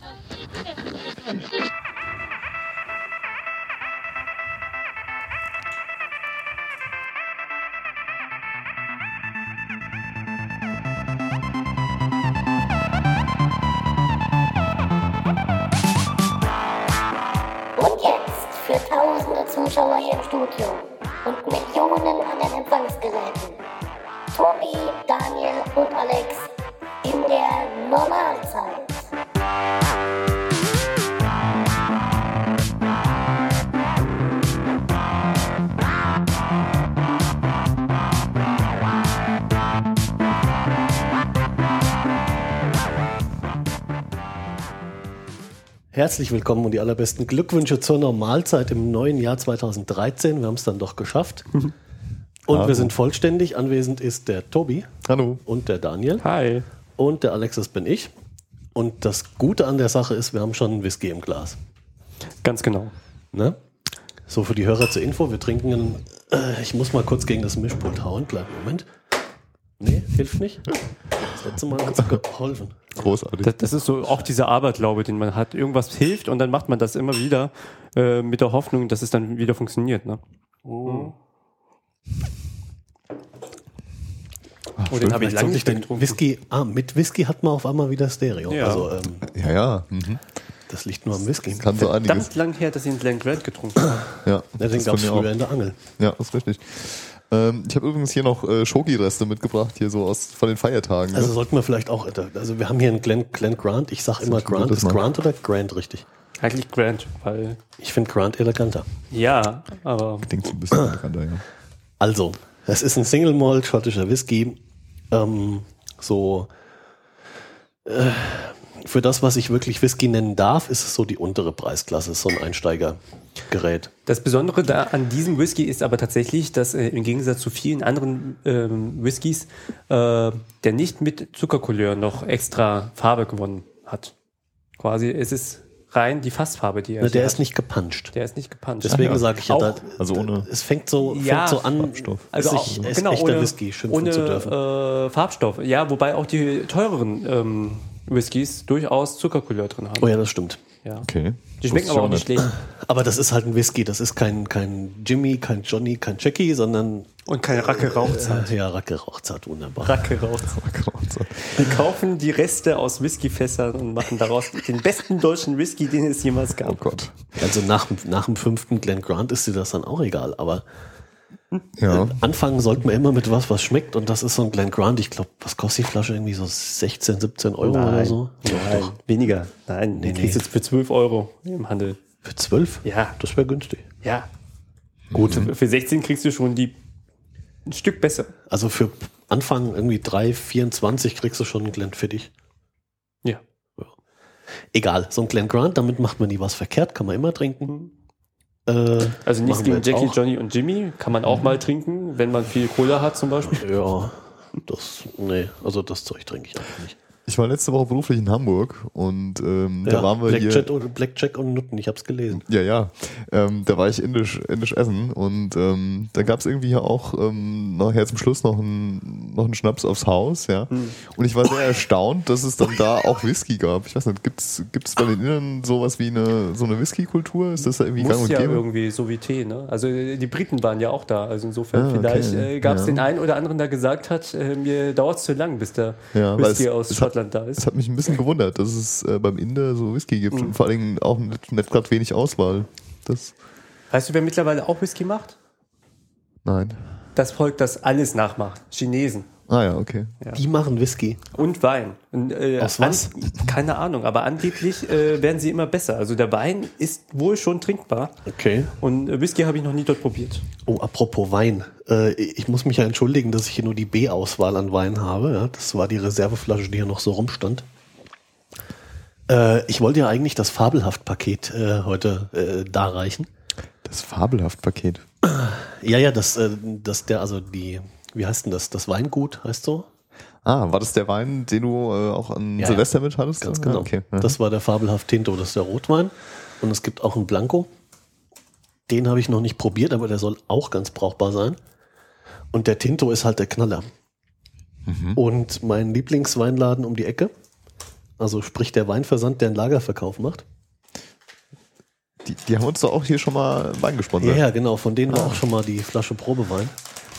Und jetzt für tausende Zuschauer hier im Studio und Millionen an den Empfangsgeräten. Tobi, Daniel und Alex in der Normalzeit. Herzlich willkommen und die allerbesten Glückwünsche zur Normalzeit im neuen Jahr 2013. Wir haben es dann doch geschafft. Und Hallo. Wir sind vollständig. Anwesend ist der Tobi. Hallo. Und der Daniel. Hi. Und der Alexis bin ich. Und das Gute an der Sache ist, wir haben schon einen Whisky im Glas. Ganz genau. Ne? So, für die Hörer zur Info, wir trinken einen, ich muss mal kurz gegen das Mischpult hauen. Kleinen Moment. Nee, hilft nicht. Das letzte Mal hat es geholfen. Großartig. Das ist so auch dieser Aberglaube, den man hat. Irgendwas hilft und dann macht man das immer wieder mit der Hoffnung, dass es dann wieder funktioniert. Ne? Oh. Oh, den habe ich lange nicht mehr getrunken. Whisky, mit Whisky hat man auf einmal wieder Stereo. Ja. Also, Ja. Mhm. das liegt nur am Whisky. Kann so einiges. Verdammt lang her, dass ich einen Glen Grant getrunken habe. Ja, Ja, den das gab es von mir früher auch. in der Angel. Ja, das ist richtig. Ich habe übrigens hier noch Schoki-Reste mitgebracht, hier so von den Feiertagen. Also ne? sollten wir vielleicht auch, also wir haben hier einen Glen Grant, ich sag immer Grant, gutes ist Mal. Grant oder Grant richtig? Eigentlich Grant, weil Ich finde Grant eleganter. ja, aber Klingt so ein bisschen bekannter, ja. Also, es ist ein Single Malt schottischer Whisky, für das, was ich wirklich Whisky nennen darf, ist es so die untere Preisklasse, so ein Einsteigergerät. das Besondere da an diesem Whisky ist aber tatsächlich, dass im Gegensatz zu vielen anderen Whiskys der nicht mit Zuckercouleur noch extra Farbe gewonnen hat. Quasi, es ist rein die Fassfarbe, die er Der hier ist hat. nicht gepanscht. Der ist nicht gepanscht. Deswegen ja. sage ich ja, Auch- da, also ohne- es fängt so an, Farbstoff. Also sich auch, als genau, echter ohne, Whisky schimpfen ohne zu dürfen. Farbstoff. Ja, wobei auch die teureren Whiskys durchaus Zuckercouleur drin haben. Oh ja, das stimmt. Ja. Okay. Die schmecken Wusste aber auch ich nicht schlecht. Aber das ist halt ein Whisky, das ist kein Jimmy, kein Johnny, kein Jackie, sondern Und keine Racke Rauchzeit. ja, Racke Rauchzart, wunderbar. Racke Rauchzeit. Wir kaufen die Reste aus Whiskyfässern und machen daraus den besten deutschen Whisky, den es jemals Oh gab. Gott. Also nach dem 5. Glen Grant ist dir das dann auch egal, aber Ja. anfangen sollten wir immer mit was schmeckt und das ist so ein Glen Grant, ich glaube, was kostet die Flasche? Irgendwie so 16, 17 Euro oder so? Nein, weniger. Nein, Nee, du kriegst nee. jetzt für 12 Euro im Handel. Für 12? Ja. Das wäre günstig. Ja. Gut, für 16 kriegst du schon ein Stück besser. Also für Anfang irgendwie 3,24 kriegst du schon einen Glenfiddich. Ja. Egal, so ein Glen Grant, damit macht man nie was verkehrt, kann man immer trinken. Also nichts Machen wir gegen jetzt Jackie, auch. Johnny und Jimmy. Kann man auch mal trinken, wenn man viel Cola hat zum Beispiel. Ja, also das Zeug trinke ich einfach nicht. Ich war letzte Woche beruflich in Hamburg und da waren wir hier. Blackjack und Nutten, ich habe es gelesen. Ja. Da war ich indisch essen und da gab es irgendwie hier auch nachher zum Schluss noch einen Schnaps aufs Haus, ja. Und ich war sehr erstaunt, dass es dann da auch Whisky gab. Ich weiß nicht, gibt's bei den Innern sowas wie so eine Whisky-Kultur? Ist das da irgendwie gang Muss und ja gäbe? irgendwie so wie Tee, ne? Also die Briten waren ja auch da. Also insofern Ah, okay. vielleicht gab es Ja. den einen oder anderen, der gesagt hat, mir dauert es zu lang, bis der Ja, weil Whisky aus es Schottland da Es ist. hat mich ein bisschen gewundert, dass es beim Inder so Whisky gibt und vor allen Dingen auch nicht gerade wenig Auswahl. Das, Weißt du, wer mittlerweile auch Whisky macht? nein. Das Volk, das alles nachmacht. Chinesen. Ah ja, okay. Ja. Die machen Whisky. Und Wein. Und, Aus was? Keine Ahnung, aber angeblich werden sie immer besser. Also der Wein ist wohl schon trinkbar. Okay. Und Whisky habe ich noch nie dort probiert. Oh, apropos Wein. Ich muss mich ja entschuldigen, dass ich hier nur die B-Auswahl an Wein habe. Ja, das war die Reserveflasche, die hier noch so rumstand. Ich wollte ja eigentlich das Fabelhaft-Paket heute darreichen. Das Fabelhaft-Paket. Ja, wie heißt denn das? Das Weingut heißt so? Ah, war das der Wein, den du auch an Ja, Silvester mit hattest? Ganz Ah, genau. Okay. Mhm. Das war der Fabelhaft Tinto, das ist der Rotwein. Und es gibt auch einen Blanco. Den habe ich noch nicht probiert, aber der soll auch ganz brauchbar sein. Und der Tinto ist halt der Knaller. Und mein Lieblingsweinladen um die Ecke, Also sprich der Weinversand, der einen Lagerverkauf macht. Die haben uns doch auch hier schon mal Wein gesponsert. Ja, genau. Von denen war auch schon mal die Flasche Probewein.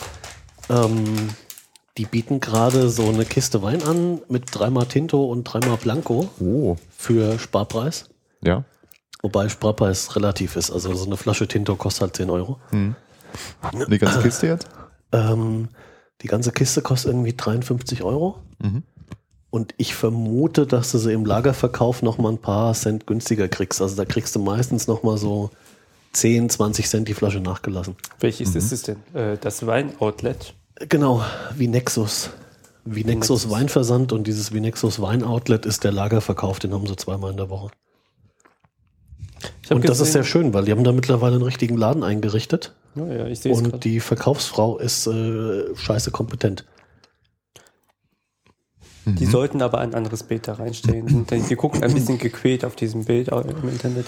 Die bieten gerade so eine Kiste Wein an mit 3x Tinto und 3x Blanco Oh, für Sparpreis. ja. Wobei Sparpreis relativ ist. Also so eine Flasche Tinto kostet halt 10 Euro. Die ganze Kiste jetzt? Die ganze Kiste kostet irgendwie 53 Euro. Und ich vermute, dass du sie im Lagerverkauf noch mal ein paar Cent günstiger kriegst. Also da kriegst du meistens noch mal so 10, 20 Cent die Flasche nachgelassen. Welches ist es denn? Das Weinoutlet? Genau, Vinexus. Vinexus Weinversand und dieses Vinexus Weinoutlet ist der Lagerverkauf. Den haben sie zweimal in der Woche. Und das ist sehr schön, weil die haben da mittlerweile einen richtigen Laden eingerichtet. Ja, ich sehe es Und gerade. die Verkaufsfrau ist scheiße kompetent. Die sollten aber ein anderes Bild da reinstellen. Die gucken ein bisschen gequält auf diesem Bild im Internet.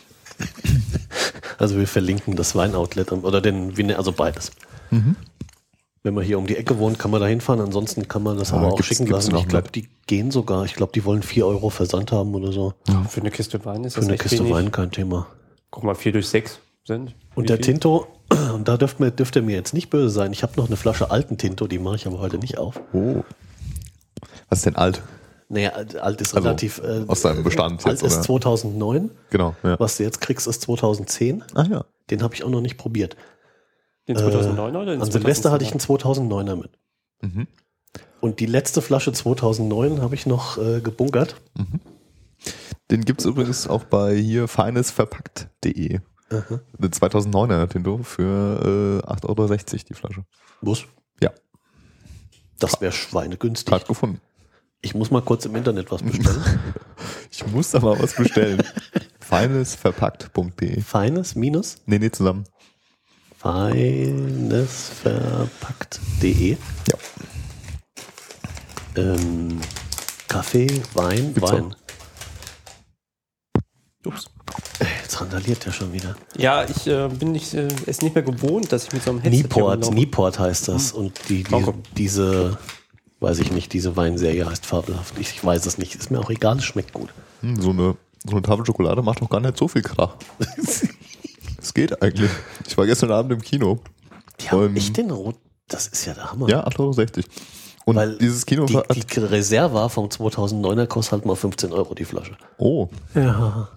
Also wir verlinken das Weinoutlet oder also beides. Wenn man hier um die Ecke wohnt, kann man da hinfahren. Ansonsten kann man das aber auch schicken lassen. noch Ich glaube, die gehen sogar. Ich glaube, die wollen 4 Euro Versand haben oder so. Für eine Kiste Wein ist Für das eine echt Kiste wenig. Wein kein Thema. Guck mal, 4 durch 6 sind. Und Wie der viel? Tinto, und da dürft ihr mir jetzt nicht böse sein. Ich habe noch eine Flasche alten Tinto, die mache ich aber heute nicht auf. Oh. Was ist denn alt? Naja, alt ist Also, relativ. aus deinem Bestand Alt jetzt, ist oder? 2009. Genau, ja. Was du jetzt kriegst, ist 2010. Ah ja. Den habe ich auch noch nicht probiert. Den 2009 oder den An Silvester hatte ich 2010? einen 2009er mit. Und die letzte Flasche 2009 habe ich noch gebunkert. Den gibt es übrigens auch bei hier feinesverpackt.de. Den 2009er Tinto für 8,60 Euro die Flasche. Was? Ja, Das wäre schweinegünstig. gerade gefunden. Ich muss mal kurz im Internet was bestellen. Ich muss da mal was bestellen. feinesverpackt.de. Feines minus Nee, zusammen. feinesverpackt.de. Ja. Kaffee, Wein, Gibt's Wein. Ups. Jetzt randaliert der schon wieder. Ja, ich bin es nicht mehr gewohnt, dass ich mit so einem Headset hier rumlaufe. Nieport heißt das. Und diese, weiß ich nicht, diese Weinserie heißt fabelhaft. Ich weiß es nicht. Ist mir auch egal, es schmeckt gut. So eine Tafel Schokolade macht doch gar nicht so viel Krach. Es geht eigentlich. Ich war gestern Abend im Kino. Die haben echt den Rot. Das ist ja der Hammer. Ja, 8,60 Euro. Und Weil dieses Kino die Reserva vom 2009er kostet halt mal 15 Euro die Flasche. Oh. Ja.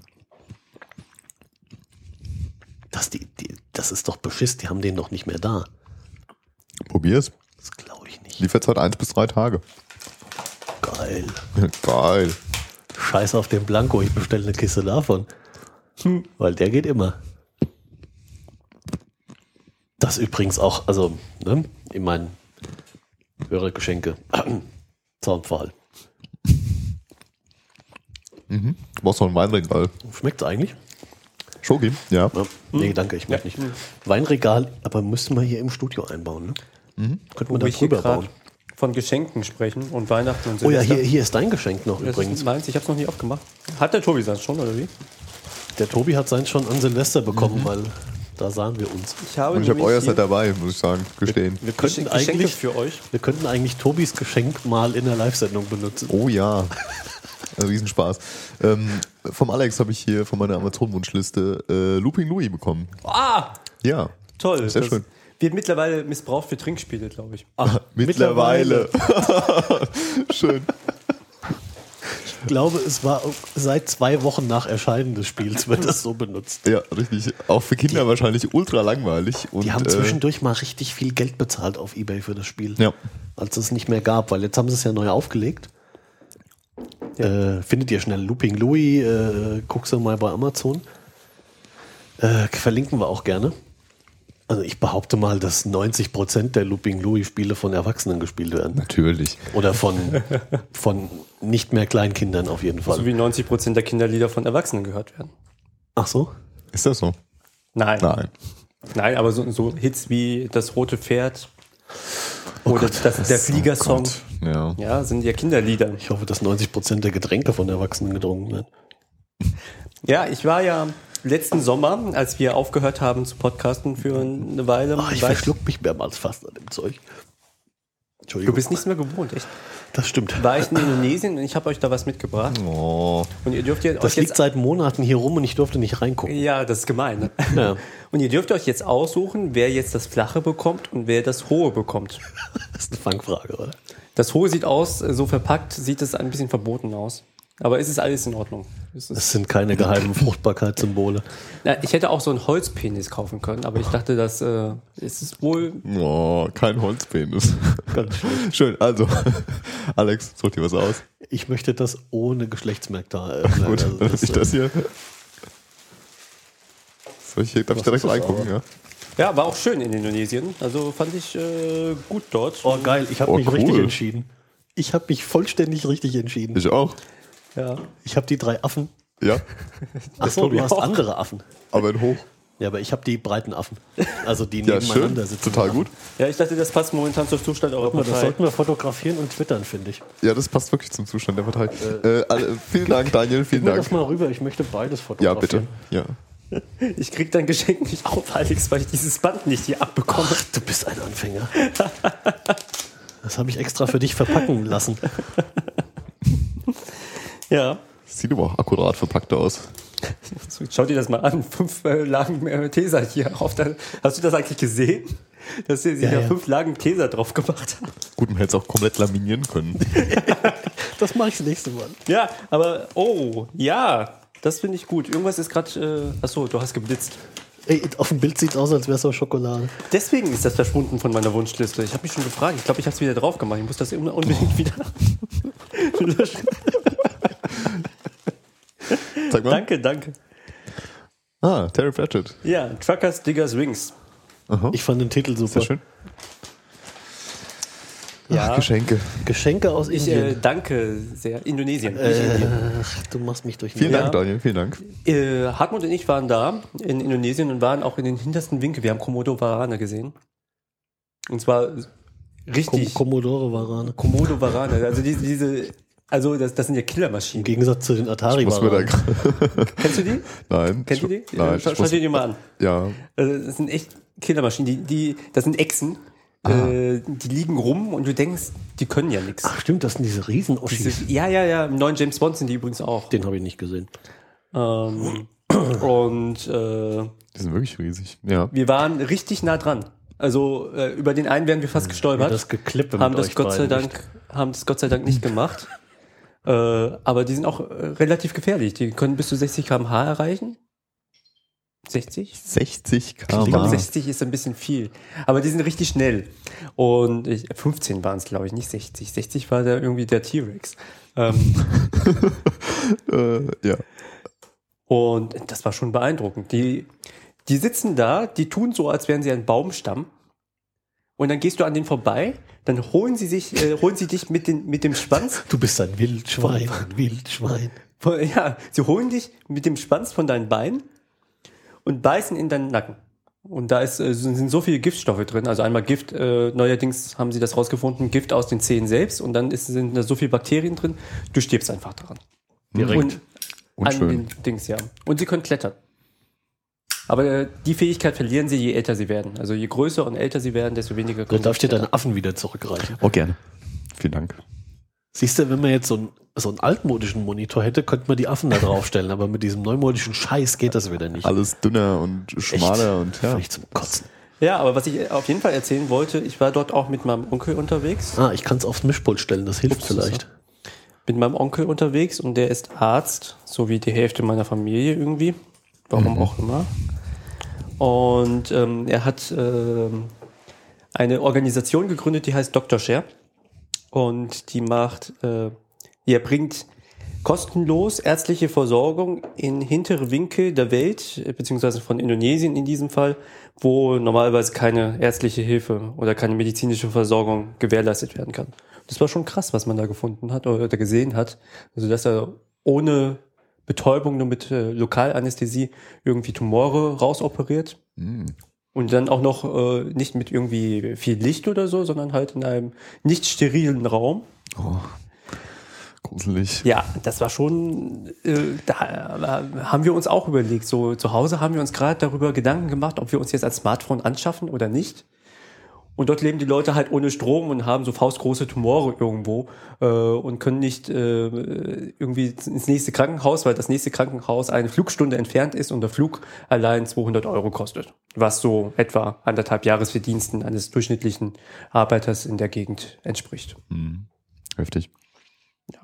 Das ist doch Beschiss, die haben den doch nicht mehr da. Probier's. Das glaube ich nicht. Lieferzeit 1 bis 3 Tage. Geil. Geil. Scheiß auf den Blanco, ich bestelle eine Kiste davon. Weil der geht immer. Das übrigens auch, also, ne, ich meine, höhere Geschenke. Zaunpfahl. Du brauchst noch ein Weinregal. Schmeckt's eigentlich? Schoki? Ja. Ja. Nee, danke, ich möchte nicht. Weinregal, aber müssten wir hier im Studio einbauen, ne? Könnten wir Wo da wir hier drüber gerade bauen. von Geschenken sprechen und Weihnachten und Oh ja, Silvester. hier ist dein Geschenk noch Das übrigens. ist meins, ich habe es noch nie aufgemacht. Hat der Tobi das schon, oder wie? Der Tobi hat seins schon an Silvester bekommen, weil da sahen wir uns. Ich habe Und ich habe nämlich euer hier Set dabei, muss ich sagen, gestehen. Wir könnten Geschenke für euch. Wir könnten eigentlich Tobis Geschenk mal in der Live-Sendung benutzen. Oh ja. Ein Riesenspaß. Vom Alex habe ich hier von meiner Amazon-Wunschliste Looping Louis bekommen. Ah, Ja. toll. Sehr Das schön. Wird mittlerweile missbraucht für Trinkspiele, glaube ich. Mittlerweile. Schön. Ich glaube, es war seit 2 Wochen nach Erscheinen des Spiels wird das so benutzt. Ja, richtig. Auch für Kinder wahrscheinlich ultra langweilig. Und, Die haben zwischendurch mal richtig viel Geld bezahlt auf eBay für das Spiel. Ja. Als es nicht mehr gab, weil jetzt haben sie es ja neu aufgelegt. Findet ihr schnell Looping Louis, guckst du mal bei Amazon. Verlinken wir auch gerne. Also ich behaupte mal, dass 90% der Looping Louis Spiele von Erwachsenen gespielt werden. Natürlich. Oder von nicht mehr Kleinkindern auf jeden Fall. So wie 90% der Kinderlieder von Erwachsenen gehört werden. Ach so? Ist das so? Nein. Nein. Nein, aber so Hits wie Das rote Pferd oder der Fliegersong. Ja. Ja, sind ja Kinderlieder. Ich hoffe, dass 90% der Getränke von Erwachsenen getrunken werden. Ja, ich war ja letzten Sommer, als wir aufgehört haben zu podcasten für eine Weile. Ich verschluck mich mehrmals fast an dem Zeug. Du Entschuldigung. bist nichts mehr gewohnt, echt. Das stimmt. war ich in Indonesien und ich habe euch da was mitgebracht. Oh. Und ihr dürft jetzt Das euch liegt jetzt... seit Monaten hier rum und ich durfte nicht reingucken. Ja, das ist gemein. Ne? Ja. Und ihr dürft euch jetzt aussuchen, wer jetzt das Flache bekommt und wer das Hohe bekommt. Das ist eine Fangfrage, oder? Das Hohe sieht aus, so verpackt sieht es ein bisschen verboten aus. Aber es ist alles in Ordnung. Es Das ist, sind keine geheimen Fruchtbarkeitssymbole. na, ich hätte auch so einen Holzpenis kaufen können, aber ich dachte, dass es ist wohl... Oh, kein Holzpenis. Ganz schlecht. Schön, also, Alex, such dir was aus. Ich möchte das ohne Geschlechtsmerkmal. Gut, Also dann ist das hier. Darf ich Was direkt ist das reingucken, aber? ja? Ja, war auch schön in Indonesien. Also fand ich gut dort. Oh, geil, ich habe Oh, mich cool. richtig entschieden. Ich habe mich vollständig richtig entschieden. Ich auch. Ja. Ich habe die 3 Affen. Ja, Achso, Tobi du hast auch. andere Affen. aber in hoch. Ja, aber ich habe die breiten Affen. Also die Ja, schön. nebeneinander sitzen. Total gut. Ja, ich dachte, das passt momentan zum Zustand eurer Das Partei. sollten wir fotografieren und twittern, finde ich. Ja, das passt wirklich zum Zustand der Partei. Vielen Dank, Daniel, vielen Gib mir das Dank. mal rüber, ich möchte beides Ja, fotografieren. bitte. Ja. Ich krieg dein Geschenk nicht auf, Alex, weil ich dieses Band nicht hier abbekomme. Ach, du bist ein Anfänger. Das habe ich extra für dich verpacken lassen. Ja. Sieht aber auch akkurat verpackt aus. Schau dir das mal an. 5 Lagen Tesa hier auf der. Hast du das eigentlich gesehen? Dass sie sich Ja, ja ja. 5 Lagen Tesa drauf gemacht haben. Gut, man hätte es auch komplett laminieren können. Das mache ich das nächste Mal. Ja, aber oh, ja, das finde ich gut. Irgendwas ist gerade. Achso, du hast geblitzt. Ey, auf dem Bild sieht es aus, als wäre es aus Schokolade. Deswegen ist das verschwunden von meiner Wunschliste. Ich habe mich schon gefragt. Ich glaube, ich habe es wieder drauf gemacht. Ich muss das unbedingt wieder löschen. Zeig mal. Danke. Ah, Terry Pratchett. Ja, Truckers, Diggers, Wings. Aha. Ich fand den Titel super. Sehr schön. Ja. Ach, Geschenke. Geschenke aus Ich Indien. danke sehr. Indonesien. nicht Indien. Ach, du machst mich durch. Vielen Ja. Dank, Daniel. Vielen Dank. Hartmut und ich waren da in Indonesien und waren auch in den hintersten Winkel. Wir haben Komodo Varane gesehen. Und zwar richtig Commodore Varane. Komodo Varane. Also das sind ja Im Killermaschinen. Gegensatz zu den Atari Muss mir da Varanen. Kennst du die? Nein. Kennst du die? Nein. Schau dir die mal an. Ja. Das sind echt Killermaschinen. Das sind Echsen. Die liegen rum und du denkst, die können ja nichts. Ach stimmt, das sind diese Riesen-Oschis. Ja. Im neuen James Bond sind die übrigens auch. Den habe ich nicht gesehen. Und Die sind wirklich riesig. Ja. wir waren richtig nah dran. Also über den einen wären wir fast gestolpert. Das Geklippe haben mit das euch Gott sei beiden Dank nicht gemacht. Aber die sind auch relativ gefährlich. Die können bis zu 60 km/h erreichen. 60? 60 Ich glaube, km/h. 60 ist ein bisschen viel. Aber die sind richtig schnell. Und 15 waren es, glaube ich, nicht 60. 60 war da irgendwie der T-Rex. Ja. Und das war schon beeindruckend. Die sitzen da, die tun so, als wären sie ein Baumstamm. Und dann gehst du an denen vorbei, dann holen sie dich mit dem Schwanz. Du bist ein Wildschwein, ein Wildschwein. Ja, sie holen dich mit dem Schwanz von deinen Beinen und beißen in deinen Nacken. Und da sind so viele Giftstoffe drin. Also einmal Gift, neuerdings haben sie das rausgefunden, Gift aus den Zähnen selbst. Und dann sind da so viele Bakterien drin, du stirbst einfach dran. Direkt. Und an schön. den Dings, ja. Und sie können klettern. Aber die Fähigkeit verlieren sie, je älter sie werden. Also je größer und älter sie werden, desto weniger Dann können darf ich dir sie deine Affen wieder zurückreichen. Oh, gerne. Vielen Dank. Siehst du, wenn man jetzt so einen altmodischen Monitor hätte, könnte man die Affen da draufstellen. Aber mit diesem neumodischen Scheiß geht das wieder nicht. Alles dünner und schmaler und ja. Vielleicht zum Kotzen. Ja, aber was ich auf jeden Fall erzählen wollte, ich war dort auch mit meinem Onkel unterwegs. Ich kann es aufs Mischpult stellen, das hilft vielleicht. Mit meinem Onkel unterwegs und der ist Arzt, so wie die Hälfte meiner Familie irgendwie. Warum auch immer. Und er hat eine Organisation gegründet, die heißt Dr. Share. Und die er bringt kostenlos ärztliche Versorgung in hintere Winkel der Welt, beziehungsweise von Indonesien in diesem Fall, wo normalerweise keine ärztliche Hilfe oder keine medizinische Versorgung gewährleistet werden kann. Das war schon krass, was man da gefunden hat oder gesehen hat. Also, dass er ohne Betäubung, nur mit Lokalanästhesie irgendwie Tumore rausoperiert. Und dann auch noch nicht mit irgendwie viel Licht oder so, sondern halt in einem nicht sterilen Raum. Oh, gruselig. Ja, das war schon, da haben wir uns auch überlegt. So zu Hause haben wir uns gerade darüber Gedanken gemacht, ob wir uns jetzt ein Smartphone anschaffen oder nicht. Und dort leben die Leute halt ohne Strom und haben so faustgroße Tumore irgendwo und können nicht irgendwie ins nächste Krankenhaus, weil das nächste Krankenhaus eine Flugstunde entfernt ist und der Flug allein 200 Euro kostet. Was so etwa 1,5 Jahresverdiensten eines durchschnittlichen Arbeiters in der Gegend entspricht. Heftig. Ja.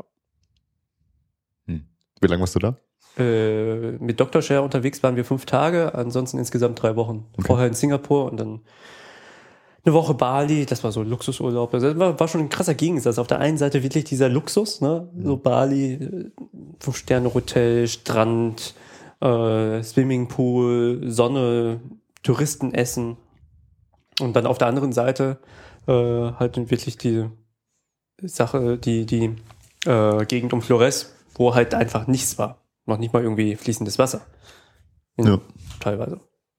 Wie lange warst du da? Mit Dr. Share unterwegs waren wir 5 Tage, ansonsten insgesamt 3 Wochen. Okay. Vorher in Singapur und dann eine Woche Bali, das war so Luxusurlaub. Also das war schon ein krasser Gegensatz. Auf der einen Seite wirklich dieser Luxus, ne? So Bali, 5-Sterne-Hotel, Strand, Swimmingpool, Sonne, Touristenessen. Und dann auf der anderen Seite halt wirklich die Sache, die Gegend um Flores, wo halt einfach nichts war. Noch nicht mal irgendwie fließendes Wasser. Teilweise.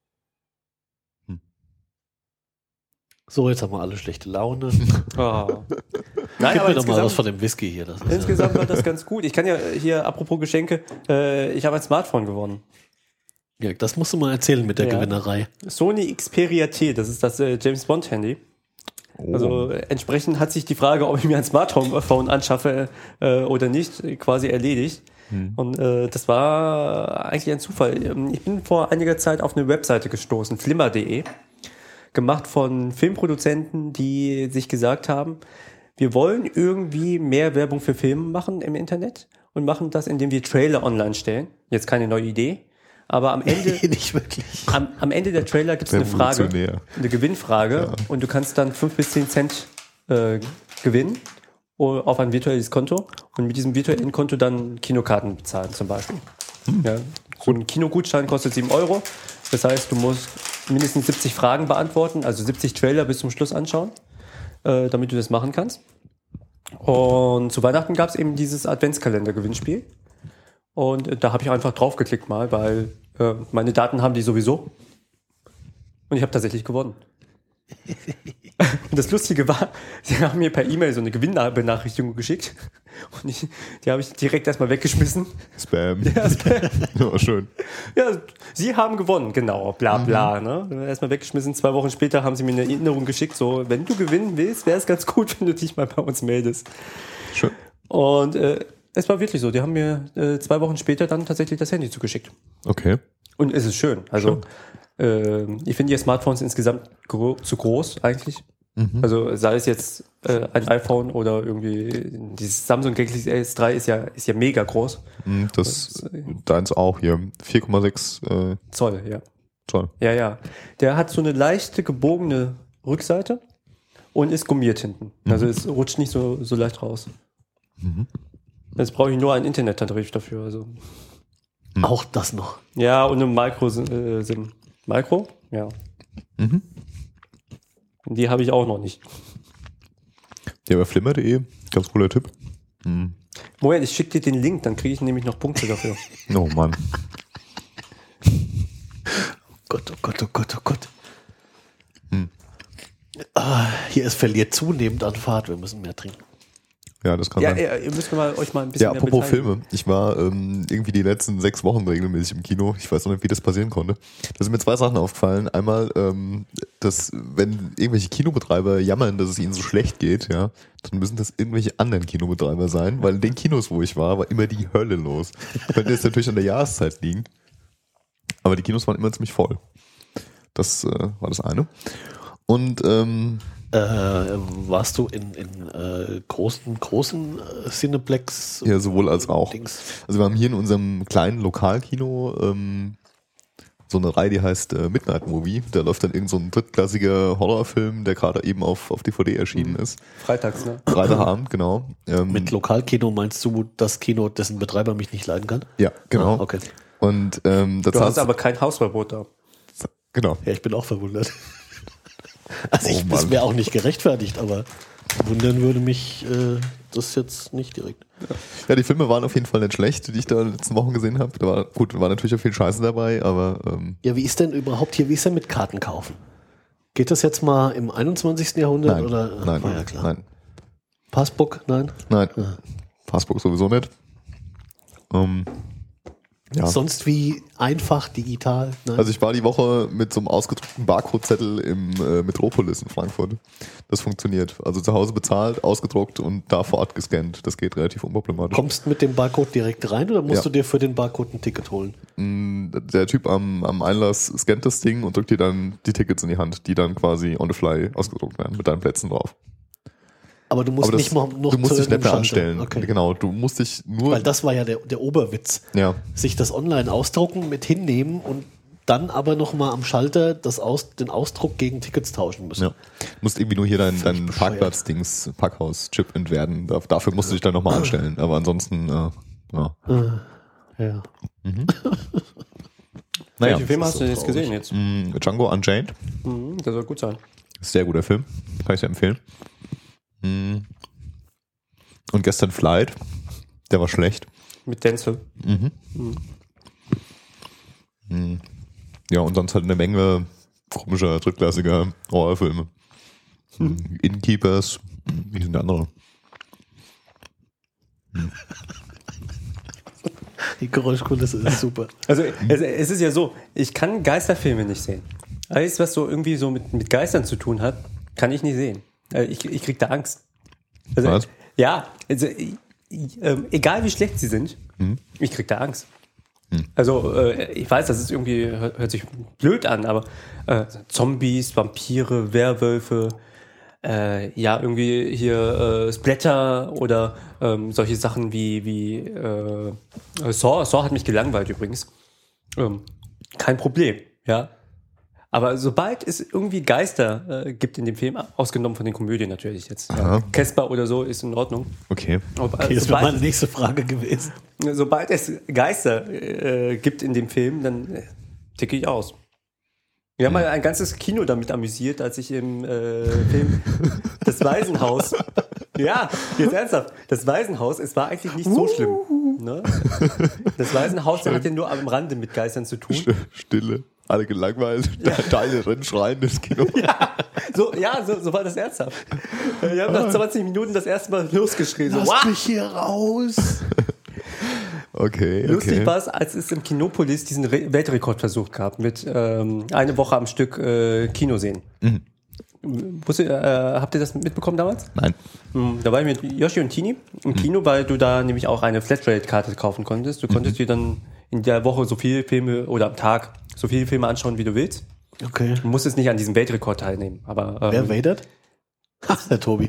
So, jetzt haben wir alle schlechte Laune. Oh. Nein, Gib aber mir doch mal was von dem Whisky hier. Das ist insgesamt war das ganz gut. Ich kann ja hier, apropos Geschenke, ich habe ein Smartphone gewonnen. ja, das musst du mal erzählen mit der Gewinnerei. Sony Xperia T, das ist das James Bond Handy. Oh. Also entsprechend hat sich die Frage, ob ich mir ein Smartphone anschaffe oder nicht, quasi erledigt. Und das war eigentlich ein Zufall. Ich bin vor einiger Zeit auf eine Webseite gestoßen, flimmer.de, gemacht von Filmproduzenten, die sich gesagt haben, wir wollen irgendwie mehr Werbung für Filme machen im Internet und machen das, indem wir Trailer online stellen. Jetzt keine neue Idee, aber am Ende Nicht wirklich. am Ende der Trailer gibt es eine Frage, Revolutionär. eine Gewinnfrage, und du kannst dann 5 bis 10 Cent gewinnen auf ein virtuelles Konto und mit diesem virtuellen Konto dann Kinokarten bezahlen zum Beispiel. Ja, so ein Kinogutschein kostet 7 Euro. Das heißt, du musst mindestens 70 Fragen beantworten, also 70 Trailer bis zum Schluss anschauen, damit du das machen kannst. Und zu Weihnachten gab es eben dieses Adventskalender-Gewinnspiel. Und da habe ich einfach draufgeklickt mal, weil meine Daten haben die sowieso. Und ich habe tatsächlich gewonnen. Und das Lustige war, sie haben mir per E-Mail so eine Gewinnbenachrichtigung geschickt. Und die habe ich direkt erstmal weggeschmissen. Spam. Ja, Spam. Ja, schön. Ja, sie haben gewonnen, genau, bla bla. Ne? Erstmal weggeschmissen, 2 Wochen später haben sie mir eine Erinnerung geschickt, so, wenn du gewinnen willst, wäre es ganz gut, wenn du dich mal bei uns meldest. Schön. Und es war wirklich so, die haben mir 2 Wochen später dann tatsächlich das Handy zugeschickt. Okay. Und es ist schön. Also ich finde ja Smartphones insgesamt zu groß eigentlich. Also sei es jetzt ein iPhone oder irgendwie dieses Samsung Galaxy S3 ist ja mega groß. Das deins auch hier. 4,6 Zoll, ja. Zoll. Ja. Der hat so eine leichte gebogene Rückseite und ist gummiert hinten. Also es rutscht nicht so leicht raus. Jetzt brauche ich nur einen Internettarif dafür. Also. Auch das noch. Ja, und eine Micro-SIM. Micro? Ja. Die habe ich auch noch nicht. Ja, bei flimmer.de, ganz cooler Tipp. Moment, ich schicke dir den Link, dann kriege ich nämlich noch Punkte dafür. Oh Mann. Gott, oh Gott, oh Gott, oh Gott. Hier, es verliert zunehmend an Fahrt. Wir müssen mehr trinken. Ja, das kann Ja, sein. ihr müsst euch mal ein bisschen Ja, mehr apropos beteiligen. Filme. Ich war irgendwie die letzten 6 Wochen regelmäßig im Kino. Ich weiß noch nicht, wie das passieren konnte. Da sind mir 2 Sachen aufgefallen. Einmal, dass wenn irgendwelche Kinobetreiber jammern, dass es ihnen so schlecht geht, ja, dann müssen das irgendwelche anderen Kinobetreiber sein, weil in den Kinos, wo ich war immer die Hölle los. Könnte jetzt natürlich an der Jahreszeit liegen. Aber die Kinos waren immer ziemlich voll. Das war das eine. Und Warst du in großen Cineplex? ja, sowohl als auch. Dings? Also wir haben hier in unserem kleinen Lokalkino so eine Reihe, die heißt Midnight Movie. Da läuft dann irgend so ein drittklassiger Horrorfilm, der gerade eben auf DVD erschienen ist. Freitags, ne? Freitagabend, genau. Mit Lokalkino meinst du das Kino, dessen Betreiber mich nicht leiden kann? Ja, genau. Ah, okay. Und da Du hast aber kein Hausverbot da. genau. Ja, ich bin auch verwundert. Also Oh ich Mann. ist mir auch nicht gerechtfertigt, aber wundern würde mich das jetzt nicht direkt. Ja, die Filme waren auf jeden Fall nicht schlecht, die ich da in den letzten Wochen gesehen habe. Da war natürlich auch viel Scheiße dabei, aber Ja, wie ist denn überhaupt hier, wie ist denn mit Karten kaufen? Geht das jetzt mal im 21. Jahrhundert? nein, Oder? nein, War ja klar. nein, Passbook? Nein? nein. Passbook sowieso nicht. Ja. Sonst wie einfach, digital. Nein. Also ich war die Woche mit so einem ausgedruckten Barcode-Zettel im Metropolis in Frankfurt. Das funktioniert. Also zu Hause bezahlt, ausgedruckt und da vor Ort gescannt. Das geht relativ unproblematisch. Kommst mit dem Barcode direkt rein oder musst du dir für den Barcode ein Ticket holen? Der Typ am Einlass scannt das Ding und drückt dir dann die Tickets in die Hand, die dann quasi on the fly ausgedruckt werden mit deinen Plätzen drauf. Aber du musst nicht noch du musst dich nicht mehr anstellen. Okay. Genau, du musst dich nur... Weil das war ja der Oberwitz. Ja. Sich das online ausdrucken, mit hinnehmen und dann aber nochmal am Schalter den Ausdruck gegen Tickets tauschen müssen. Ja. Du musst irgendwie nur hier dein Parkplatz-Dings, Parkhaus-Chip entwerten. Dafür musst du dich dann nochmal anstellen. Aber ansonsten, ja. Ja. Mhm. Welchen Film hast so du denn jetzt traurig. gesehen jetzt? Django Unchained. Das soll gut sein. Sehr guter Film. Kann ich dir empfehlen. Und gestern Flight. Der war schlecht. Mit Denzel. Ja, und sonst halt eine Menge komischer, drittklassiger Horrorfilme. Innkeepers. Wie sind die andere? Die Geräuschkulisse ist super. Also es ist ja so, ich kann Geisterfilme nicht sehen. Alles, was so irgendwie so mit Geistern zu tun hat, kann ich nicht sehen. Ich krieg da Angst. Also, Was? ja, also, egal wie schlecht sie sind, ich krieg da Angst. Also ich weiß, das ist irgendwie, hört sich blöd an, aber Zombies, Vampire, Werwölfe, ja, irgendwie hier Splatter oder solche Sachen wie Saw. Saw hat mich gelangweilt übrigens. Kein Problem, ja. Aber sobald es irgendwie Geister gibt in dem Film, ausgenommen von den Komödien natürlich jetzt. Ja. Casper oder so ist in Ordnung. Okay. Aber, Okay, das wäre meine nächste Frage gewesen. sobald es Geister gibt in dem Film, dann ticke ich aus. Wir haben mal ein ganzes Kino damit amüsiert, als ich im Film Das Waisenhaus. Ja, jetzt ernsthaft. Das Waisenhaus, es war eigentlich nicht so schlimm. Ne? Das Waisenhaus hatte nur am Rande mit Geistern zu tun. Stille. Alle gelangweilt. Teile rennen schreien ins Kino. So war das ernsthaft. Wir haben nach 20 Minuten das erste Mal losgeschrien. So, Lass mich hier raus. Okay. Lustig war es, als es im Kinopolis diesen Weltrekordversuch gab mit eine Woche am Stück Kino sehen. Habt ihr das mitbekommen damals? Nein. Da war ich mit Yoshi und Tini im Kino, weil du da nämlich auch eine Flatrate-Karte kaufen konntest. Du konntest dir dann in der Woche so viele Filme oder am Tag so viele Filme anschauen, wie du willst. Okay. Du musstest nicht an diesem Weltrekord teilnehmen. Aber, Wer wadert? Der Tobi.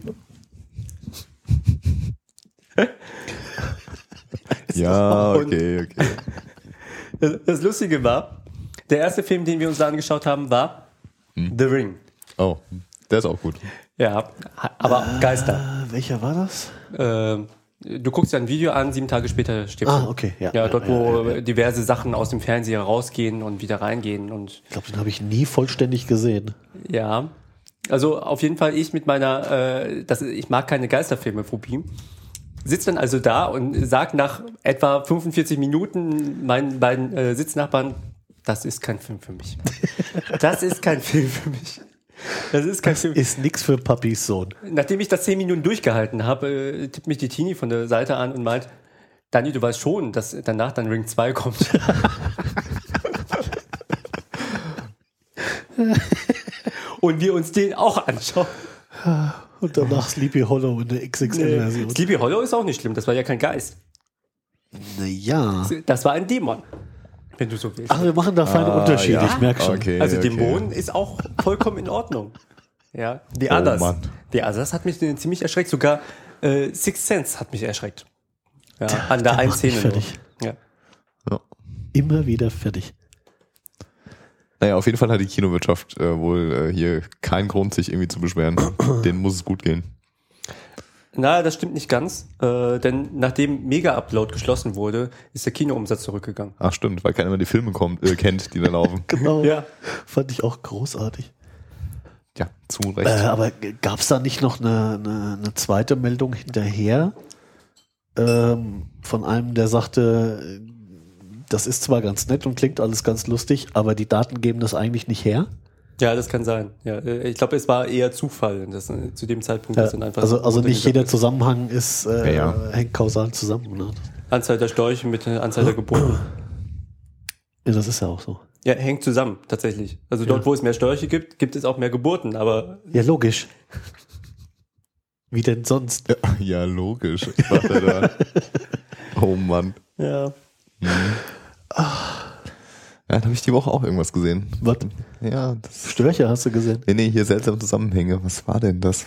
Ja, okay. Das Lustige war, der erste Film, den wir uns da angeschaut haben, war The Ring. Oh, der ist auch gut. Ja, aber Geister. Welcher war das? Du guckst dir ein Video an, 7 Tage später stirbst du. Okay. Ja, dort, wo diverse Sachen aus dem Fernseher rausgehen und wieder reingehen. Und ich glaube, den habe ich nie vollständig gesehen. ja, also auf jeden Fall ich mit meiner, ich mag keine Geisterfilme-Phobie, sitze dann also da und sag nach etwa 45 Minuten meinen beiden Sitznachbarn, das ist kein Film für mich. Das ist kein Film für mich. Das ist kein Film. Ist nix für Papis Sohn. Nachdem ich das 10 Minuten durchgehalten habe, tippt mich die Teenie von der Seite an und meint, Dani, du weißt schon, dass danach dann Ring 2 kommt. Und wir uns den auch anschauen. Und danach Sleepy Hollow in der XXL-Version. Sleepy Hollow ist auch nicht schlimm, das war ja kein Geist. Naja. Das war ein Dämon, wenn du so willst. Ach, wir machen da feine Unterschiede, ja. ich merke schon. Okay, Also Dämon ist auch vollkommen in Ordnung. Ja, The Others. Mann. The Others hat mich ziemlich erschreckt. Sogar Sixth Sense hat mich erschreckt. Ja, an der einen macht mich Szene. nur. fertig. Ja. Ja. Immer wieder fertig. Naja, auf jeden Fall hat die Kinowirtschaft wohl hier keinen Grund, sich irgendwie zu beschweren. Denen muss es gut gehen. Na, das stimmt nicht ganz. Denn nachdem Mega-Upload geschlossen wurde, ist der Kinoumsatz zurückgegangen. Ach stimmt, weil keiner mehr die Filme kennt, die da laufen. Genau. Ja. Fand ich auch großartig. Ja, zu Recht. Aber gab es da nicht noch eine zweite Meldung hinterher von einem, der sagte, das ist zwar ganz nett und klingt alles ganz lustig, aber die Daten geben das eigentlich nicht her? Ja, das kann sein. Ja, ich glaube, es war eher Zufall, dass zu dem Zeitpunkt das dann einfach Also nicht jeder ist. Zusammenhang ist hängt kausal zusammen. Ne? Anzahl der Störche mit der Anzahl der Geburten. Ja, das ist ja auch so. Ja, hängt zusammen, tatsächlich. Also dort, wo es mehr Störche gibt, gibt es auch mehr Geburten, aber Ja, logisch. Wie denn sonst? Ja, logisch. Was macht er da? Oh Mann. ja. Ja, da habe ich die Woche auch irgendwas gesehen. Was? Ja, das. Störche hast du gesehen? Nee, hier seltsame Zusammenhänge. Was war denn das?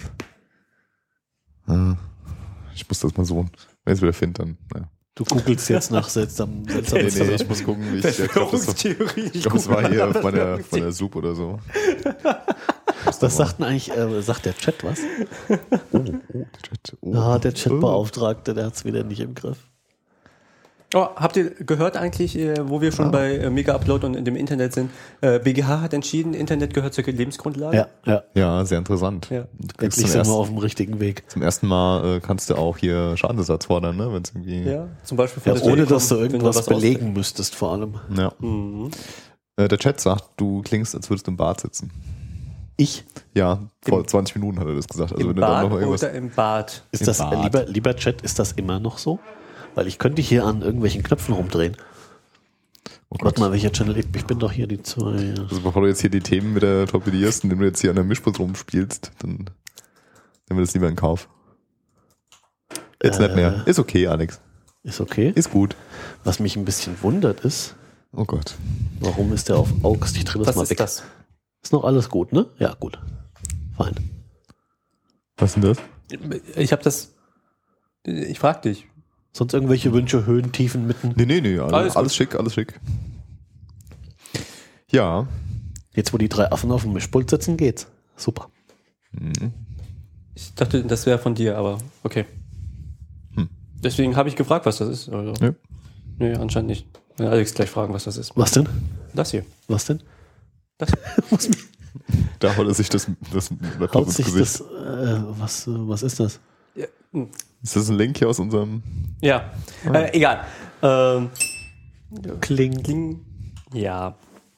Ich muss das mal suchen. Wenn ich es wieder finde, dann. Ja. Du googelst jetzt nach seltsamen Nee, ich muss gucken, wie ich. Ich glaube, es war hier von der Soup oder so. Was sagt denn eigentlich, sagt der Chat was? Der Chat. Ah, der Chatbeauftragte, der hat es wieder nicht im Griff. Oh, habt ihr gehört eigentlich, wo wir schon bei Mega Upload und in dem Internet sind? BGH hat entschieden, Internet gehört zur Lebensgrundlage. Ja. Ja, sehr interessant. Ja. Du kriegst Endlich sind wir auf dem richtigen Weg. zum ersten Mal kannst du auch hier Schadensersatz fordern, ne? Wenn es irgendwie. Ja, zum Beispiel von Ja, der ohne Telekom, dass du wenn irgendwas was belegen müsstest, vor allem. Ja. Der Chat sagt, du klingst, als würdest du im Bad sitzen. Ich? Ja, vor 20 Minuten hat er das gesagt. Also Im wenn du dann Bad noch irgendwas. oder im Bad? Ist Im das, Bad. lieber Chat, ist das immer noch so? Weil ich könnte hier an irgendwelchen Knöpfen rumdrehen. Oh Gott. Warte mal, welcher Channel? Ich bin doch hier die 2. Ja. Also bevor du jetzt hier die Themen wieder torpedierst, indem du jetzt hier an der Mischpult rumspielst, dann nehmen wir das lieber in Kauf. Jetzt nicht mehr. Ist okay, Alex. Ist okay. Ist gut. Was mich ein bisschen wundert ist, Oh Gott. warum ist der auf August? Ich drehe das Was mal ist weg. das? Ist noch alles gut, ne? Ja, gut. Fein. Was ist denn das? Ich habe das. Ich frag dich. Sonst irgendwelche Wünsche, Höhen, Tiefen, Mitten? Nee. Alles Alles schick, alles schick. Ja. Jetzt, wo die 3 Affen auf dem Mischpult sitzen, geht's. Super. Ich dachte, das wäre von dir, aber okay. Deswegen habe ich gefragt, was das ist. Also, Ja. Nee, anscheinend nicht. Ja, Alex gleich fragen, was das ist. Was denn? Das hier. Was denn? Das Da holt er sich das Laptop Haut ins sich Gesicht. das, was ist das? ja. Ist das ein Link hier aus unserem. Ja. Egal. Kling. Kling. Ja.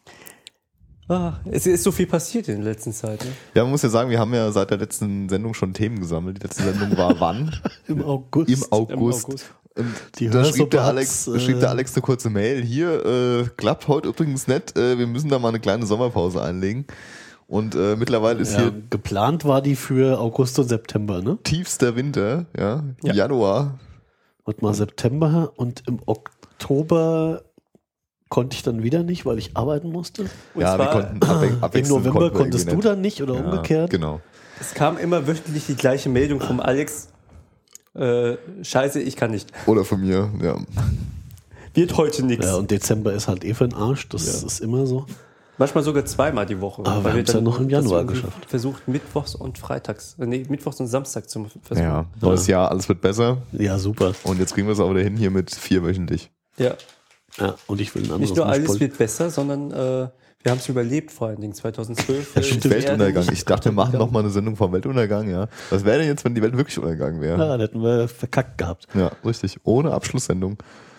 Es ist so viel passiert in der letzten Zeit. Ne? Ja, man muss ja sagen, wir haben ja seit der letzten Sendung schon Themen gesammelt. Die letzte Sendung war wann? Im August. Im August. Im August. Und Die da Hörsuppe schrieb der hat's, Alex eine kurze Mail. Hier, klappt heute übrigens nicht. Wir müssen da mal eine kleine Sommerpause einlegen. Und mittlerweile ist Ja, hier geplant war die für August und September, ne? tiefster Winter. Ja. Ja. Januar. Warte mal, September und im Oktober konnte ich dann wieder nicht, weil ich arbeiten musste. Und Ja, wir zwar, konnten Im abwechselnd. November konnten wir konntest irgendwie du dann nicht oder Ja, umgekehrt. Genau. es kam immer wöchentlich die gleiche Meldung vom Alex. Scheiße, ich kann nicht. Oder von mir, ja. Wird heute nichts. Ja, und Dezember ist halt für den Arsch, das ist immer so. Manchmal sogar zweimal die Woche. Aber wir weil haben's ja dann noch im das Januar irgendwie geschafft. Versucht mittwochs und freitags. Mittwochs und Samstag zu versuchen. Ja, neues Jahr, alles wird besser. Ja, super. Und jetzt kriegen wir es auch wieder hin hier mit 4 wöchentlich. Ja. Ja, und ich will ein anderes Nicht nur alles Mischpult. wird besser, sondern wir haben es überlebt vor allen Dingen 2012. Weltuntergang. Erde Ich dachte, wir machen untergegangen. nochmal eine Sendung vom Weltuntergang, ja. Was wäre denn jetzt, wenn die Welt wirklich untergegangen wäre? Ja, dann hätten wir verkackt gehabt. Ja, richtig. Ohne Abschlusssendung.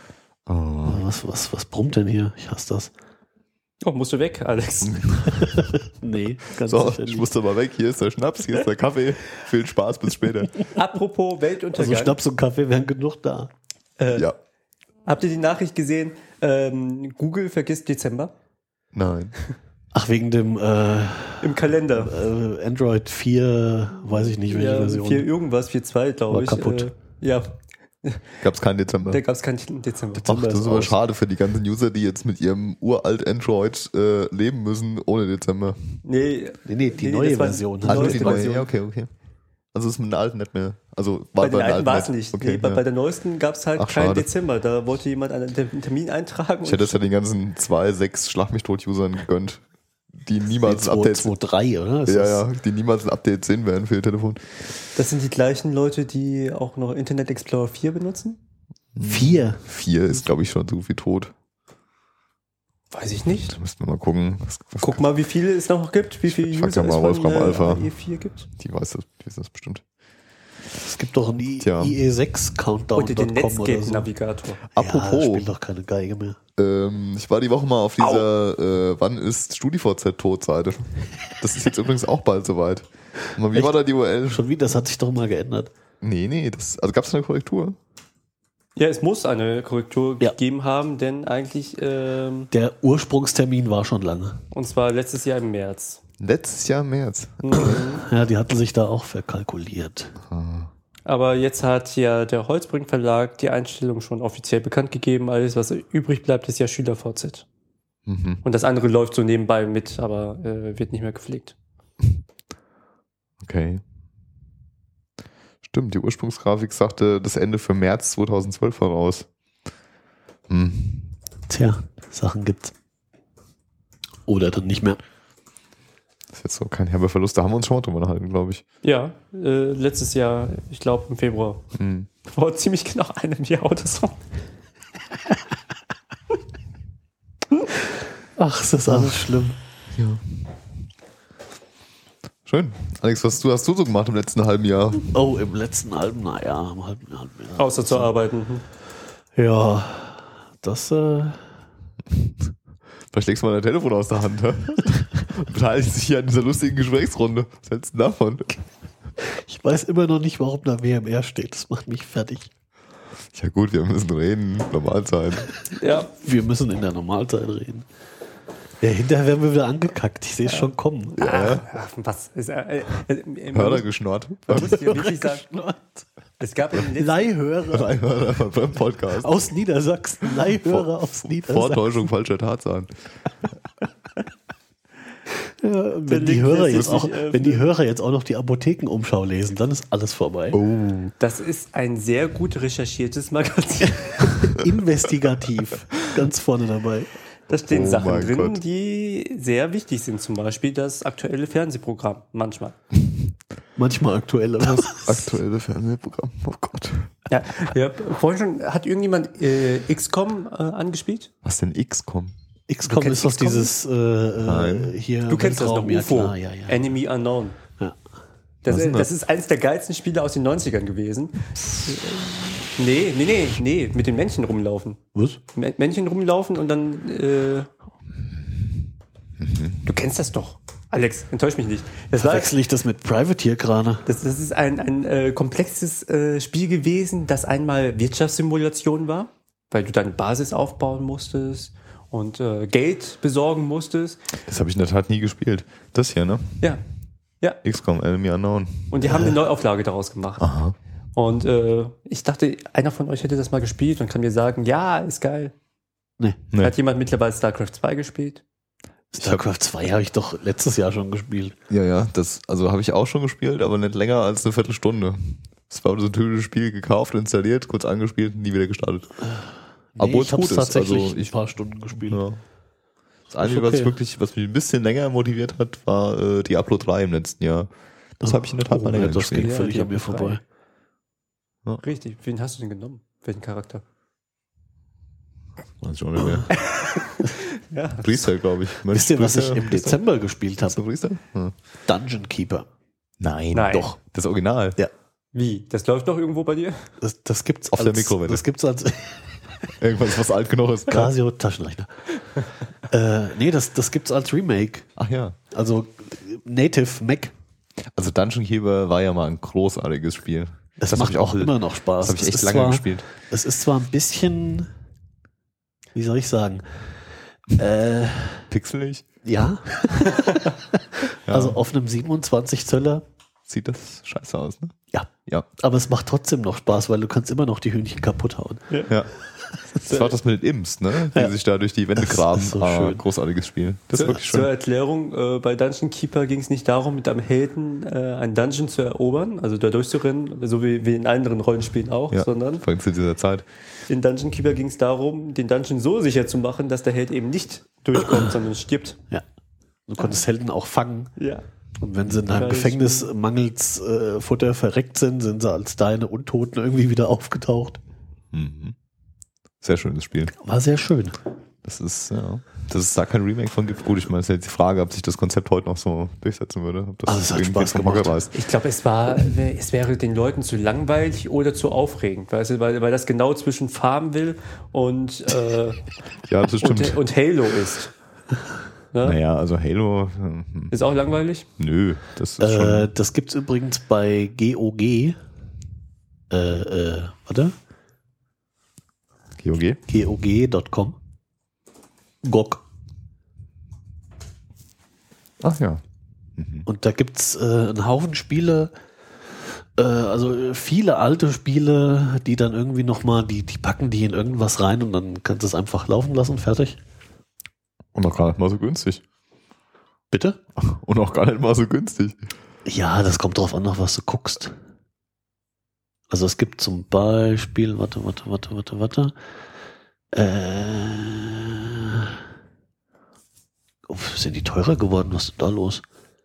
Was brummt denn hier? Ich hasse das. Oh, musst du weg, Alex. Nee, ganz So, sicher ich nicht. musste mal weg. Hier ist der Schnaps, hier ist der Kaffee. Viel Spaß, bis später. Apropos Weltuntergang. Also Schnaps und Kaffee wären genug da. Ja. Habt ihr die Nachricht gesehen? Google vergisst Dezember Nein. Ach, wegen dem im Kalender. Android 4, weiß ich nicht, welche Ja, Version. 4 irgendwas, 4.2, glaube War ich. kaputt. Ja, Gab es keinen Dezember. da gab es keinen Dezember. Ach, das ist aber aus. schade für die ganzen User, die jetzt mit ihrem uralt Android leben müssen ohne Dezember. Nee, die neue das war Version. die Also neueste die neue, Version. ja, okay. Also ist mit den alten nicht mehr. Also Bei den den alten war es nicht. nicht. Okay, Nee, bei ja. der neuesten gab es halt Ach, keinen schade. Dezember. Da wollte jemand einen Termin eintragen. Ich hätte das ja den ganzen 2, 6 Schlag mich tot Usern gegönnt, die niemals ein Update 2.3, oder? Ist ja, das- ja, die niemals ein Update sehen werden für ihr Telefon. Das sind die gleichen Leute, die auch noch Internet Explorer 4 benutzen? 4. 4 ist, glaube ich, schon so wie tot. Weiß ich nicht. Da müssten wir mal gucken. Was Guck mal, wie viele es noch gibt, wie viele Frag doch User mal es von Wolfram Alpha. E4 gibt. Die weiß das bestimmt. Es gibt doch einen Tja. IE6-Countdown.com Und den oder so. Netscape-Navigator. Apropos, Ja, spielt doch keine Geige mehr. ich war die Woche mal auf dieser Wann ist StudiVZ tot Seite. Das ist jetzt übrigens auch bald soweit. Und wie Echt? war da die URL? Schon wieder, das hat sich doch mal geändert. Nee, also gab es eine Korrektur? Ja, es muss eine Korrektur Ja. gegeben haben, denn eigentlich, Der Ursprungstermin war schon lange. und zwar letztes Jahr im März. Letztes Jahr im März. Ja, die hatten sich da auch verkalkuliert. Aber jetzt hat ja der Holzbrink Verlag die Einstellung schon offiziell bekannt gegeben. Alles, was übrig bleibt, ist ja SchülerVZ. Mhm. Und das andere läuft so nebenbei mit, aber wird nicht mehr gepflegt. Okay. Stimmt, die Ursprungsgrafik sagte das Ende für März 2012 voraus. Tja, Sachen gibt's. Oder dann nicht mehr. Das ist jetzt so kein herber Verlust. Da haben wir uns schon mal drüber unterhalten, glaube ich. Ja, letztes Jahr, ich glaube im Februar. Vor ziemlich genau einem Jahr oder so. Ach, ist das alles schlimm. Ja. Schön. Alex, was hast du so gemacht im letzten halben Jahr? Oh, im letzten halben Jahr. Außer zu arbeiten. Oh. Ja, das, Vielleicht legst du mal dein Telefon aus der Hand, hä? Beteiligt sich hier an dieser lustigen Gesprächsrunde. Was hältst du denn davon? ich weiß immer noch nicht, warum da WMR steht. Das macht mich fertig. Ja gut, wir müssen reden. Normalzeit. Ja, Wir müssen in der Normalzeit reden. Ja, hinterher werden wir wieder angekackt. Ich sehe es schon kommen. was ist, Hörner geschnurrt. man muss hier wirklich sagen, es gab in den letzten Leihhörer Beim Podcast. aus Niedersachsen. Leihhörer aus Niedersachsen. Vortäuschung falscher Tatsachen. Ja, wenn die Hörer jetzt auch noch die Apothekenumschau lesen, dann ist alles vorbei. Oh. Das ist ein sehr gut recherchiertes Magazin. Investigativ. Ganz vorne dabei. Da stehen Oh Sachen mein drin, Gott. die sehr wichtig sind. Zum Beispiel das aktuelle Fernsehprogramm. Manchmal. Manchmal aktuell. Aber Aktuelle Fernsehprogramm. Oh Gott. Ja, vorhin schon, hat irgendjemand XCOM angespielt? Was denn XCOM? XCOM kennst ist doch XCOM? dieses Nein. hier. Du kennst das noch, Weltraum, ja, UFO. klar, ja. Enemy Unknown. Ja. Das, Was ist das ist eines der geilsten Spiele aus den 90ern gewesen. Nee, mit den Männchen rumlaufen. Was? Männchen rumlaufen und dann Du kennst das doch. Alex, enttäusch mich nicht. Das war Wechsle ich das mit Privateer gerade? Das ist ein komplexes Spiel gewesen, das einmal Wirtschaftssimulation war, weil du deine Basis aufbauen musstest und Geld besorgen musstest. Das habe ich in der Tat nie gespielt. Das hier, ne? Ja. Ja. XCOM, Enemy Unknown. Und die haben eine Neuauflage daraus gemacht. Aha. Und ich dachte, einer von euch hätte das mal gespielt und kann mir sagen, ja, ist geil. Nee. Nee. Hat jemand mittlerweile StarCraft 2 gespielt? StarCraft 2 habe ich doch letztes Jahr schon gespielt. Ja, das habe ich auch schon gespielt, aber nicht länger als eine Viertelstunde. Das war so ein typisches Spiel, gekauft, installiert, kurz angespielt, nie wieder gestartet. Obwohl ich habe es ist. tatsächlich Also ein paar Stunden gespielt. Ja. Das Einzige, okay. was mich ein bisschen länger motiviert hat, war Diablo 3 im letzten Jahr. Das habe ich in der Tat mal länger Das ging gespielt. völlig Ja, an mir Diablo 3. vorbei. Richtig. Wen hast du denn genommen? Welchen Charakter? Weiß ich auch nicht mehr. Ja. Priester, glaube ich. Wisst ihr, was ich Priester? im Dezember gespielt Hast du habe? Priester? Ja. Dungeon Keeper. Nein, Nein. doch. Das Original. Ja. Wie? Das läuft doch irgendwo bei dir? Das gibt's Auf der Mikrowelle. Das gibt's als Irgendwas, was alt genug ist. Casio Taschenrechner. Nee, das gibt's als Remake. Ach ja. Also Native Mac. Also Dungeon Keeper war ja mal ein großartiges Spiel. Das hab macht ich auch immer noch Spaß. Das habe ich Es echt ist lange gespielt. Es ist zwar ein bisschen, wie soll ich sagen, Pixelig. ja. Also auf einem 27 Zöller. Sieht das scheiße aus, ne? Ja. Ja. Aber es macht trotzdem noch Spaß, weil du kannst immer noch die Hühnchen kaputt hauen. Ja. Das war das mit den Imps, ne? Die Ja. sich da durch die Wände Das graben. ist so schön. Großartiges Spiel. Das ist wirklich Zur schön. Erklärung, bei Dungeon Keeper ging es nicht darum, mit einem Helden einen Dungeon zu erobern, also da durchzurennen, so wie in anderen Rollenspielen auch, Ja, sondern vor allem zu dieser Zeit. in Dungeon Keeper ging es darum, den Dungeon so sicher zu machen, dass der Held eben nicht durchkommt, sondern stirbt. Ja. Du konntest Helden auch fangen. Ja. Und wenn sie in einem Ja, das Gefängnis mangels Futter verreckt sind sie als deine Untoten irgendwie wieder aufgetaucht. Mhm. Sehr schönes Spiel. War sehr schön. Das ist, ja. Dass es da kein Remake von gibt. Gut, ich meine, es ist jetzt die Frage, ob sich das Konzept heute noch so durchsetzen würde. Ob das Also es hat irgendwie Spaß vom Hocker gemacht. reißt. Ich glaube, es wäre den Leuten zu langweilig oder zu aufregend, weißt du, weil das genau zwischen Farmville und, Ja, das stimmt. und Halo ist. Ne? Naja, also Halo, Ist auch langweilig? nö, das ist schon. Das gibt's übrigens bei GOG. Warte. GOG? GOG.com. GOG. Ach ja. Und da gibt es einen Haufen Spiele, also viele alte Spiele, die dann irgendwie nochmal, die packen die in irgendwas rein und dann kannst du es einfach laufen lassen, fertig. Und auch gar nicht mal so günstig. Bitte? Und auch gar nicht mal so günstig. Ja, das kommt drauf an, nach was du guckst. Also es gibt zum Beispiel, warte. Sind die teurer geworden? Was ist denn da los?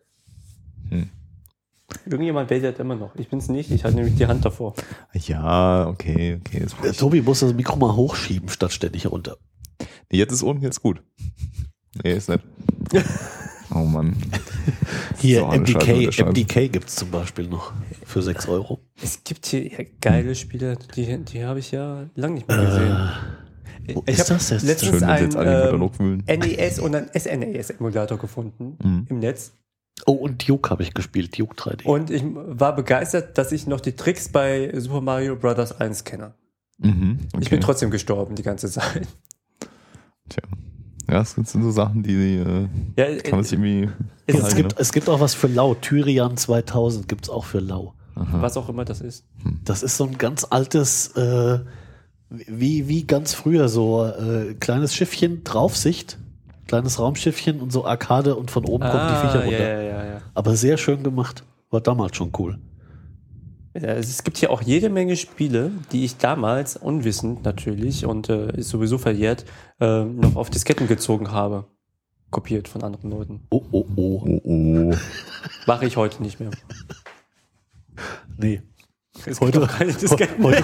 Irgendjemand wählt immer noch. Ich bin's nicht, ich hatte nämlich die Hand davor. Ja, okay. Tobi muss das Mikro mal hochschieben, statt ständig runter. Nee, jetzt ist unten, jetzt gut. Nee, ist nicht. Oh Mann. Hier, So eine Scheiße. MDK gibt es zum Beispiel noch für 6 Euro. Es gibt hier geile Spiele, die habe ich ja lange nicht mehr gesehen. Wo Ich ist habe das jetzt? letztens Schön, wenn sie jetzt alle im einen Katalog wühlen. NES und einen SNES-Emulator gefunden im Netz. Oh, und Duke habe ich gespielt, Duke 3D. Und ich war begeistert, dass ich noch die Tricks bei Super Mario Bros. 1 kenne. Okay. Ich bin trotzdem gestorben die ganze Zeit. Tja. Ja, das sind so Sachen, die kann man sich irgendwie... Es gibt auch was für Lau. Tyrian 2000 gibt es auch für Lau. Was auch immer das ist. Das ist so ein ganz altes, wie ganz früher, so kleines Schiffchen, Draufsicht, kleines Raumschiffchen und so Arcade und von oben kommen die Viecher runter. Ja. Aber sehr schön gemacht. War damals schon cool. Ja, es gibt hier auch jede Menge Spiele, die ich damals, unwissend natürlich und ist sowieso verjährt, noch auf Disketten gezogen habe. Kopiert von anderen Leuten. Oh. Mache ich heute nicht mehr. Nee. Es gibt auch keine Disketten Heute,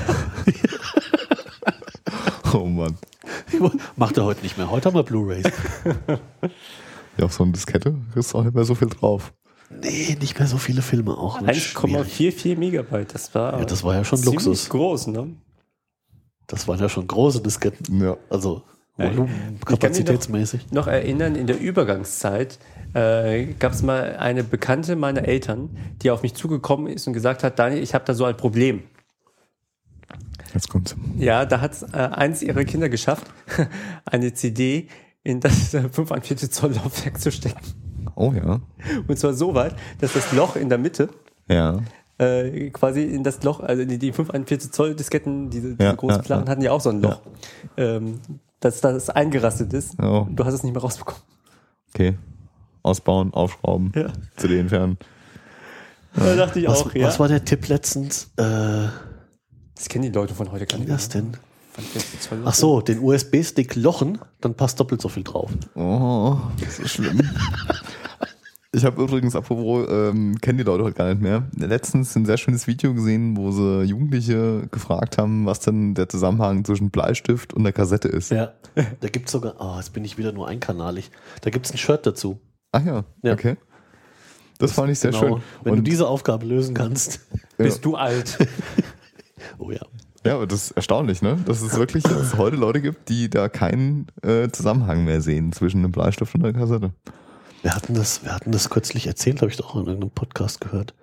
Oh Mann. macht er heute nicht mehr. Heute haben wir Blu-Rays. Ja, auf so eine Diskette ist auch nicht mehr so viel drauf. Nee, nicht mehr so viele Filme auch. 1,44 Megabyte, das war ja schon ziemlich Luxus. groß, ne? Das waren ja schon große Disketten. Ja. Also Ich kann kapazitätsmäßig. mich noch erinnern, in der Übergangszeit gab es mal eine Bekannte meiner Eltern, die auf mich zugekommen ist und gesagt hat, Daniel, ich habe da so ein Problem. Jetzt kommt's. Ja, da hat eins ihrer Kinder geschafft, eine CD in das 5,1 Zoll Laufwerk zu stecken. Oh ja. Und zwar so weit, dass das Loch in der Mitte Ja. quasi in das Loch, also die 5,1 Zoll Disketten, diese Ja, großen Platten hatten ja auch so ein Loch, dass das eingerastet ist. Oh. Du hast es nicht mehr rausbekommen. Okay. Ausbauen, aufschrauben, Ja. CD entfernen. Da dachte ich auch, ja. Was war der Tipp letztens? Das kennen die Leute von heute gar Wie nicht. das denn? 5,1 Zoll Ach so, den USB-Stick lochen, dann passt doppelt so viel drauf. Oh, das ist schlimm. Ich habe übrigens, apropos, kennen die Leute heute gar nicht mehr, letztens ein sehr schönes Video gesehen, wo sie Jugendliche gefragt haben, was denn der Zusammenhang zwischen Bleistift und der Kassette ist. Ja. Da gibt es sogar, jetzt bin ich wieder nur einkanalig. Da gibt es ein Shirt dazu. Ach ja, Ja. okay. Das fand ich sehr schön. Wenn du Und diese Aufgabe lösen kannst. Bist du alt? Oh ja. ja, aber das ist erstaunlich, ne? Dass es wirklich jetzt heute Leute gibt, die da keinen Zusammenhang mehr sehen zwischen einem Bleistift und einer Kassette. Wir hatten das kürzlich erzählt, habe ich doch in irgendeinem Podcast gehört.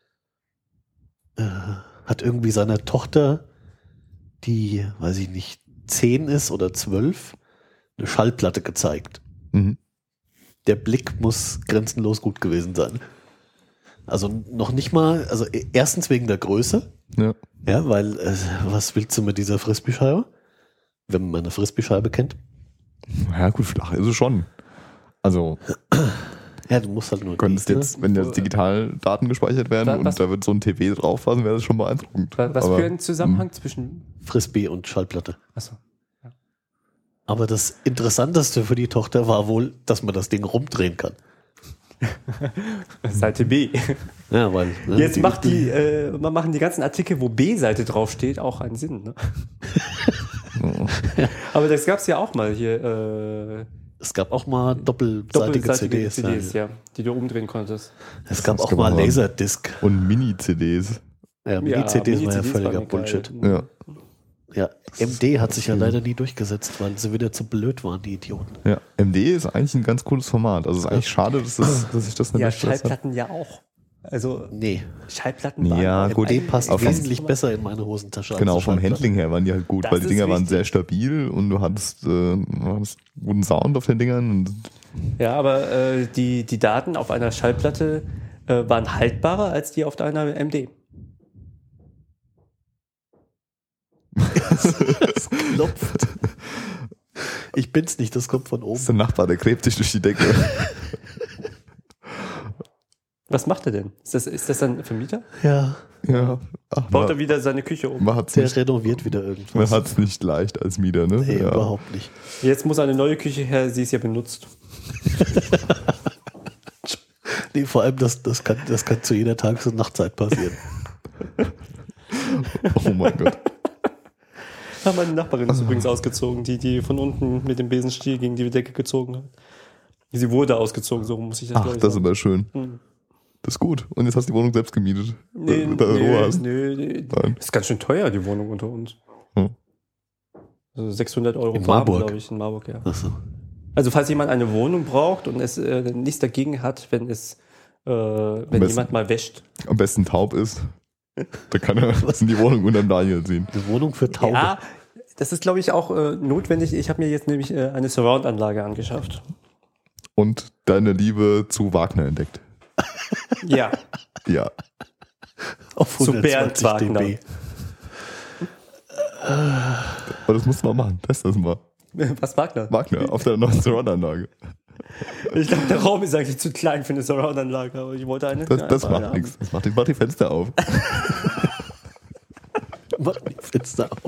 Hat irgendwie seiner Tochter, die, weiß ich nicht, 10 ist oder 12, eine Schallplatte gezeigt. Mhm. Der Blick muss grenzenlos gut gewesen sein. Also noch nicht mal, also erstens wegen der Größe. Ja. Ja, weil, was willst du mit dieser Frisbee-Scheibe? Wenn man eine Frisbee-Scheibe kennt. Ja gut, flach ist es schon. Also Ja, du musst halt nur... könntest jetzt, wenn jetzt digital Daten gespeichert werden Was- und da wird so ein TV drauf, wäre das schon beeindruckend. Was Aber, für ein Zusammenhang zwischen... Frisbee und Schallplatte. Achso. Aber das Interessanteste für die Tochter war wohl, dass man das Ding rumdrehen kann. Seite B. Ja, weil... Ne, Jetzt machen die ganzen Artikel, wo B-Seite draufsteht, auch einen Sinn. Ne? Oh. Aber das gab es ja auch mal hier. Es gab auch mal doppelseitige CDs. ja, die du umdrehen konntest. Es gab Das auch kann mal man haben. Laserdisc. Und Mini-CDs. Ja, Mini-CDs war ja Mini-CDs völliger waren Bullshit. geil. Ja. Ja, MD hat sich ja leider nie durchgesetzt, weil sie wieder zu blöd waren, die Idioten. Ja. MD ist eigentlich ein ganz cooles Format. Also es ist eigentlich schade, dass sich das nicht Ja, durchgesetzt hat. Schallplatten ja auch. Also Nee, Schallplatten waren Ja, auch gut. die passt Auf- wesentlich besser in meine Hosentasche. Genau, als vom die Schallplatte. Handling her waren die halt gut, Das weil die ist Dinger waren wichtig. sehr stabil und du hattest guten Sound auf den Dingern. Und Ja, aber die Daten auf einer Schallplatte waren haltbarer als die auf einer MD. Es klopft. Ich bin's nicht, das kommt von das ist oben. der Nachbar, der gräbt sich durch die Decke. Was macht er denn? Ist das ein Vermieter? Ja, Ja. Ach, Baut er wieder seine Küche um? man hat's der nicht, renoviert wieder man irgendwas. hat's nicht leicht als Mieter, ne? Nee, Ja. überhaupt nicht. Jetzt muss eine neue Küche her, sie ist ja benutzt. Nee, vor allem, das kann zu jeder Tages- und Nachtzeit passieren. Oh mein Gott. Ja, meine Nachbarin ist übrigens ausgezogen, die von unten mit dem Besenstiel gegen die Decke gezogen hat. Sie wurde ausgezogen, so muss ich das Ach, glaube ich das ist sagen. aber schön. Hm. Das ist gut. Und jetzt hast du die Wohnung selbst gemietet. Nee, Da Ruhe hast. nee. Nein. Ist ganz schön teuer, die Wohnung unter uns. Hm. Also 600 Euro In warm, Marburg? glaube ich, in Marburg, ja. Achso. Also falls jemand eine Wohnung braucht und es nichts dagegen hat, wenn besten- jemand mal wäscht. Am besten taub ist. Da kann er was in die Wohnung unterm Daniel ziehen. Eine Wohnung für Taube. Ja, das ist, glaube ich, auch notwendig. Ich habe mir jetzt nämlich eine Surround-Anlage angeschafft. Und deine Liebe zu Wagner entdeckt. Ja, Ja. Auf zu Bernd 120 Wagner. dB. Aber das musst du mal machen. Test das mal. Was Wagner? Wagner auf der neuen Surround-Anlage. Ich glaube, der Raum ist eigentlich zu klein für eine Surround-Anlage, aber ich wollte eine. Das einfach macht eine nichts. Das macht die Fenster auf. Mach die Fenster auf.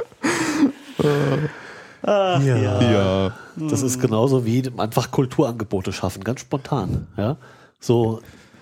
Ach, ja. Ja. Das ist genauso wie einfach Kulturangebote schaffen, ganz spontan. Ja? So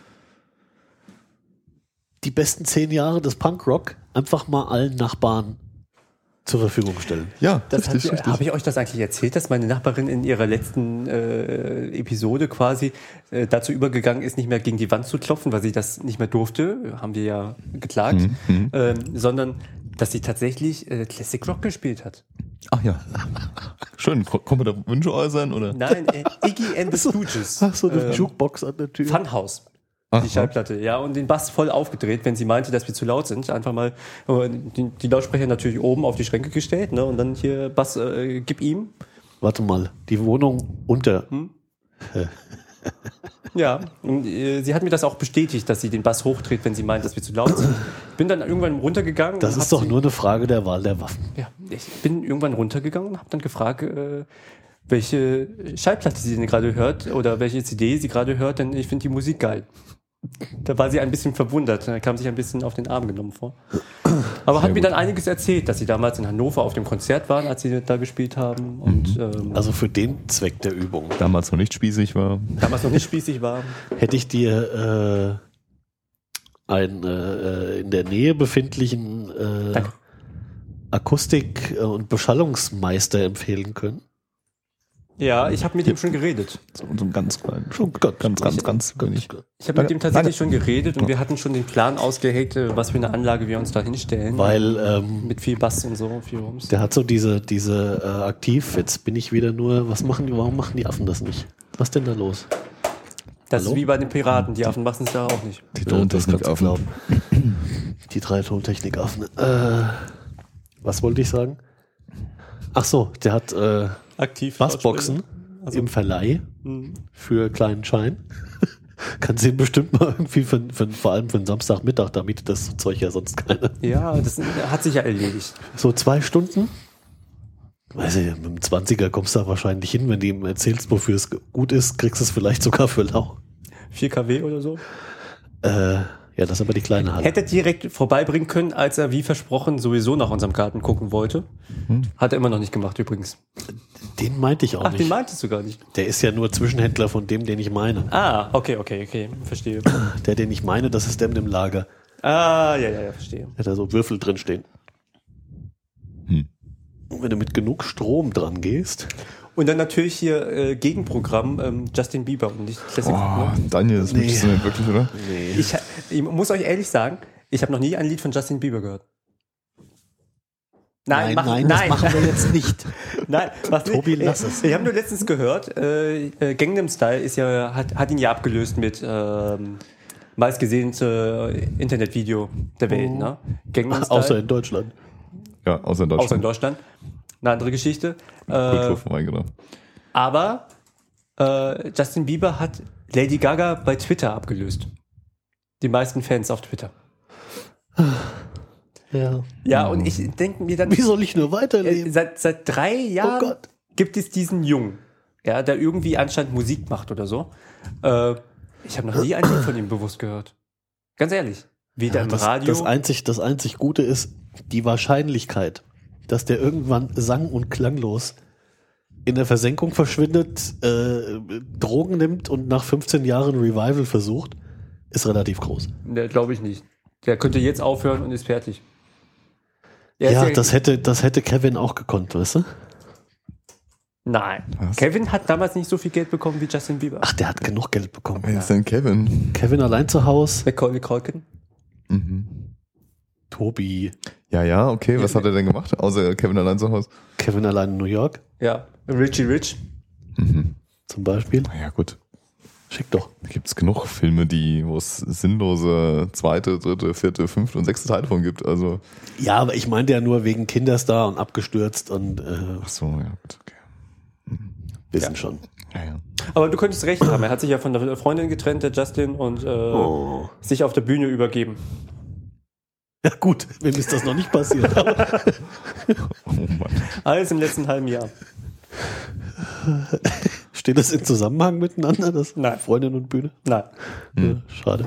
die besten 10 Jahre des Punkrock einfach mal allen Nachbarn zur Verfügung stellen. Ja, Das richtig. habe ich euch das eigentlich erzählt, dass meine Nachbarin in ihrer letzten Episode quasi dazu übergegangen ist, nicht mehr gegen die Wand zu klopfen, weil sie das nicht mehr durfte, haben wir ja geklagt, sondern dass sie tatsächlich Classic Rock gespielt hat. Ach ja. Schön. Kommen wir da Wünsche äußern? Oder? Nein, Iggy and the Stooges. Ach so, eine Jukebox an der Tür. Funhouse. Ach, Die Schallplatte, ja, und den Bass voll aufgedreht, wenn sie meinte, dass wir zu laut sind. Einfach mal die Lautsprecher natürlich oben auf die Schränke gestellt, ne? Und dann hier Bass, gib ihm. Warte mal, die Wohnung unter. Ja, und sie hat mir das auch bestätigt, dass sie den Bass hochdreht, wenn sie meint, dass wir zu laut sind. Bin dann irgendwann runtergegangen. Das und ist hab doch sie, nur eine Frage der Wahl der Waffen. Ja, ich bin irgendwann runtergegangen und habe dann gefragt, welche Schallplatte sie denn gerade hört oder welche CD sie gerade hört, denn ich finde die Musik geil. Da war sie ein bisschen verwundert, da kam sich ein bisschen auf den Arm genommen vor. Aber hat mir dann einiges erzählt, dass sie damals in Hannover auf dem Konzert waren, als sie da gespielt haben und Also für den Zweck der Übung. Damals noch nicht spießig war. damals noch nicht spießig war. Hätte ich dir einen in der Nähe befindlichen Danke. Akustik- und Beschallungsmeister empfehlen können. Ja, ich habe mit ihm schon geredet. So ein ganz kleinen. Schon ganz wenig. Ich habe mit ihm tatsächlich schon geredet und wir hatten schon den Plan ausgeheckt, was für eine Anlage wir uns da hinstellen. Weil Mit viel Bass und so, viel Rums. der hat so diese aktiv, jetzt bin ich wieder nur, warum machen die Affen das nicht? Was denn da los? Das Hallo? ist wie bei den Piraten, die Affen machen es ja auch nicht. Die Das Tontechnik kannst du auf. glauben. Die 3 Tontechnikaffen. Was wollte ich sagen? Ach so, der hat Aktiv. Bassboxen Also- im Verleih Mhm. für kleinen Schein. Kannst du ihn bestimmt mal irgendwie vor allem für den Samstagmittag, da mietet das Zeug ja sonst keiner. Ja, das hat sich ja erledigt. So 2 Stunden. Weiß ich, mit dem 20er kommst du da wahrscheinlich hin, wenn du ihm erzählst, wofür es gut ist, kriegst du es vielleicht sogar für lau. 4 kW oder so. Ja, das ist aber die kleine Halle. Hätte direkt vorbeibringen können, als er wie versprochen sowieso nach unserem Garten gucken wollte. Hat er immer noch nicht gemacht übrigens. Den meinte ich auch Ach, den nicht. meintest du gar nicht. Der ist ja nur Zwischenhändler von dem, den ich meine. Ah, okay, verstehe. Der, den ich meine, das ist der mit dem Lager. Ah, ja, verstehe. Hat da so Würfel drin stehen. Und wenn du mit genug Strom dran gehst, Und dann natürlich hier Gegenprogramm Justin Bieber und nicht Classic. Oh, Ne? Daniel, das möchtest du nicht wirklich, oder? Ich muss euch ehrlich sagen, ich habe noch nie ein Lied von Justin Bieber gehört. Nein, das machen wir jetzt nicht. Nein, was Tobi, nicht. lass es. Ich habe nur letztens gehört, Gangnam Style ist ja, hat ihn ja abgelöst mit meistgesehenste Internetvideo der Welt, ne? Gangnam Style. Außer in Deutschland. Ja, außer in Deutschland. Außer in Deutschland. Eine andere Geschichte. Kulturverein, genau. Aber Justin Bieber hat Lady Gaga bei Twitter abgelöst. Die meisten Fans auf Twitter. Ja. Ja, und ich denke mir dann, Wie soll ich nur weiterleben? seit 3 Jahren Gott. gibt es diesen Jungen, ja, der irgendwie anscheinend Musik macht oder so. Ich habe noch nie ein Lied von ihm bewusst gehört. Ganz ehrlich. Weder im Radio. Das einzig Gute ist die Wahrscheinlichkeit, dass der irgendwann sang- und klanglos in der Versenkung verschwindet, Drogen nimmt und nach 15 Jahren Revival versucht, ist relativ groß. Ne, glaube ich nicht. Der könnte jetzt aufhören und ist fertig. Ja, das hätte Kevin auch gekonnt, weißt du? Nein. Was? Kevin hat damals nicht so viel Geld bekommen wie Justin Bieber. Ach, der hat genug Geld bekommen. Wer ist denn Kevin? Kevin allein zu Hause. Macaulay Culkin. Tobi. Ja, okay. Was hat er denn gemacht? Außer Kevin allein zu Hause? Kevin allein in New York Ja. Richie Rich. zum Beispiel. Ja, gut. Schick doch. Da gibt es genug Filme, wo es sinnlose 2., 3., 4., 5. und 6. Teile von gibt. Also. Ja, aber ich meinte ja nur wegen Kinderstar und abgestürzt und Ach so, ja, gut, okay. wissen schon. Ja. Aber du könntest recht haben. Er hat sich ja von der Freundin getrennt, der Justin, und sich auf der Bühne übergeben. Ja gut, wem ist das noch nicht passiert? Aber Oh Mann. Alles im letzten halben Jahr. steht das in Zusammenhang miteinander, das Nein. Freundin und Bühne? Nein. Ja, schade.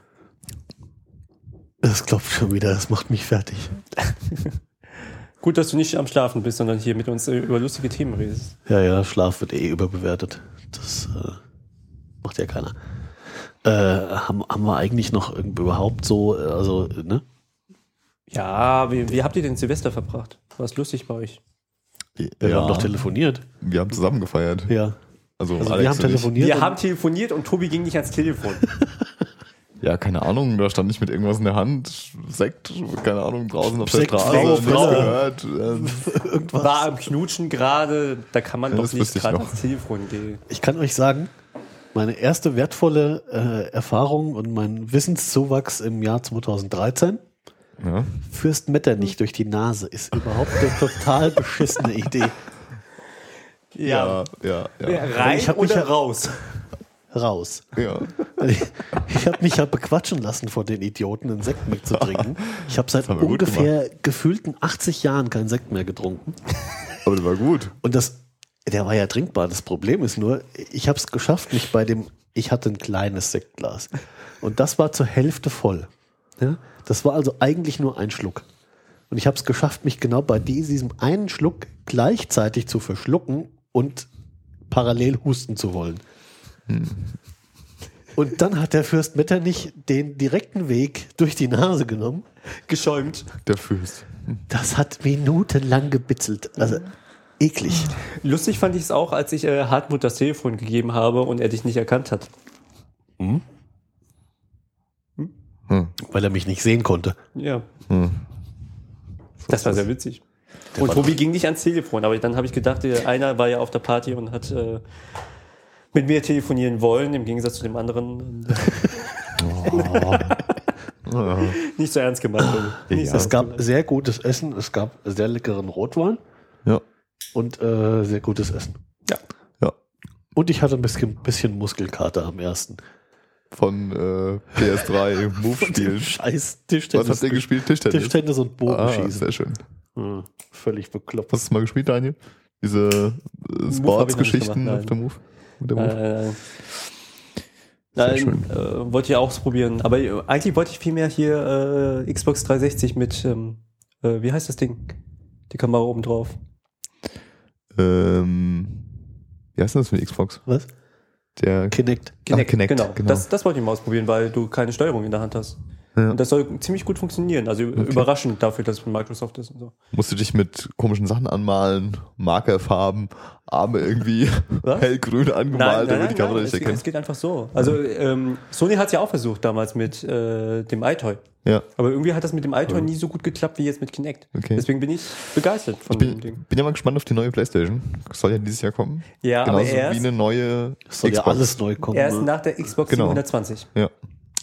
Das klopft schon wieder, das macht mich fertig. Gut, dass du nicht am Schlafen bist, sondern hier mit uns über lustige Themen redest. Ja, Schlaf wird überbewertet. Das macht ja keiner. Haben wir eigentlich noch überhaupt so, also, ne? Ja, wie habt ihr den Silvester verbracht? War es lustig bei euch? Wir haben doch telefoniert. Wir haben zusammen gefeiert. Ja. Also Also Alex wir haben und ich. telefoniert. Wir und- haben telefoniert und Tobi ging nicht ans Telefon. Ja, keine Ahnung, da stand ich mit irgendwas in der Hand, Sekt, keine Ahnung, draußen auf der Sekt, Straße, Frau, nichts Frau. gehört. irgendwas. War am Knutschen gerade, da kann man Ja, doch das nicht wüsste ich gerade noch. ans Telefon gehen. Ich kann euch sagen, meine erste wertvolle Erfahrung und mein Wissenszuwachs im Jahr 2013, Ja. Fürst Metternich durch die Nase, ist überhaupt eine total beschissene Idee. Ja. Rein Ich hab mich oder ja- raus? Raus. Ja. Ich habe mich ja bequatschen lassen von den Idioten, einen Sekt mitzutrinken. Ich habe seit haben wir gut ungefähr gefühlten 80 Jahren keinen Sekt mehr getrunken. Aber der war gut. Und der war ja trinkbar. Das Problem ist nur, ich habe es geschafft, ich hatte ein kleines Sektglas. Und das war zur Hälfte voll. Ja? Das war also eigentlich nur ein Schluck. Und ich habe es geschafft, mich genau bei diesem einen Schluck gleichzeitig zu verschlucken und parallel husten zu wollen. Und dann hat der Fürst Metternich den direkten Weg durch die Nase genommen. Geschäumt. Der Fürst. Das hat minutenlang gebitzelt. Also eklig. Lustig fand ich es auch, als ich Hartmut das Telefon gegeben habe und er dich nicht erkannt hat. Weil er mich nicht sehen konnte. Ja. Das war sehr witzig. Und Tobi ging nicht ans Telefon, aber dann habe ich gedacht, einer war ja auf der Party und hat mit mir telefonieren wollen, im Gegensatz zu dem anderen. Nicht so ernst gemeint. Tobi. Nicht so Es ernst gab gemeint. sehr gutes Essen, es gab sehr leckeren Rotwein Ja. und sehr gutes Essen. Ja. Ja. Und ich hatte ein bisschen Muskelkater am ersten. Von PS3 Move-Spielen. Scheiß Tischtennis. Was habt ihr gespielt? Tischtennis? Tischtennis und Bogenschießen. Sehr schön. Völlig bekloppt. Hast du mal gespielt, Daniel? Diese Sports-Geschichten gemacht, auf der Move? Mit der Move? Nein, schön. wollte ich auch ausprobieren. Aber eigentlich wollte ich vielmehr hier Xbox 360 mit, wie heißt das Ding? Die Kamera oben drauf. Wie heißt denn das für die Xbox? Was? Der Kinect. Kinect, genau. genau. Das wollte ich mal ausprobieren, weil du keine Steuerung in der Hand hast. Ja. Und das soll ziemlich gut funktionieren. Also überraschend dafür, dass es von Microsoft ist und so. Musst du dich mit komischen Sachen anmalen, Markerfarben, Arme irgendwie Was? hellgrün angemalt, damit die Kamera nicht es erkennt. geht einfach so. Also Sony hat es ja auch versucht damals mit dem iToy. Ja. Aber irgendwie hat das mit dem iToy nie so gut geklappt wie jetzt mit Kinect. Okay. Deswegen bin ich begeistert von dem Ding. Bin ja mal gespannt auf die neue PlayStation. Soll ja dieses Jahr kommen. Ja, aber Genauso erst- wie eine neue Soll ja Xbox. alles neu kommen. Erst ne? nach der Xbox Genau. 720. Ja.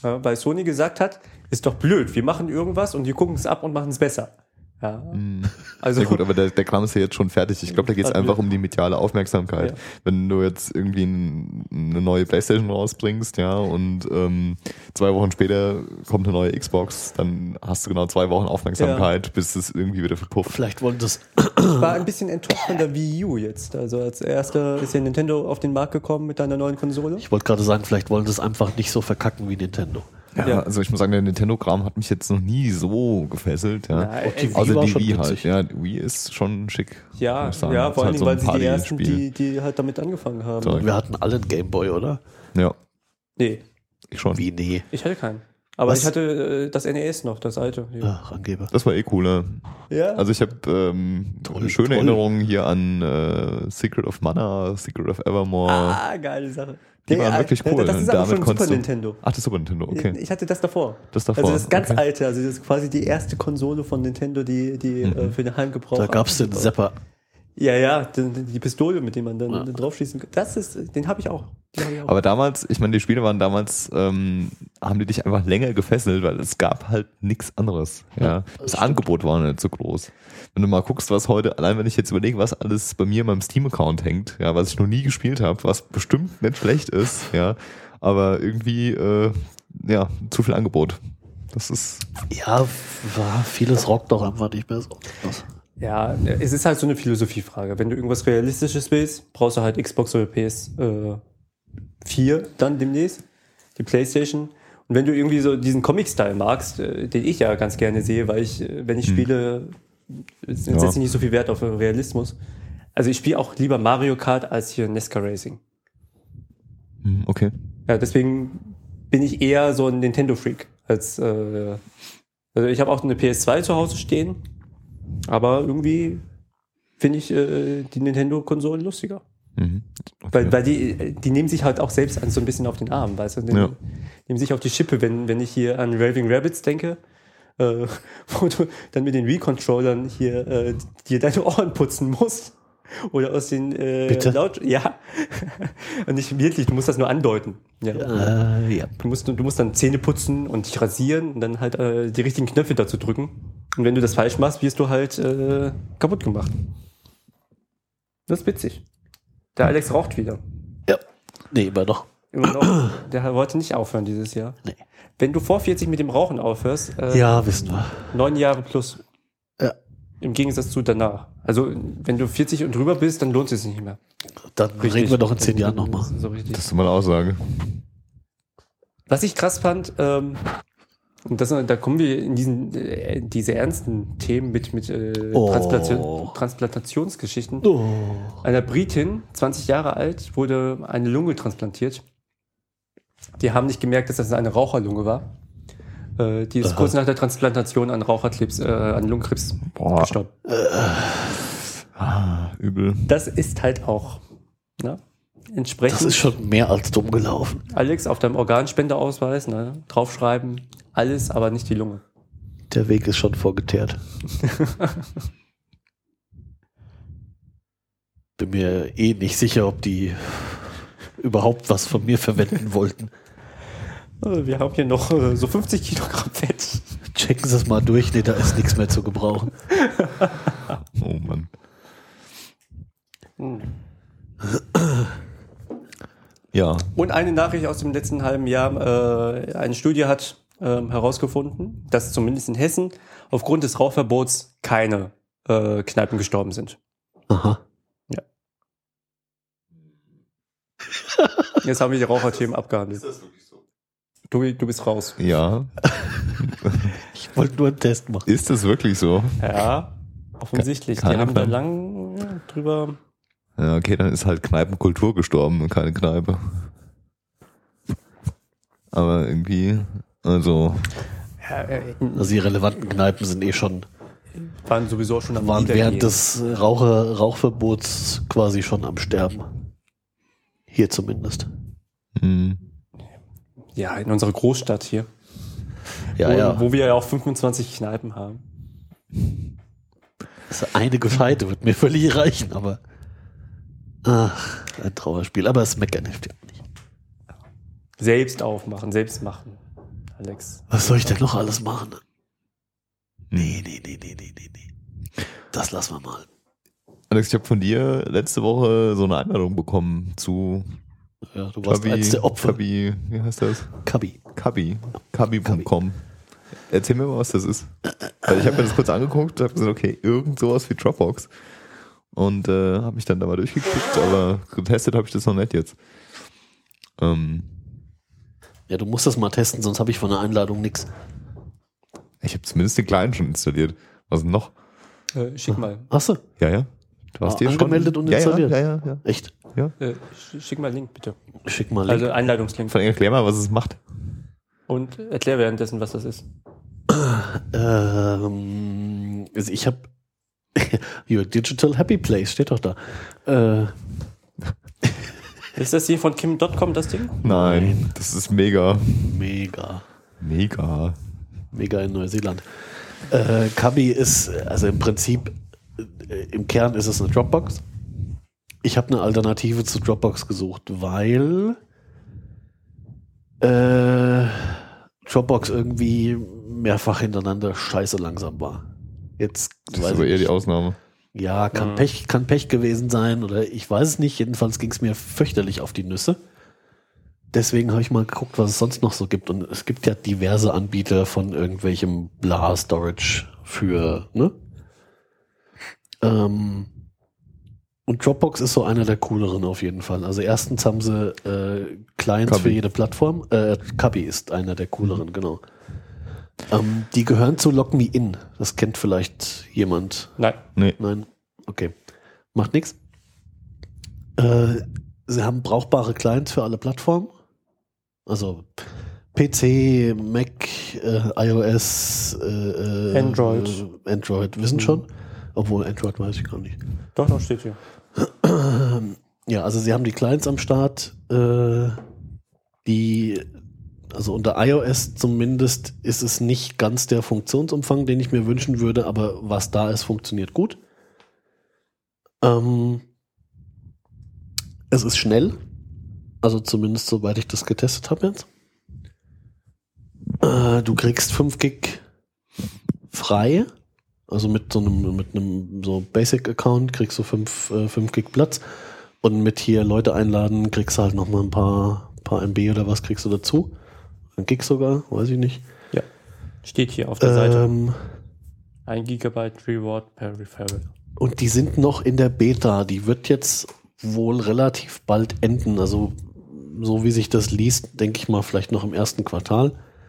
Ja, weil Sony gesagt hat, ist doch blöd, wir machen irgendwas und wir gucken es ab und machen es besser. Ja. Also ja gut, aber der Kram ist ja jetzt schon fertig. Ich glaube, da geht es einfach um die mediale Aufmerksamkeit. Ja. Wenn du jetzt irgendwie eine neue Playstation rausbringst, ja, und 2 Wochen später kommt eine neue Xbox, dann hast du genau 2 Wochen Aufmerksamkeit, bis es irgendwie wieder verpufft. Vielleicht wollen das. Ich war ein bisschen enttäuscht von der Wii U jetzt. Also als erster ist ja Nintendo auf den Markt gekommen mit einer neuen Konsole. Ich wollte gerade sagen, vielleicht wollen das einfach nicht so verkacken wie Nintendo. Ja, also ich muss sagen, der Nintendo-Kram hat mich jetzt noch nie so gefesselt. Ja. Nein, außer die Wii witzig. halt. Ja, die Wii ist schon schick. Ja, muss ich sagen. ja, Ist vor allem, halt so weil ein sie die ersten, Partyspiel. die halt damit angefangen haben. So. Wir hatten alle einen Gameboy, oder? Ja, Nee, ich schon. Wie? Nee. ich hatte keinen. Aber Was? ich hatte das NES noch, das alte. Ja. Ach, Angeber. Das war eh cooler. Ja. Also ich habe schöne toll. Erinnerungen hier an Secret of Mana, Secret of Evermore. Geile Sache. Die waren wirklich cool. Das ist Und aber schon konntest Super du- Nintendo. Ach, das Super Nintendo, okay. Ich hatte das davor. Das davor, Also das ganz okay. alte, also das ist quasi die erste Konsole von Nintendo, die für den Heimgebrauch. Da gab es den Zapper. Ja, die Pistole, mit der man dann draufschießen kann. Den habe ich auch. Aber damals, ich meine, die Spiele waren damals, haben die dich einfach länger gefesselt, weil es gab halt nichts anderes. Ja, das Angebot war nicht so groß. Wenn du mal guckst, was heute, allein wenn ich jetzt überlege, was alles bei mir in meinem Steam-Account hängt, ja, was ich noch nie gespielt habe, was bestimmt nicht schlecht ist, ja, aber irgendwie, zu viel Angebot. Das ist. Ja, vieles rockt doch einfach nicht mehr so. Ja, es ist halt so eine Philosophiefrage. Wenn du irgendwas Realistisches willst, brauchst du halt Xbox oder PS4 dann demnächst, die Playstation. Und wenn du irgendwie so diesen Comic-Style magst, den ich ja ganz gerne sehe, weil ich, wenn ich spiele, setze ich nicht so viel Wert auf Realismus. Also ich spiele auch lieber Mario Kart als hier Nesca Racing. Okay. Ja, deswegen bin ich eher so ein Nintendo-Freak als, also ich habe auch eine PS2 zu Hause stehen, aber irgendwie finde ich die Nintendo-Konsolen lustiger. Mhm. Okay. Weil die nehmen sich halt auch selbst so ein bisschen auf den Arm, weißt du? Nehmen sich auf die Schippe, wenn ich hier an Raving Rabbids denke, wo du dann mit den Wii-Controllern hier dir deine Ohren putzen musst. Oder aus den Bitte? Ja. Und nicht wirklich, du musst das nur andeuten. Ja. Ja. Du musst dann Zähne putzen und dich rasieren und dann halt die richtigen Knöpfe dazu drücken. Und wenn du das falsch machst, wirst du halt kaputt gemacht. Das ist witzig. Der Alex raucht wieder. Ja. Nee, immer noch. Immer noch. Der wollte nicht aufhören dieses Jahr. Nee. Wenn du vor 40 mit dem Rauchen aufhörst, Ja, wissen wir. 9 Jahre plus. Ja. Im Gegensatz zu danach. Also, wenn du 40 und drüber bist, dann lohnt es sich nicht mehr. Dann reden wir doch in 10 Jahren nochmal. So richtig. Das ist meine Aussage. Was ich krass fand, und da kommen wir in diese ernsten Themen mit Transplantationsgeschichten. Oh. Einer Britin, 20 Jahre alt, wurde eine Lunge transplantiert. Die haben nicht gemerkt, dass das eine Raucherlunge war. Die ist kurz nach der Transplantation an an Lungenkrebs gestorben. Übel. Das ist halt auch, ne? Entsprechend. Das ist schon mehr als dumm gelaufen. Alex, auf deinem Organspendeausweis, ne? Draufschreiben, alles, aber nicht die Lunge. Der Weg ist schon vorgeteert. Bin mir nicht sicher, ob die überhaupt was von mir verwenden wollten. Wir haben hier noch so 50 Kilogramm Fett. Checken Sie es mal durch. Nee, da ist nichts mehr zu gebrauchen. Oh Mann. Ja. Und eine Nachricht aus dem letzten halben Jahr. Eine Studie hat herausgefunden, dass zumindest in Hessen aufgrund des Rauchverbots keine Kneipen gestorben sind. Aha. Ja. Jetzt haben wir die Raucherthemen abgehandelt. Ist das wirklich so? Du bist raus. Ja. Ich wollte nur einen Test machen. Ist das wirklich so? Ja, offensichtlich. Keine Die haben da Plan. lang drüber. Ja, okay, dann ist halt Kneipenkultur gestorben und keine Kneipe. Aber irgendwie, also, Also die relevanten Kneipen sind schon, Waren sowieso schon am waren Niedergehen. während des Rauchverbots quasi schon am Sterben. Hier zumindest. Ja, in unserer Großstadt hier. Ja, Wo wir ja auch 25 Kneipen haben. Also eine gescheite wird mir völlig reichen, aber ein Trauerspiel. Aber es meckern hilft ja nicht. Selbst aufmachen, selbst machen. Alex. Was soll ich denn noch alles machen? Nee. Das lassen wir mal. Alex, ich habe von dir letzte Woche so eine Einladung bekommen zu Ja, du warst eins der Opfer. Kabi, wie heißt das? Kabi. Kabi.com. Erzähl mir mal, was das ist. Weil ich habe mir das kurz angeguckt und habe gesagt, okay, irgend sowas wie Dropbox. Und habe mich dann da mal durchgeklickt, aber getestet habe ich das noch nicht jetzt. Ja, du musst das mal testen, sonst habe ich von der Einladung nichts. Ich habe zumindest den kleinen schon installiert. Was denn noch? Schick mal. Achso, Ja. Du hast dir angemeldet schon und installiert? Ja. Echt? Schick mal Link, bitte. Schick mal Link. Also Einladungslink. Von erklär mal, was es macht. Und erklär währenddessen, was das ist. Also ich habe Your Digital Happy Place, steht doch da. Ist das hier von Kim.com, das Ding? Nein, das ist mega. Mega in Neuseeland. Kabi ist, also im Prinzip, im Kern ist es eine Dropbox. Ich habe eine Alternative zu Dropbox gesucht, weil Dropbox irgendwie mehrfach hintereinander scheiße langsam war. Jetzt Das ist aber eher die Ausnahme. Ja, kann Pech gewesen sein oder ich weiß es nicht. Jedenfalls ging es mir fürchterlich auf die Nüsse. Deswegen habe ich mal geguckt, was es sonst noch so gibt. Und es gibt ja diverse Anbieter von irgendwelchem Bla-Storage für, ne? Und Dropbox ist so einer der cooleren auf jeden Fall. Also erstens haben sie Clients Kabi. für jede Plattform. Kabi ist einer der cooleren, genau. Die gehören zu LogMeIn. Das kennt vielleicht jemand. Nein? Okay. Macht nichts. Sie haben brauchbare Clients für alle Plattformen. Also PC, Mac, iOS, Android wissen schon. Obwohl Android weiß ich gar nicht. Doch, steht hier. Ja, also sie haben die Clients am Start, also unter iOS zumindest ist es nicht ganz der Funktionsumfang, den ich mir wünschen würde, aber was da ist, funktioniert gut. Es ist schnell, also zumindest soweit ich das getestet habe jetzt. Du kriegst 5 Gig frei, also mit einem so Basic-Account kriegst du 5 Gig Platz und mit hier Leute einladen kriegst du halt nochmal ein paar MB oder was kriegst du dazu. Ein Gig sogar, weiß ich nicht. Ja, steht hier auf der Seite. 1 Gigabyte Reward per Referral. Und die sind noch in der Beta. Die wird jetzt wohl relativ bald enden. Also so wie sich das liest, denke ich mal vielleicht noch im ersten Quartal.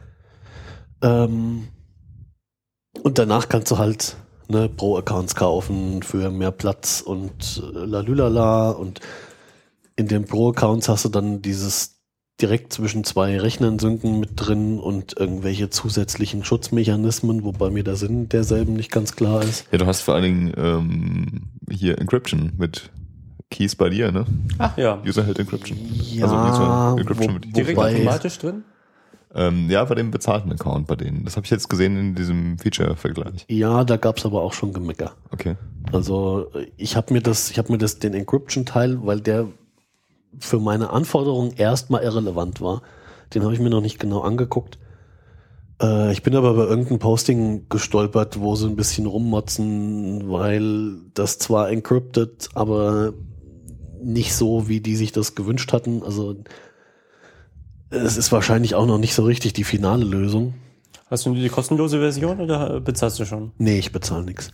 Und danach kannst du halt Pro-Accounts kaufen für mehr Platz und lalülala. Und in den Pro-Accounts hast du dann dieses direkt zwischen 2 Rechnern synken mit drin und irgendwelche zusätzlichen Schutzmechanismen, wobei mir der Sinn derselben nicht ganz klar ist. Ja, du hast vor allen Dingen hier Encryption mit Keys bei dir, ne? Ach ja. User-Held Encryption. Ja, User Encryption mit dir. Direkt automatisch drin? Ja, bei dem bezahlten Account bei denen. Das habe ich jetzt gesehen in diesem Feature-Vergleich. Ja, da gab es aber auch schon Gemecker. Okay. Also ich habe mir den Encryption-Teil, weil der für meine Anforderungen erstmal irrelevant war. Den habe ich mir noch nicht genau angeguckt. Ich bin aber bei irgendeinem Posting gestolpert, wo sie ein bisschen rummotzen, weil das zwar encrypted, aber nicht so, wie die sich das gewünscht hatten. Also es ist wahrscheinlich auch noch nicht so richtig die finale Lösung. Hast du die kostenlose Version oder bezahlst du schon? Nee, ich bezahle nichts.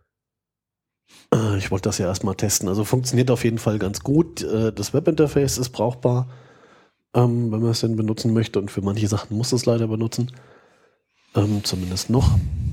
Ich wollte das ja erstmal testen. Also funktioniert auf jeden Fall ganz gut. Das Webinterface ist brauchbar, wenn man es denn benutzen möchte. Und für manche Sachen muss es leider benutzen. Zumindest noch.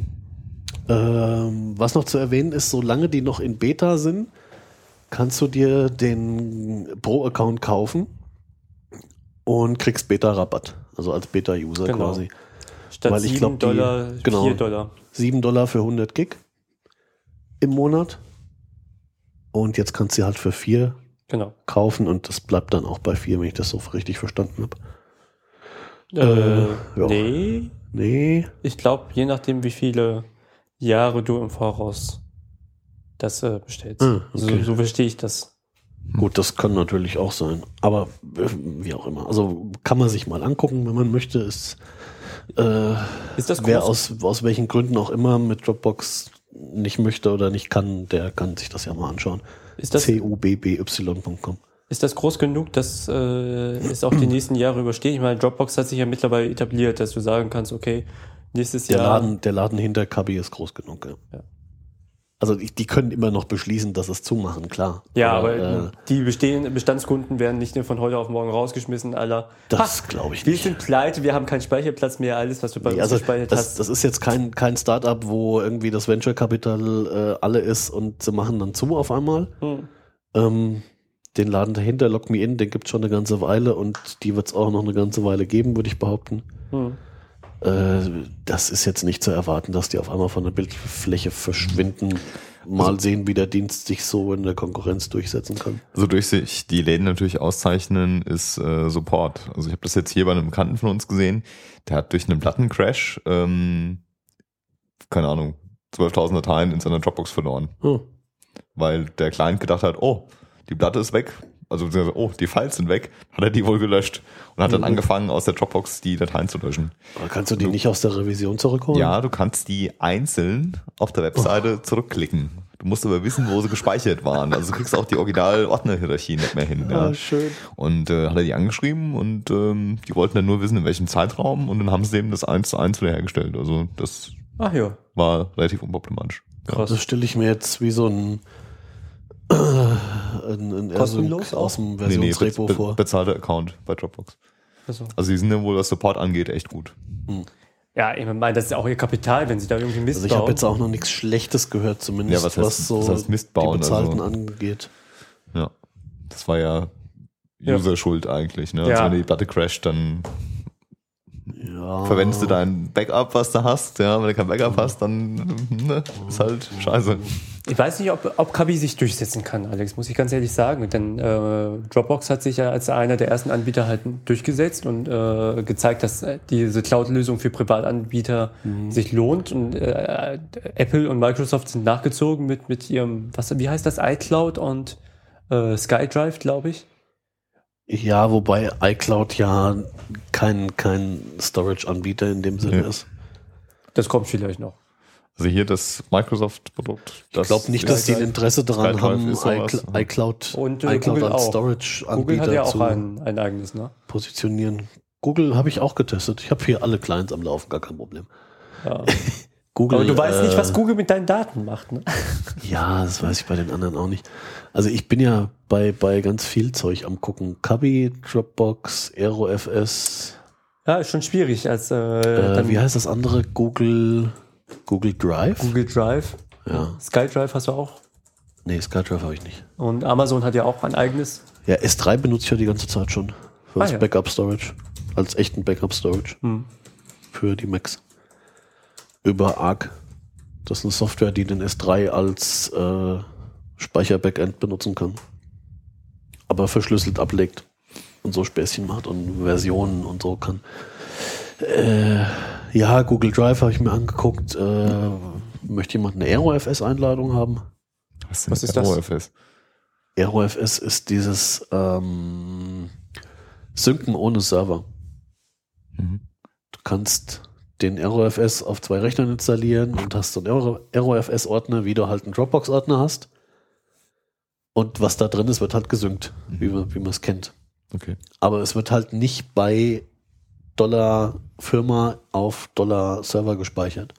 Was noch zu erwähnen ist, solange die noch in Beta sind, kannst du dir den Pro-Account kaufen und kriegst Beta-Rabatt. Also als Beta-User quasi. Statt Weil ich glaub, $7, $4. $7 für 100 Gig im Monat. Und jetzt kannst du halt für 4 kaufen und das bleibt dann auch bei 4, wenn ich das so richtig verstanden habe. Ja. Nee. Ich glaube, je nachdem, wie viele Jahre du im Voraus das bestellst. Okay. So verstehe ich das. Gut, das kann natürlich auch sein. Aber wie auch immer. Also kann man sich mal angucken, wenn man möchte. Ist das wer groß? aus welchen Gründen auch immer mit Dropbox nicht möchte oder nicht kann, der kann sich das ja mal anschauen. Ist das, cubby.com. ist das groß genug, dass es auch die nächsten Jahre übersteht? Ich meine, Dropbox hat sich ja mittlerweile etabliert, dass du sagen kannst, okay, nächstes Jahr... Der Laden hinter Cubby ist groß genug, ja. Also die können immer noch beschließen, dass es zumachen, klar. Ja, aber die Bestandskunden werden nicht nur von heute auf morgen rausgeschmissen, aller. Das glaube ich Wir nicht. sind pleite, wir haben keinen Speicherplatz mehr, alles, was du bei uns gespeichert hast. Das ist jetzt kein Startup, wo irgendwie das Venture Capital alle ist und sie machen dann zu auf einmal. Den Laden dahinter, Log Me In, den gibt es schon eine ganze Weile und die wird es auch noch eine ganze Weile geben, würde ich behaupten. Das ist jetzt nicht zu erwarten, dass die auf einmal von der Bildfläche verschwinden. Mal sehen, wie der Dienst sich so in der Konkurrenz durchsetzen kann. Also durch sich die Läden natürlich auszeichnen, ist Support. Also ich habe das jetzt hier bei einem Bekannten von uns gesehen, der hat durch einen Plattencrash, keine Ahnung, 12.000 Dateien in seiner Dropbox verloren. Weil der Client gedacht hat, oh, die Platte ist weg. Also, oh, die Files sind weg, hat er die wohl gelöscht und hat dann angefangen, aus der Dropbox die Dateien zu löschen. Aber kannst du die nicht aus der Revision zurückholen? Ja, du kannst die einzeln auf der Webseite zurückklicken. Du musst aber wissen, wo sie gespeichert waren. Also du kriegst auch die Original-Ordner-Hierarchie nicht mehr hin. Ja. Schön. Und hat er die angeschrieben und die wollten dann nur wissen, in welchem Zeitraum und dann haben sie dem das 1:1 wiederhergestellt. Also das war relativ unproblematisch. Krass. Das stelle ich mir jetzt wie so ein kostenlos aus dem Versionsrepo vor. Bezahlter Account bei Dropbox. Also die sind ja wohl, was Support angeht, echt gut. Ja, ich meine, das ist ja auch ihr Kapital, wenn sie da irgendwie Mist bauen. Also ich habe jetzt auch noch nichts Schlechtes gehört, zumindest ja, was heißt Mist bauen, die Bezahlten angeht. Ja, das war ja User-Schuld eigentlich. Ne? Ja. Also wenn die Platte crasht, dann verwendest du dein Backup, was du hast. Ja, wenn du kein Backup hast, dann ist halt scheiße. Ich weiß nicht, ob Cubby sich durchsetzen kann, Alex, muss ich ganz ehrlich sagen. Denn Dropbox hat sich ja als einer der ersten Anbieter halt durchgesetzt und gezeigt, dass diese Cloud-Lösung für Privatanbieter sich lohnt. Und Apple und Microsoft sind nachgezogen mit ihrem, wie heißt das, iCloud und SkyDrive, glaube ich. Ja, wobei iCloud ja kein Storage-Anbieter in dem Sinne ist. Das kommt vielleicht noch. Also hier das Microsoft-Produkt. Ich glaube nicht, dass die ein Interesse daran SkyDrive haben, iCloud und iCloud Google als auch. Storage-Anbieter Google hat ja auch zu ein eigenes, ne? positionieren. Google habe ich auch getestet. Ich habe hier alle Clients am Laufen, gar kein Problem. Ja. Google, Aber du weißt nicht, was Google mit deinen Daten macht, ne? Ja, das weiß ich bei den anderen auch nicht. Also ich bin ja bei ganz viel Zeug am gucken. Cubby, Dropbox, AeroFS. Ja, ist schon schwierig. Als wie heißt das andere? Google Drive? Google Drive. Ja. SkyDrive hast du auch. Nee, SkyDrive habe ich nicht. Und Amazon hat ja auch ein eigenes. Ja, S3 benutze ich ja die ganze Zeit schon. Für das ja. Backup Storage. Als echten Backup Storage. Für die Macs. Über Arc. Das ist eine Software, die den S3 als Speicher-Backend benutzen kann. Aber verschlüsselt ablegt. Und so Späßchen macht und Versionen und so kann. Ja, Google Drive habe ich mir angeguckt. Möchte jemand eine AeroFS-Einladung haben? Was ist das? AeroFS? AeroFS ist dieses Synken ohne Server. Du kannst den AeroFS auf 2 Rechnern installieren und hast so einen AeroFS-Ordner, wie du halt einen Dropbox-Ordner hast. Und was da drin ist, wird halt gesynkt, wie man es kennt. Okay. Aber es wird halt nicht bei $ Firma auf $ Server gespeichert.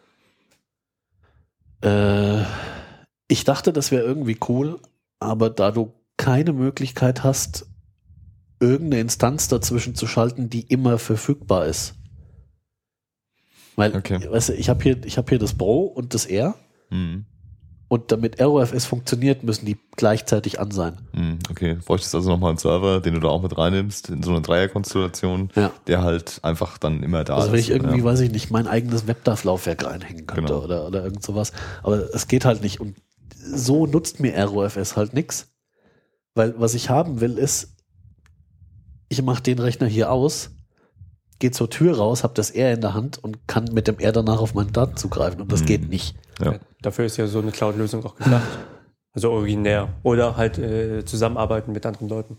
Ich dachte, das wäre irgendwie cool, aber da du keine Möglichkeit hast, irgendeine Instanz dazwischen zu schalten, die immer verfügbar ist. Weil, weißt du, ich habe hier das Pro und das R. Und damit AeroFS funktioniert, müssen die gleichzeitig an sein. Okay, du bräuchtest also nochmal einen Server, den du da auch mit reinnimmst, in so eine Dreierkonstellation, der halt einfach dann immer da ist. Also wenn ich irgendwie, weiß ich nicht, mein eigenes WebDAV-Laufwerk reinhängen könnte oder irgend sowas. Aber es geht halt nicht. Und so nutzt mir AeroFS halt nichts. Weil was ich haben will ist, ich mache den Rechner hier aus, gehe zur Tür raus, habe das R in der Hand und kann mit dem R danach auf meine Daten zugreifen. Und das geht nicht. Ja. Dafür ist ja so eine Cloud-Lösung auch gedacht. Also originär. Oder halt zusammenarbeiten mit anderen Leuten.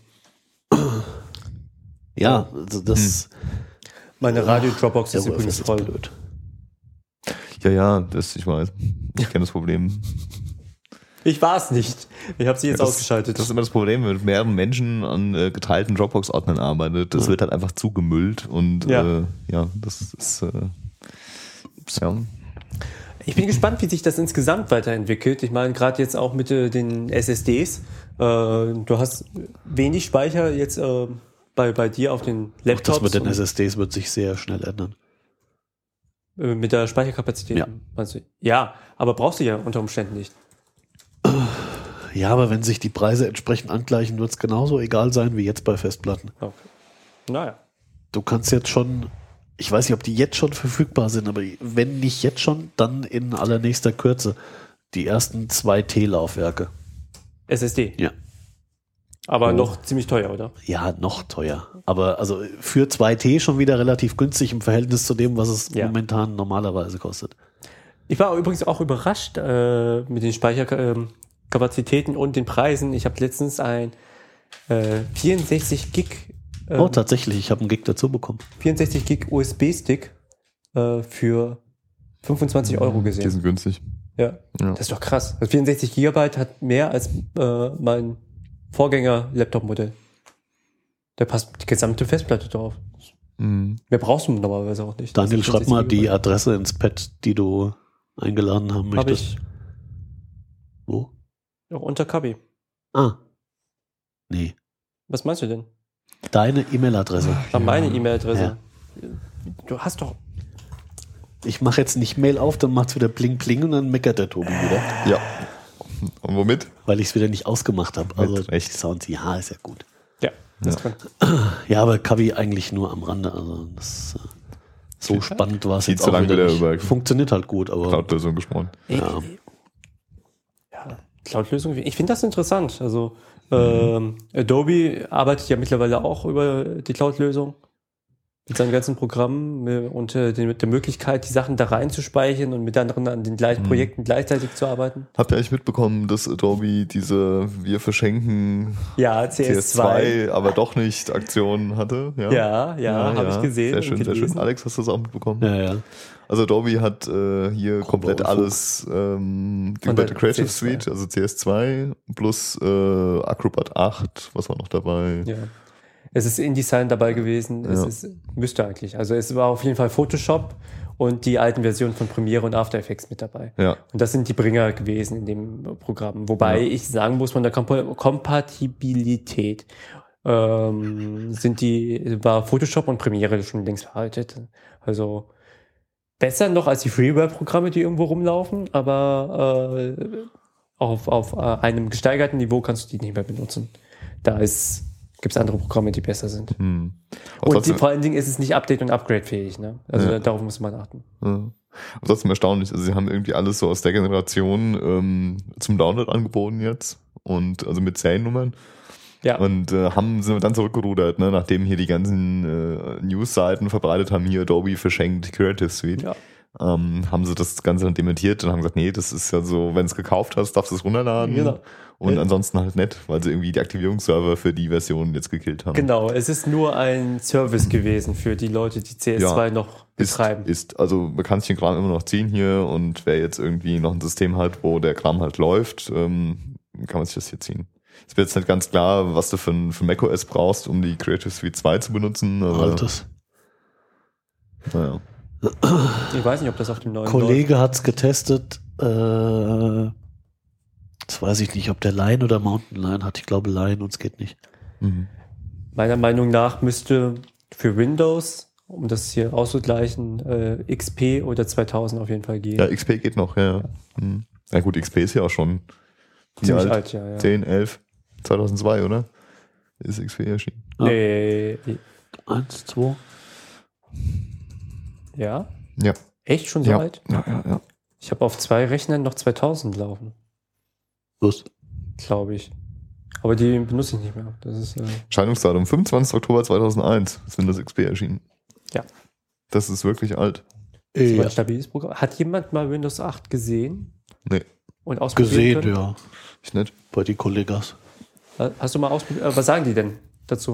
Ja, also das. Meine Radio-Dropbox ist der übrigens ist voll. blöd. Ja, ich weiß. Ich kenne das Problem. Ich war es nicht. Ich habe sie jetzt ausgeschaltet. Das ist immer das Problem, wenn man mit mehreren Menschen an geteilten Dropbox-Ordnern arbeitet. Das wird halt einfach zugemüllt und das ist ja. Ich bin gespannt, wie sich das insgesamt weiterentwickelt. Ich meine, gerade jetzt auch mit den SSDs. Du hast wenig Speicher jetzt bei dir auf den Laptops. Das mit den SSDs wird sich sehr schnell ändern. Mit der Speicherkapazität? Ja. Meinst du? Ja, aber brauchst du ja unter Umständen nicht. Ja, aber wenn sich die Preise entsprechend angleichen, wird es genauso egal sein wie jetzt bei Festplatten. Okay. Naja. Du kannst jetzt schon, ich weiß nicht, ob die jetzt schon verfügbar sind, aber wenn nicht jetzt schon, dann in allernächster Kürze die ersten 2 T-Laufwerke. SSD? Ja. Aber noch ziemlich teuer, oder? Ja, noch teuer. Aber also für 2T schon wieder relativ günstig im Verhältnis zu dem, was es momentan normalerweise kostet. Ich war übrigens auch überrascht mit den Speicherkapazitäten und den Preisen. Ich habe letztens ein 64 Gig tatsächlich, ich habe einen Gig dazu bekommen. 64 Gig USB-Stick für 25 Euro gesehen. Die sind günstig. Ja, das ist doch krass. Also 64 Gigabyte hat mehr als mein Vorgänger-Laptop-Modell. Da passt die gesamte Festplatte drauf. Mehr brauchst du normalerweise auch nicht. Daniel, schreib mal die Adresse ins Pad, die du eingeladen haben möchtest. Habe ich. Wo? Ja, unter Kabi. Ah. Nee. Was meinst du denn? Deine E-Mail-Adresse. Meine E-Mail-Adresse. Ja. Du hast doch... Ich mache jetzt nicht Mail auf, dann macht's wieder Bling Bling und dann meckert der Tobi wieder. Ja. Und womit? Weil ich es wieder nicht ausgemacht habe. Also Recht. Sound, ja, ist ja gut. Ja, das kann. Ja, aber Kabi eigentlich nur am Rande. Also das, so spannend war es Viel jetzt zu auch lange wieder wieder nicht. über Funktioniert halt gut, aber Cloud-Lösung gesprochen. ja. Ja, Cloud-Lösung. Ich finde das interessant. Also Adobe arbeitet ja mittlerweile auch über die Cloud-Lösung mit seinen ganzen Programmen und der Möglichkeit, die Sachen da reinzuspeichern und mit anderen an den gleichen Projekten gleichzeitig zu arbeiten. Habt ihr eigentlich mitbekommen, dass Adobe diese Wir verschenken Ja, CS2, aber doch nicht Aktion hatte? Ja, habe ich gesehen. Sehr schön, sehr schön. Alex, hast du das auch mitbekommen? Ja. Also Adobe hat hier komplett alles die komplette Creative CS2. Suite, also CS2 plus Acrobat 8, was war noch dabei? Ja. Es ist InDesign dabei gewesen. Es müsste eigentlich. Also es war auf jeden Fall Photoshop und die alten Versionen von Premiere und After Effects mit dabei. Ja. Und das sind die Bringer gewesen in dem Programm. Wobei ich sagen muss, von der Kompatibilität war Photoshop und Premiere schon längst veraltet. Also besser noch als die Freeware-Programme, die irgendwo rumlaufen, aber auf einem gesteigerten Niveau kannst du die nicht mehr benutzen. Gibt es andere Programme, die besser sind. Und vor allen Dingen ist es nicht Update- und Upgrade-fähig. Ne? Also darauf muss man achten. Ja. Aber trotzdem erstaunlich. Also sie haben irgendwie alles so aus der Generation zum Download angeboten jetzt. Und also mit Seriennummern. Ja. Und sind dann zurückgerudert, ne? Nachdem hier die ganzen News-Seiten verbreitet haben, hier Adobe verschenkt Creative Suite. Ja. Haben sie das Ganze dann dementiert und haben gesagt, nee, das ist ja so, wenn du es gekauft hast, darfst du es runterladen. Genau. Und ansonsten halt nicht, weil sie irgendwie die Aktivierungsserver für die Version jetzt gekillt haben. Genau, es ist nur ein Service gewesen für die Leute, die CS2 noch betreiben. Also man kann sich den Kram immer noch ziehen hier und wer jetzt irgendwie noch ein System hat, wo der Kram halt läuft, kann man sich das hier ziehen. Es wird jetzt nicht ganz klar, was du für macOS brauchst, um die Creative Suite 2 zu benutzen. Aber Altes. Naja. Ich weiß nicht, ob das auf dem neuen Kollege hat es getestet. Das weiß ich nicht, ob der Lion oder Mountain Lion hat. Ich glaube Lion und es geht nicht. Meiner Meinung nach müsste für Windows, um das hier auszugleichen, XP oder 2000 auf jeden Fall gehen. Ja, XP geht noch, ja. Ja gut, XP ist ja auch schon Ziemlich alt, ja. 10, 11, 2002, oder? Ist XP erschienen. Nee. 1, 2. Ja? Ja. Echt schon so alt? Ja. Ich habe auf 2 Rechnern noch 2000 laufen. Los. Glaube ich. Aber die benutze ich nicht mehr. Das ist Erscheinungsdatum 25. Oktober 2001 ist Windows XP erschienen. Ja. Das ist wirklich alt. ein stabiles Programm. Hat jemand mal Windows 8 gesehen? Nee. und ausprobieren Gesehen, können? ja. Ich nicht. Bei den Kollegas. Hast du mal ausprobiert? Was sagen die denn dazu?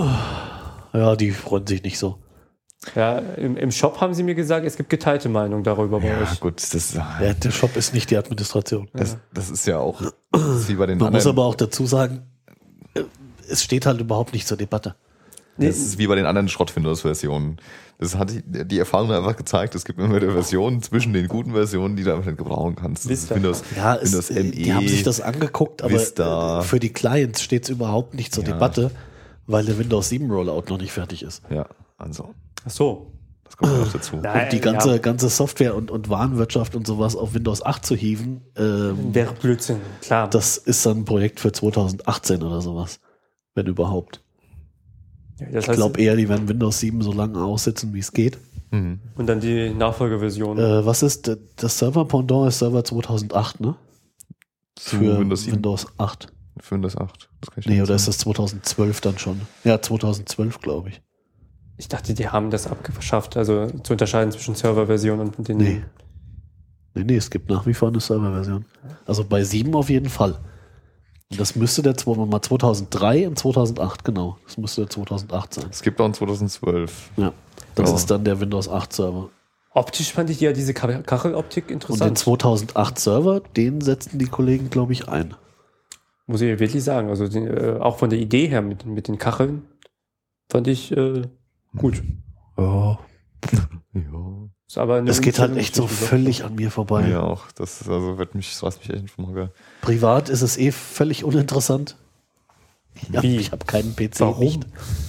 Ja, die freuen sich nicht so. Ja, im Shop haben sie mir gesagt, es gibt geteilte Meinung darüber bei Ja, euch. gut, das Ja, der Shop ist nicht die Administration. das ist ja auch das ist wie bei den Man muss anderen. aber auch dazu sagen, es steht halt überhaupt nicht zur Debatte. Das ist wie bei den anderen Schrott-Windows-Versionen. Das hat die Erfahrung einfach gezeigt, es gibt immer wieder Versionen zwischen den guten Versionen, die du einfach nicht gebrauchen kannst. Das ist Vista. Windows, Ja, Windows ME. die haben sich das angeguckt, aber Vista. für die Clients steht es überhaupt nicht zur Ja. Debatte, weil der Windows 7 Rollout noch nicht fertig ist. Ja, also, Ach so. das kommt noch dazu. Nein, Und die ganze Software und Warenwirtschaft und sowas auf Windows 8 zu hieven, wäre Blödsinn, klar. das ist dann ein Projekt für 2018 oder sowas, wenn überhaupt. Ja, das Ich heißt, glaube eher, die werden Windows 7 so lange aussitzen, wie es geht. Mhm. und dann die Nachfolgeversion. Was ist das Server-Pendant? Ist Server 2008, ne? Zu Für Windows 7. Windows 8. Für Windows 8. Das kann ich Nee, nicht oder ist sagen. das 2012 dann schon? Ja, 2012, glaube ich. Ich dachte, die haben das abgeschafft, also zu unterscheiden zwischen Serverversion und den. Nee. Nee, es gibt nach wie vor eine Serverversion. Also bei 7 auf jeden Fall. Und das müsste der 2003 und 2008, genau. Das müsste der 2008 sein. Es gibt auch einen 2012. Ja. Das Genau. ist dann der Windows 8 Server. Optisch fand ich ja diese Kacheloptik Und den interessant. 2008 Server, den setzten die Kollegen, glaube ich, ein. Muss ich wirklich sagen. Also auch von der Idee her mit den Kacheln fand ich gut. Ja. Ja. Ist aber eine Das geht halt echt so unübliche völlig an mir vorbei. Ja, auch. Das ist, also das reißt mich echt vom Hocker. Privat ist es völlig uninteressant. Wie? Ich habe keinen PC. Warum? Nicht.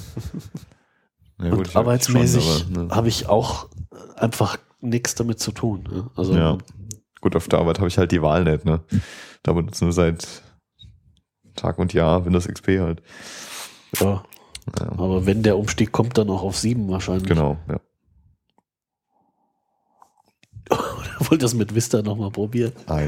Ja, Und gut, ich arbeitsmäßig schon, aber, ne. habe ich auch einfach nichts damit zu tun. Ne? Also Ja. Gut, auf der Arbeit habe ich halt die Wahl nicht, ne? Da benutzen wir seit Tag und Jahr Windows XP halt. ja. Ja. Aber wenn der Umstieg kommt, dann auch auf 7 wahrscheinlich. Genau, ja. Wollt das mit Vista nochmal probieren? Nein.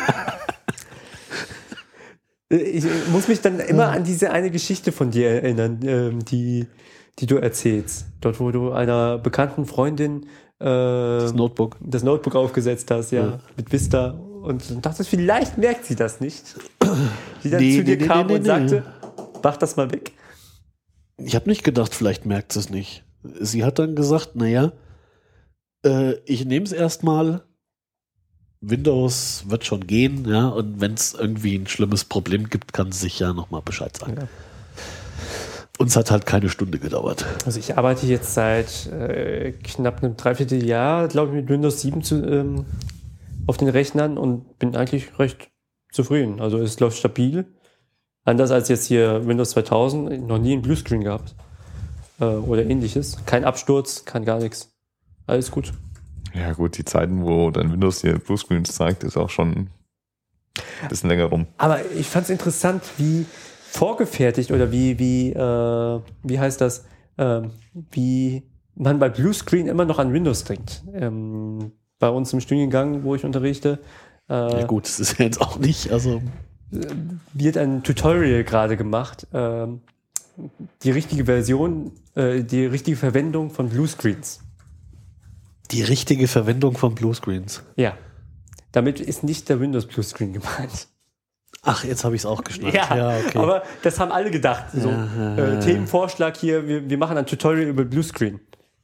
Ich muss mich dann immer an diese eine Geschichte von dir erinnern, die du erzählst. Dort, wo du einer bekannten Freundin Das Notebook. das Notebook aufgesetzt hast, ja, mit Vista. Und dachtest, vielleicht merkt sie das nicht. Die dann Nee, zu dir nee, kam nee, und nee, sagte, mach das mal weg. Ich habe nicht gedacht, vielleicht merkt sie es nicht. Sie hat dann gesagt, naja, ich nehme es erstmal. Windows wird schon gehen, ja, und wenn es irgendwie ein schlimmes Problem gibt, kann sie sich ja nochmal Bescheid sagen. Ja. Uns hat halt keine Stunde gedauert. Also ich arbeite jetzt seit knapp einem Dreivierteljahr, glaube ich, mit Windows 7 auf den Rechnern und bin eigentlich recht zufrieden. Also es läuft stabil. Anders als jetzt hier Windows 2000, noch nie einen Bluescreen gehabt oder ähnliches. Kein Absturz, kein gar nichts. Alles gut. Ja, gut, die Zeiten, wo dein Windows hier Bluescreens zeigt, ist auch schon ein bisschen länger rum. Aber ich fand es interessant, wie vorgefertigt oder wie heißt das, wie man bei Bluescreen immer noch an Windows denkt. Bei uns im Studiengang, wo ich unterrichte, Ja gut, das ist ja jetzt auch nicht, also wird ein Tutorial gerade gemacht, die richtige Version, die richtige Verwendung von Bluescreens. die richtige Verwendung von Bluescreens. Ja. Damit ist nicht der Windows Bluescreen gemeint. Ach, jetzt habe ich es auch geschnallt. Okay. Aber das haben alle gedacht. So, Themenvorschlag hier, wir machen ein Tutorial über Bluescreen.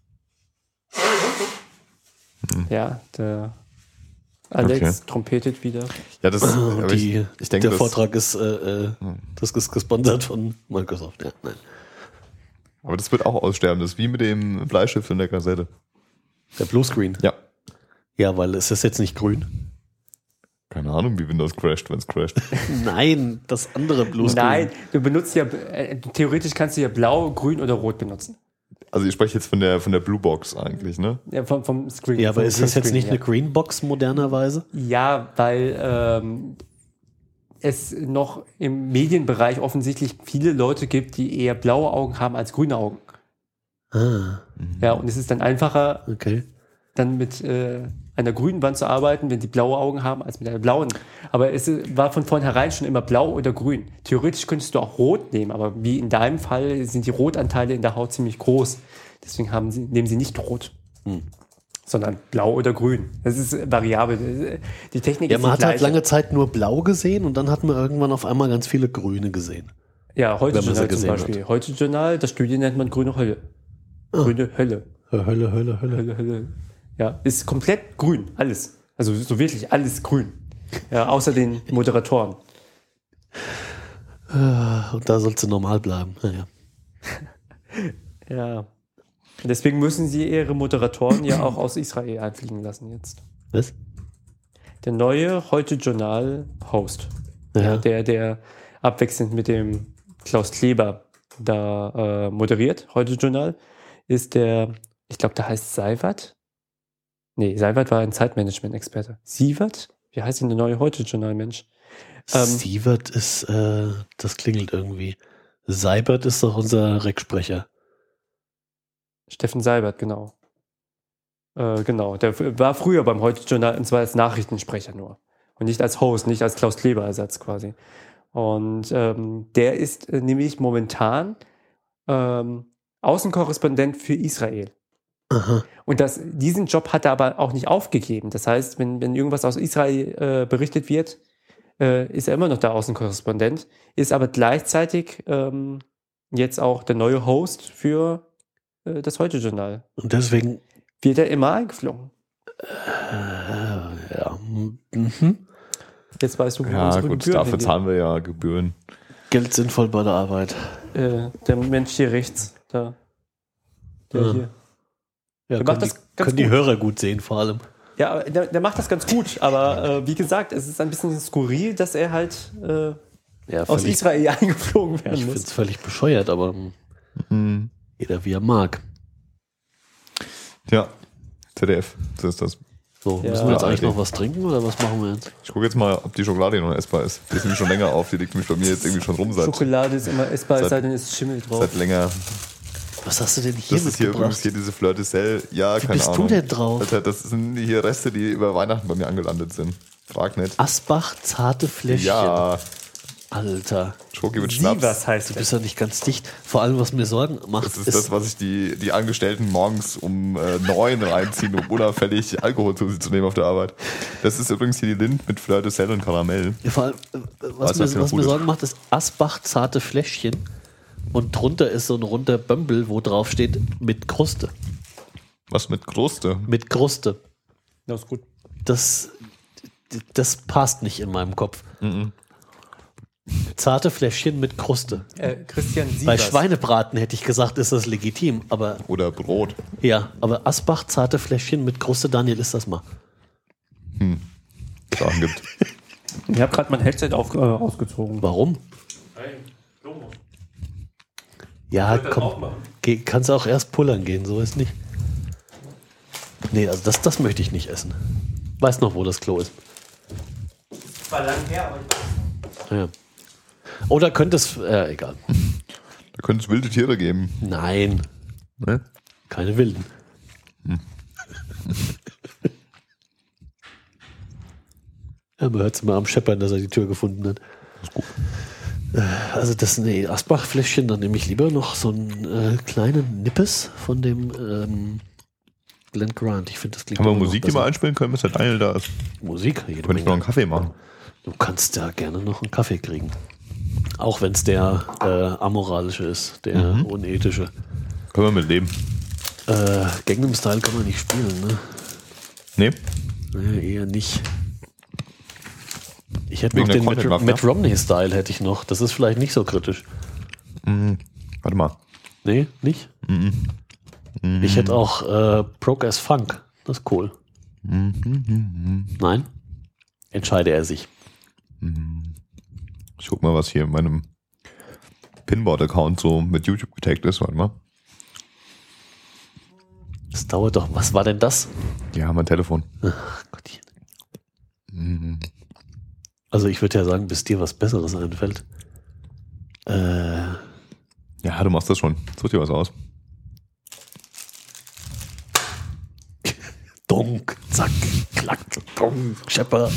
Ja, der Alex trompetet wieder. Ja, das aber ich denke, der das, Vortrag ist, das ist gesponsert von Microsoft. Ja, nein. aber das wird auch aussterben. Das ist wie mit dem Bleistift in der Kassette. Der Bluescreen. Ja. Ja, weil es ist jetzt nicht grün. Keine Ahnung, wie Windows crasht, wenn es crasht. Nein, das andere Bluescreen. Nein, du benutzt ja, theoretisch kannst du ja blau, grün oder rot benutzen. Also ich spreche jetzt von der Blue Box eigentlich, ne? Ja, vom Screen. Ja, aber vom ist das jetzt Greenscreen, nicht ja. eine Greenbox modernerweise? Ja, weil es noch im Medienbereich offensichtlich viele Leute gibt, die eher blaue Augen haben als grüne Augen. Ah, Ja, und es ist dann einfacher, okay. dann mit einer grünen Wand zu arbeiten, wenn die blaue Augen haben, als mit einer blauen. Aber es war von vornherein schon immer blau oder grün. Theoretisch könntest du auch rot nehmen, aber wie in deinem Fall sind die Rotanteile in der Haut ziemlich groß. Deswegen nehmen sie nicht rot. sondern blau oder grün. Das ist variabel. Die Technik Ja, ist man die hat halt gleiche. lange Zeit nur blau gesehen und dann hat man irgendwann auf einmal ganz viele grüne gesehen. Ja, heute wenn man sie Journal zum gesehen Beispiel. Heute Journal, das Studio nennt man grüne Hölle. Grüne Hölle. Hölle. Hölle. Ja, ist komplett grün, alles. Also so wirklich alles grün. Ja, außer den Moderatoren. Und da sollst du normal bleiben. Naja. Ja. Deswegen müssen sie ihre Moderatoren ja auch aus Israel einfliegen lassen jetzt. Was? Der neue Heute-Journal-Host, Ja. der abwechselnd mit dem Klaus Kleber da moderiert, Heute-Journal, ist der, ich glaube, der heißt Seiwert. Nee, Seiwert war ein Zeitmanagement-Experte. Sievert? Wie heißt denn der neue Heute-Journal-Mensch? Sievert ist, das klingelt irgendwie. Seibert ist doch unser Recksprecher. Steffen Seibert, genau. Genau, der war früher beim Heute-Journal, und zwar als Nachrichtensprecher nur. Und nicht als Host, nicht als Klaus Kleber-Ersatz quasi. Und der ist nämlich momentan Außenkorrespondent für Israel. Aha. Und diesen Job hat er aber auch nicht aufgegeben. Das heißt, wenn irgendwas aus Israel berichtet wird, ist er immer noch der Außenkorrespondent, ist aber gleichzeitig jetzt auch der neue Host für das Heute-Journal. Und deswegen, Wird er immer eingeflogen. ja, Jetzt weißt du, wo Ja, unsere gut, Gebühren dafür hingehen. zahlen wir ja Gebühren. Geld sinnvoll bei der Arbeit. Der Mensch hier rechts, da. Der Ja. hier. Ja, macht können, das die, ganz können die gut. Hörer gut sehen, vor allem. Ja, aber der macht das ganz gut, aber wie gesagt, es ist ein bisschen skurril, dass er halt Ja, aus völlig, Israel eingeflogen ich werden finde muss. es völlig bescheuert, aber jeder wie er mag. Ja, ZDF, so ist das. So, Ja. müssen wir jetzt Ja, eigentlich okay. noch was trinken oder was machen wir jetzt? Ich gucke jetzt mal, ob die Schokolade noch essbar ist. Die ist nämlich schon länger auf. Die liegt nämlich bei mir jetzt irgendwie schon rum Schokolade ist immer essbar, es seit- sei denn, es ist Schimmel drauf. seit länger. Was hast du denn hier Das ist hier übrigens mitgebracht? hier diese Fleur de Sel. Ja, keine bist du Ahnung. denn drauf? Das sind hier Reste, die über Weihnachten bei mir angelandet sind. Frag nicht. Asbach, zarte Fläschchen. Ja, Alter, Schoki mit Sie, Schnaps. was heißt du das? bist ja nicht ganz dicht. Vor allem, was mir Sorgen macht, Das ist das, was sich die Angestellten morgens um 9 reinziehen, um unauffällig Alkohol zu sich zu nehmen auf der Arbeit. Das ist übrigens hier die Lind mit Fleur de Sel und Karamell. Ja, vor allem, Weiß, was hier noch was mir gut ist. Sorgen macht, ist Asbach, zarte Fläschchen. Und drunter ist so ein runder Bömbel, wo drauf steht, mit Kruste. Was mit Kruste? Mit Kruste. Das ist gut. Das passt nicht in meinem Kopf. Zarte Fläschchen mit Kruste. Christian Bei Sievers. Schweinebraten hätte ich gesagt, ist das legitim. Aber Oder Brot. ja, aber Asbach, zarte Fläschchen mit Kruste, Daniel, ist das mal. Sachen gibt. Ich habe gerade mein Headset ausgezogen. Warum? Ja, komm. Kannst auch erst pullern gehen, so ist nicht. Nee, also das möchte ich nicht essen. Weiß noch, wo das Klo ist. War lang her, aber Ja. Oder könnte es. Egal. Da könnte es wilde Tiere geben. Nein, Ne? keine wilden. Ja, man hört es immer am Scheppern, dass er die Tür gefunden hat. Also nee, Asbach-Fläschchen, dann nehme ich lieber noch so einen kleinen Nippes von dem Glen Grant. Ich finde, das klingt Haben wir immer noch Musik, die wir besser. einspielen können, bis der Daniel da ist? Musik? Jede Könnte ich noch einen Menge. Kaffee machen. Du kannst da gerne noch einen Kaffee kriegen. Auch wenn es der amoralische ist, der unethische. Können wir mit leben. Gangnam Style kann man nicht spielen, ne? Nee? Naja, eher nicht. Ich hätte Wegen noch der den Content Marke, Mitt Romney-Style hätte ich noch. Das ist vielleicht nicht so kritisch. Warte mal. Nee, nicht? Ich hätte auch Broke as Funk. Das ist cool. Nein? Entscheide er sich. Ich guck mal, was hier in meinem Pinboard-Account so mit YouTube getaggt ist. Warte mal. Das dauert doch. Was war denn das? Ja, mein Telefon. Ach Gottchen. Also ich würde ja sagen, bis dir was Besseres einfällt. Ja, du machst das schon. Such dir was aus. Donk, zack, klack, donk, schepper.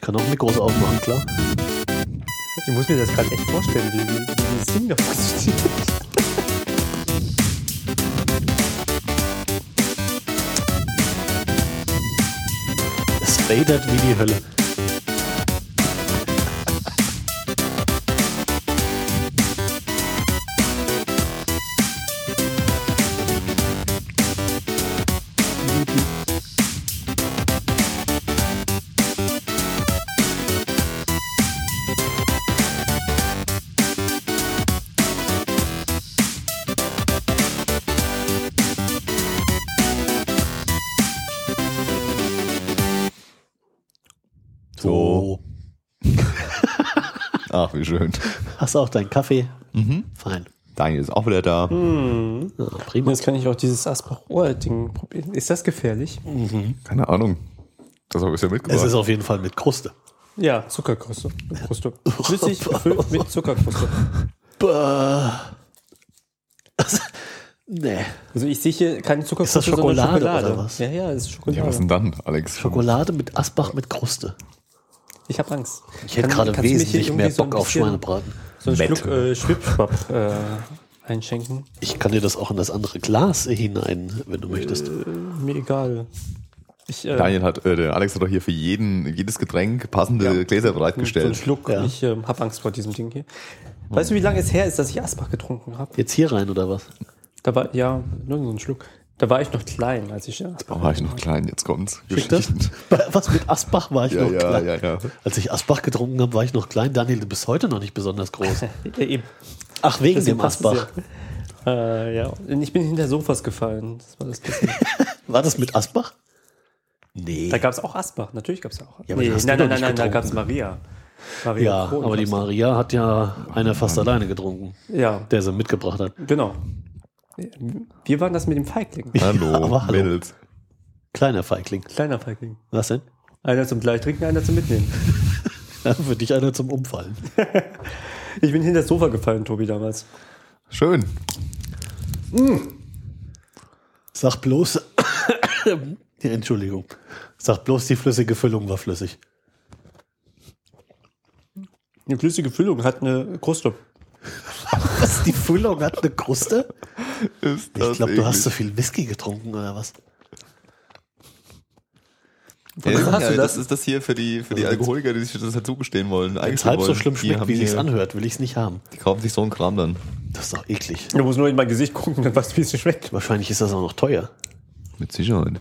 kann auch Mikros aufmachen, klar. Ich muss mir das gerade echt vorstellen, wie dieses Ding da funktioniert. Es fadert wie die Hölle. So. Ach, wie schön. Hast du auch deinen Kaffee? Fein. Daniel ist auch wieder da. Ja, prima. Jetzt kann ich auch dieses Asbach-Rohr-Ding probieren. Ist das gefährlich? Keine Ahnung. Das habe ich ja mitgebracht. Es ist auf jeden Fall mit Kruste. Ja, Zuckerkruste. Kruste. Flüssig gefüllt mit Zuckerkruste. Nee. Also ich sehe hier keine Zuckerkruste, Ist das Schokolade sondern oder was? Ja, das ist Schokolade. Ja, was denn dann, Alex? Schokolade mit Asbach mit Kruste. Ich habe Angst. Ich hätte gerade kannst du mich hier wesentlich mehr irgendwie so ein Bock auf bisschen- Schweinebraten. So einen Mette. Schluck Schwipschwapp einschenken. Ich kann dir das auch in das andere Glas hinein, wenn du möchtest. Mir egal. Daniel hat, der Alex hat doch hier für jedes Getränk passende Gläser So einen bereitgestellt. Schluck. Ja. Ich habe Angst vor diesem Ding hier. Weißt du, wie lange es her ist, dass ich Asbach getrunken habe? Jetzt hier rein oder was? Da war, ja, nur so ein Schluck. Da war ich noch klein, als ich Da war ich noch klein, jetzt kommt's. Schickt das? Was mit Asbach war ich Ja, noch ja, klein. ja. Als ich Asbach getrunken habe, war ich noch klein. Daniel, du bist heute noch nicht besonders groß. Ja, eben. Ach, wegen Deswegen dem passt es Asbach. Ja. Und ich bin hinter Sofas gefallen. Das war das bisschen. War das mit Asbach? Nee. Da gab es auch Asbach, natürlich gab es auch. Ja, aber den hast du doch nicht da getrunken. gab es Maria. Ja, Kron aber die gab's. Maria hat ja einer fast alleine getrunken, Ja, der sie mitgebracht hat. genau. Wir waren das mit dem Feigling. Hallo, Aber hallo. Mädels. Kleiner Feigling. Kleiner Feigling. Was denn? Einer zum Gleichtrinken, einer zum Mitnehmen. Ja, für dich einer zum Umfallen. Ich bin hinter das Sofa gefallen, Tobi, damals. Schön. Sag bloß, Entschuldigung, sag bloß, die flüssige Füllung war flüssig. Die flüssige Füllung hat eine Kruste. Was, die Füllung hat eine Kruste? Ist Ich glaube, du hast so viel Whisky getrunken oder was? Woher hast du das? Das ist das hier für die Alkoholiker, die sich das halt zugestehen wollen. Wenn Eigentlich es halb so wollen. schlimm Die schmeckt, haben wie sich's hier- anhört, will ich es nicht haben. Die kaufen sich so einen Kram dann. Das ist doch eklig. Du musst nur in mein Gesicht gucken, dann weißt du, wie es schmeckt. Wahrscheinlich ist das auch noch teuer. Mit Sicherheit.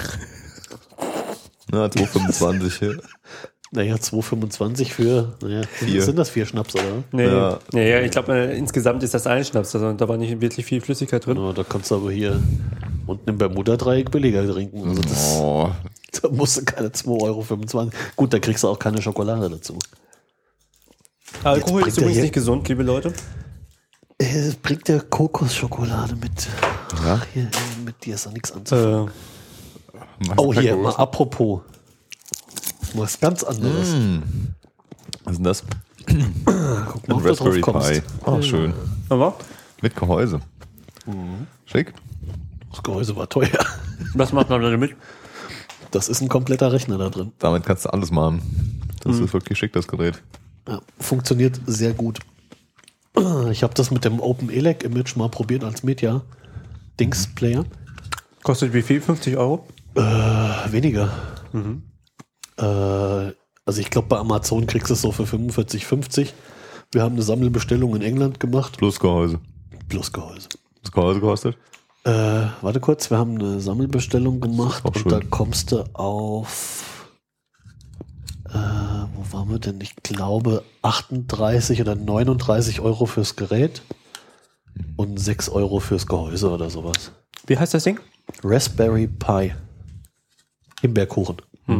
Na, 2,25 hier. Naja, 2,25 für, naja, Vier. sind das 4 Schnaps, oder? Nee, Ja. nee, ich glaube, insgesamt ist das ein Schnaps. Also, da war nicht wirklich viel Flüssigkeit drin. Ja, da kannst du aber hier unten im Bermuda-Dreieck billiger trinken. Also das, Oh, da musst du keine 2,25 Euro. Gut, da kriegst du auch keine Schokolade dazu. Alkohol Jetzt ist bringt er übrigens hier- nicht gesund, liebe Leute. Es bringt der Kokosschokolade mit. Ja? Ach, hier, mit dir ist doch nichts anzufangen. was Oh, ist hier, da mal groß? apropos. Was ganz anderes. Was ist denn das? Guck mal, Ein ob du drauf Raspberry kommst. Pi. Oh, schön. Aber Mit Gehäuse. Schick. Das Gehäuse war teuer. was macht man damit? Das ist ein kompletter Rechner da drin. Damit kannst du alles machen. Das ist wirklich schick, das Gerät. Ja, funktioniert sehr gut. Ich habe das mit dem OpenELEC Image mal probiert als Media-Dings-Player. Kostet wie viel? 50 Euro? Weniger. Also ich glaube, bei Amazon kriegst du es so für 45, 50. Wir haben eine Sammelbestellung in England gemacht. Plus Gehäuse. Plus Gehäuse. Das Gehäuse kostet? Warte kurz, wir haben eine Sammelbestellung gemacht auch und schön. da kommst du auf, wo waren wir denn? Ich glaube 38 oder 39 Euro fürs Gerät und 6 Euro fürs Gehäuse oder sowas. Wie heißt das Ding? Raspberry Pi. Himbeerkuchen.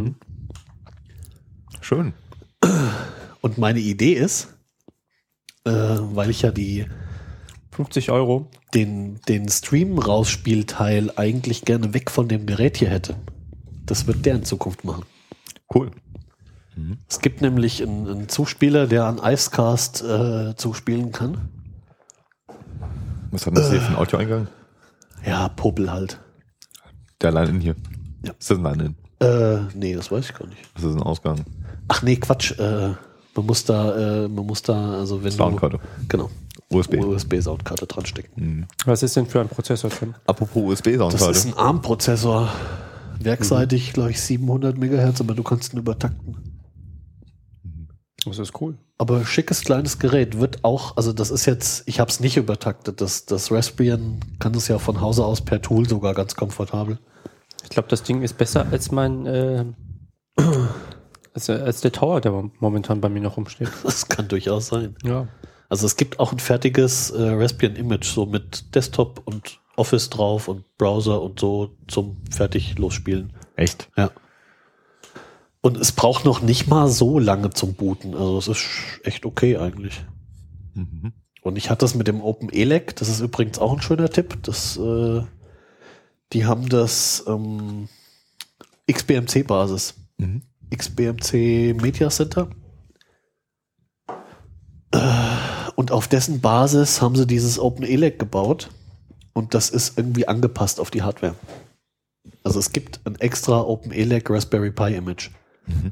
Schön. Und meine Idee ist, weil ich ja 50 Euro. den Stream-Rausspielteil eigentlich gerne weg von dem Gerät hier hätte. Das wird der in Zukunft machen. Cool. Es gibt nämlich einen Zuspieler, der an Icecast zuspielen kann. Was hat das hier für einen Audioeingang? Ja, Popel halt. Der Line-In hier. Ja. Ist das ein Line-In? Nee, das weiß ich gar nicht. Das ist ein Ausgang. Ach nee, Quatsch. Man muss da, also wenn Soundkarte. Genau. USB-Soundkarte dran stecken. Was ist denn für ein Prozessor drin? Apropos Das USB-Soundkarte. ist ein ARM-Prozessor. Werkseitig, glaube ich, 700 MHz, aber du kannst ihn übertakten. Das ist cool. Aber schickes kleines Gerät wird auch, also das ist jetzt, ich habe es nicht übertaktet, das Raspbian kann es ja von Hause aus per Tool sogar ganz komfortabel. Ich glaube, das Ding ist besser als mein als der Tower, der momentan bei mir noch rumsteht. Das kann durchaus sein. Ja. Also es gibt auch ein fertiges Raspbian-Image, so mit Desktop und Office drauf und Browser und so zum fertig losspielen. Echt? Ja. Und es braucht noch nicht mal so lange zum Booten. Also es ist echt okay eigentlich. Mhm. Und ich hatte das mit dem OpenELEC, das ist übrigens auch ein schöner Tipp. Die haben das XBMC-Basis. Mhm. XBMC Media Center. Und auf dessen Basis haben sie dieses OpenELEC gebaut. Und das ist irgendwie angepasst auf die Hardware. Also es gibt ein extra OpenELEC Raspberry Pi Image. Mhm.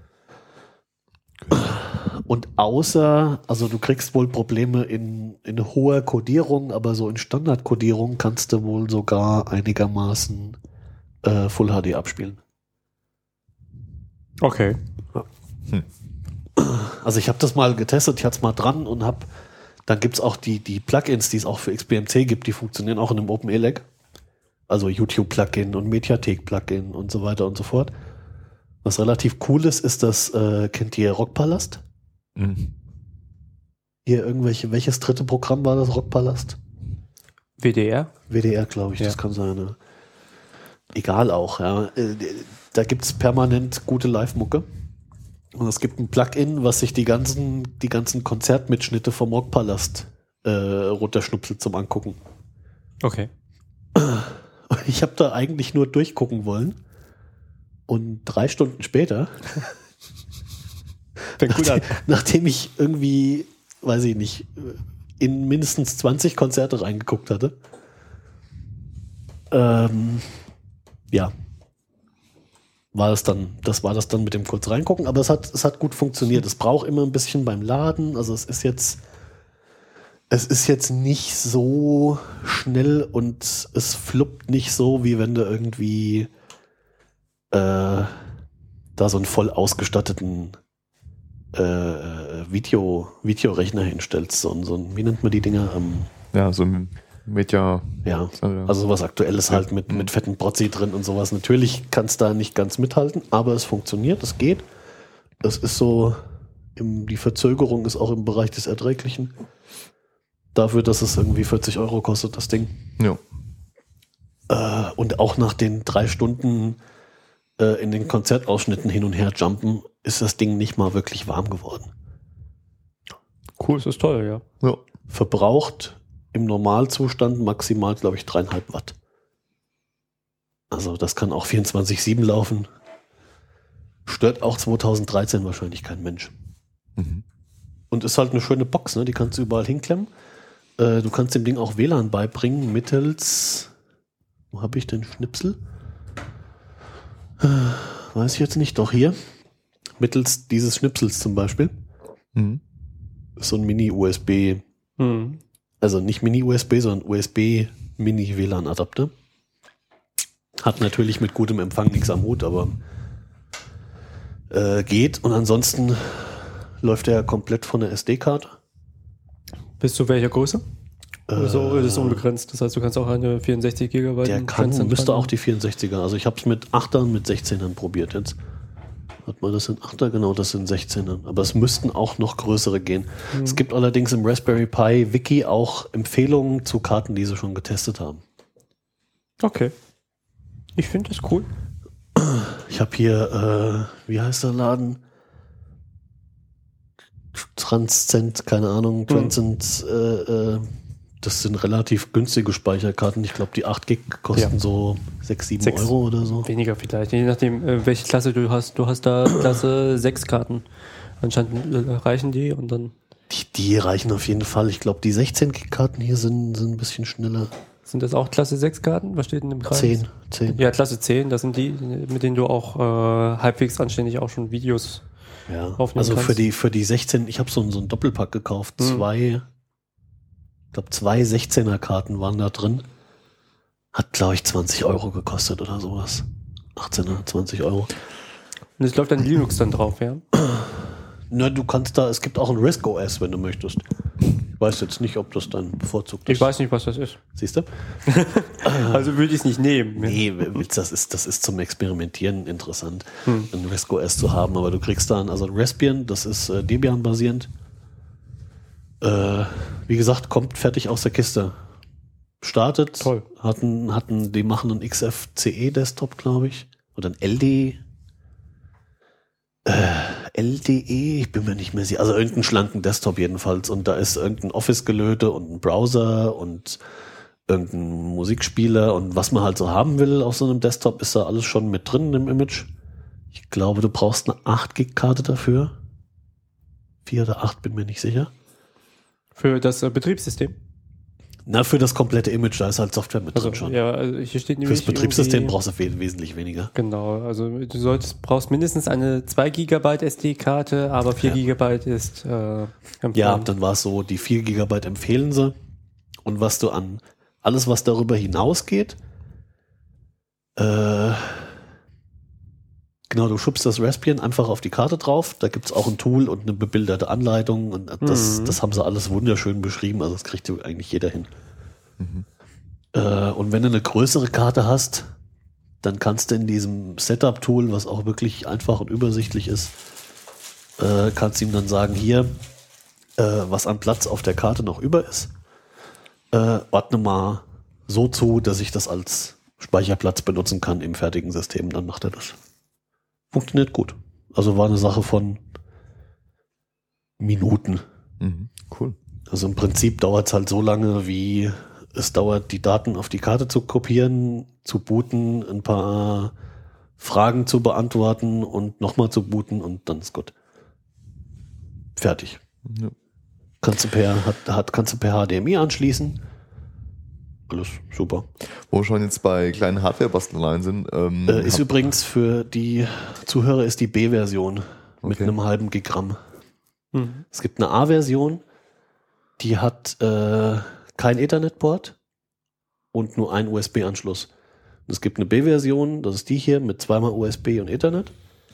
Und also du kriegst wohl Probleme in hoher Codierung, aber so in Standardcodierung kannst du wohl sogar einigermaßen Full HD abspielen. Okay. Also ich habe das mal getestet, ich hatte es mal dran und dann gibt es auch die Plugins, die es auch für XBMC gibt, die funktionieren auch in einem OpenELEC. Also YouTube-Plugin und Mediathek-Plugin und so weiter und so fort. Was relativ cool ist, dass, kennt ihr Rockpalast? Mhm. Hier welches dritte Programm war das, Rockpalast? WDR? WDR, glaube ich, Ja. Das kann sein. Ne? Egal auch, ja. Da gibt es permanent gute Live-Mucke. Und es gibt ein Plugin, was sich die ganzen Konzertmitschnitte vom Rockpalast runterschnupselt zum Angucken. Okay. Ich habe da eigentlich nur durchgucken wollen. Und 3 Stunden später, nachdem ich irgendwie, weiß ich nicht, in mindestens 20 Konzerte reingeguckt hatte, ja, war das dann mit dem kurz reingucken, aber es hat gut funktioniert. Es braucht immer ein bisschen beim Laden, also es ist jetzt nicht so schnell und es fluppt nicht so, wie wenn du irgendwie da so einen voll ausgestatteten Videorechner hinstellst. So ein, wie nennt man die Dinger? Ja, so ein Media. Ja, also sowas Aktuelles halt mit fetten Prozzi drin und sowas. Natürlich kannst du da nicht ganz mithalten, aber es funktioniert, es geht. Es ist so, die Verzögerung ist auch im Bereich des Erträglichen. Dafür, dass es irgendwie 40 € kostet, das Ding. Ja. Und auch nach den 3 Stunden in den Konzertausschnitten hin und her jumpen, ist das Ding nicht mal wirklich warm geworden. Cool, das ist toll, ja. Ja. Verbraucht im Normalzustand maximal, glaube ich, 3,5 Watt. Also das kann auch 24/7 laufen. Stört auch 2013 wahrscheinlich kein Mensch. Mhm. Und ist halt eine schöne Box, ne? Die kannst du überall hinklemmen. Du kannst dem Ding auch WLAN beibringen mittels, wo habe ich den Schnipsel? Weiß ich jetzt nicht, doch hier. Mittels dieses Schnipsels zum Beispiel. Mhm. So ein Mini-USB, also nicht Mini-USB, sondern USB-Mini-WLAN-Adapter. Hat natürlich mit gutem Empfang nichts am Hut, aber geht. Und ansonsten läuft er komplett von der SD-Karte. Bis zu welcher Größe? So ist es unbegrenzt. Das heißt, du kannst auch eine 64 GB. Der müsste auch die 64er. Also ich habe es mit 8ern, mit 16ern probiert jetzt. Hat man das sind 8er? Genau, das sind 16er. Aber es müssten auch noch größere gehen. Es gibt allerdings im Raspberry Pi Wiki auch Empfehlungen zu Karten, die sie schon getestet haben. Okay. Ich finde das cool. Ich habe hier, wie heißt der Laden? Transcend, keine Ahnung, Transcend, das sind relativ günstige Speicherkarten. Ich glaube, die 8 Gig kosten so 6, 7 € oder so. Weniger vielleicht, je nachdem, welche Klasse du hast. Du hast da Klasse 6 Karten. Anscheinend reichen die und dann... Die reichen auf jeden Fall. Ich glaube, die 16 Gig Karten hier sind ein bisschen schneller. Sind das auch Klasse 6 Karten? Was steht denn im Kreis? 10. Ja, Klasse 10, das sind die, mit denen du auch halbwegs anständig auch schon Videos Ja, aufnehmen also kannst. für die 16, ich habe so einen Doppelpack gekauft, zwei 16er-Karten waren da drin. Hat, glaube ich, 20 Euro gekostet oder sowas. 18er, 20 Euro. Und es läuft dann Linux dann drauf, ja? Na, du kannst da, es gibt auch ein RISC OS, wenn du möchtest. Ich weiß jetzt nicht, ob das dein bevorzugt ist. Ich weiß nicht, was das ist. Siehst du? Also würde ich es nicht nehmen. Nee, das ist zum Experimentieren interessant, ein RISC OS zu haben, aber du kriegst dann, also Raspbian, das ist Debian basierend. Wie gesagt, kommt fertig aus der Kiste. Startet, Toll. die machen einen XFCE Desktop, glaube ich. Oder ein LDE, ich bin mir nicht mehr sicher. Also irgendeinen schlanken Desktop jedenfalls. Und da ist irgendein Office-Gelöte und ein Browser und irgendein Musikspieler und was man halt so haben will auf so einem Desktop, ist da alles schon mit drin im Image. Ich glaube, du brauchst eine 8-Gig-Karte dafür. 4 oder 8, bin mir nicht sicher. Für das Betriebssystem. Na, für das komplette Image, da ist halt Software mit Also, drin schon. ja, also hier steht nämlich Fürs Betriebssystem irgendwie- brauchst du wesentlich weniger. Genau, also du brauchst mindestens eine 2 GB SD-Karte, aber 4 GB ist empfohlen. Ja, dann war es so, die 4 GB empfehlen sie. Und was du an alles, was darüber hinausgeht, genau, du schubst das Raspbian einfach auf die Karte drauf. Da gibt es auch ein Tool und eine bebilderte Anleitung. Und das haben sie alles wunderschön beschrieben. Also das kriegt eigentlich jeder hin. Und wenn du eine größere Karte hast, dann kannst du in diesem Setup-Tool, was auch wirklich einfach und übersichtlich ist, kannst du ihm dann sagen, hier, was an Platz auf der Karte noch über ist, ordne mal so zu, dass ich das als Speicherplatz benutzen kann im fertigen System. Dann macht er das. Funktioniert gut. Also war eine Sache von Minuten. Cool. Also im Prinzip dauert es halt so lange, wie es dauert, die Daten auf die Karte zu kopieren, zu booten, ein paar Fragen zu beantworten und nochmal zu booten und dann ist gut. Fertig. Ja. Kannst du per HDMI anschließen. Alles super. Wo wir schon jetzt bei kleinen Hardware-Basteleien sind. Ist übrigens für die Zuhörer ist die B-Version mit Okay. einem halben Gigramm. Mhm. Es gibt eine A-Version, die hat kein Ethernet-Port und nur einen USB-Anschluss. Und es gibt eine B-Version, das ist die hier mit zweimal USB und Ethernet.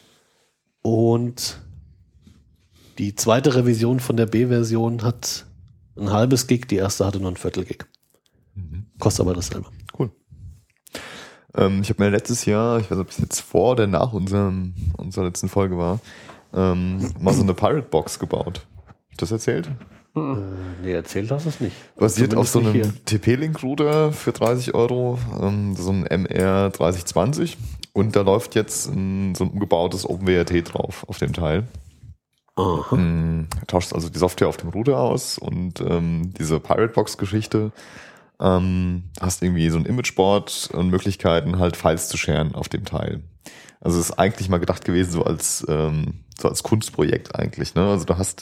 Und die zweite Revision von der B-Version hat ein halbes Gig, die erste hatte nur ein Viertel Gig. Kostet aber dasselbe. Cool. Ich habe mir letztes Jahr, ich weiß nicht, ob es jetzt vor oder nach unserer letzten Folge war, mal so eine Pirate Box gebaut. Hab ich das erzählt? Nee, erzählt das es nicht. Basiert auf so Zumindest einem nicht TP-Link-Router für 30 Euro, so ein MR 3020. Und da läuft jetzt so ein umgebautes OpenWRT drauf auf dem Teil. Aha. Tauscht also die Software auf dem Router aus und diese Pirate Box-Geschichte. Hast irgendwie so ein Imageboard und Möglichkeiten, halt Files zu sharen auf dem Teil. Also es ist eigentlich mal gedacht gewesen, so als Kunstprojekt eigentlich. Ne? Also du hast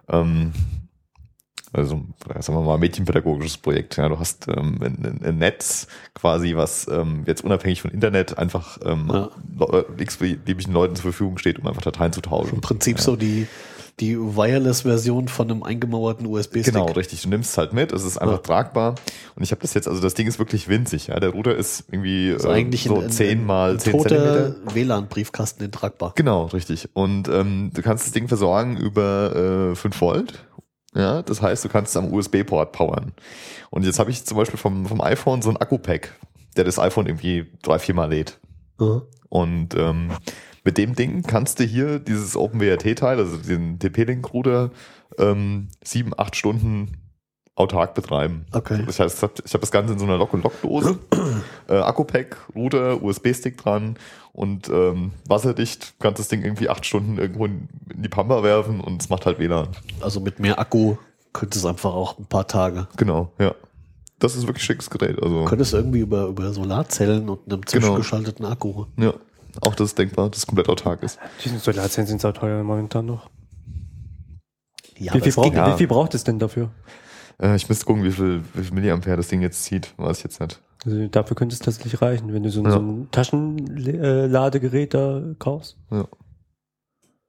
sagen wir mal, mädchenpädagogisches Projekt. Ja, du hast ein Netz quasi, was jetzt unabhängig von Internet einfach x-beliebigen Leuten zur Verfügung steht, um einfach Dateien zu tauschen. Im Prinzip so die Wireless-Version von einem eingemauerten USB-Stick. Genau, richtig. Du nimmst es halt mit, es ist einfach tragbar. Und ich habe das jetzt, also das Ding ist wirklich winzig. Ja, der Router ist irgendwie Also eigentlich so 10 mal 10 toter Zentimeter. WLAN-Briefkasten in tragbar. Genau, richtig. Und du kannst das Ding versorgen über 5 Volt. Ja, das heißt, du kannst es am USB-Port powern. Und jetzt habe ich zum Beispiel vom iPhone so ein Akku-Pack, der das iPhone irgendwie 3-4 Mal lädt. Mhm. Und mit dem Ding kannst du hier dieses OpenWRT-Teil, also den TP-Link-Router, 7-8 Stunden autark betreiben. Okay. Das heißt, ich habe das Ganze in so einer Lock-and-Lock-Dose, Akku-Pack, Router, USB-Stick dran und wasserdicht, kannst das Ding irgendwie 8 Stunden irgendwo in die Pampa werfen und es macht halt WLAN. Also mit mehr Akku könnte es einfach auch ein paar Tage. Genau, ja. Das ist wirklich ein schickes Gerät. Also, Könntest du irgendwie über Solarzellen und einem zwischengeschalteten Akku. ja, auch das ist denkbar, dass es komplett autark ist. Die Solarzellen sind so teuer momentan noch. Ja, Wie aber viel, wie viel braucht es denn dafür? Ich müsste gucken, wie viel Milliampere das Ding jetzt zieht. Weiß ich jetzt nicht. Also dafür könnte es tatsächlich reichen, wenn du so Ja. ein Taschenladegerät da kaufst. Ja.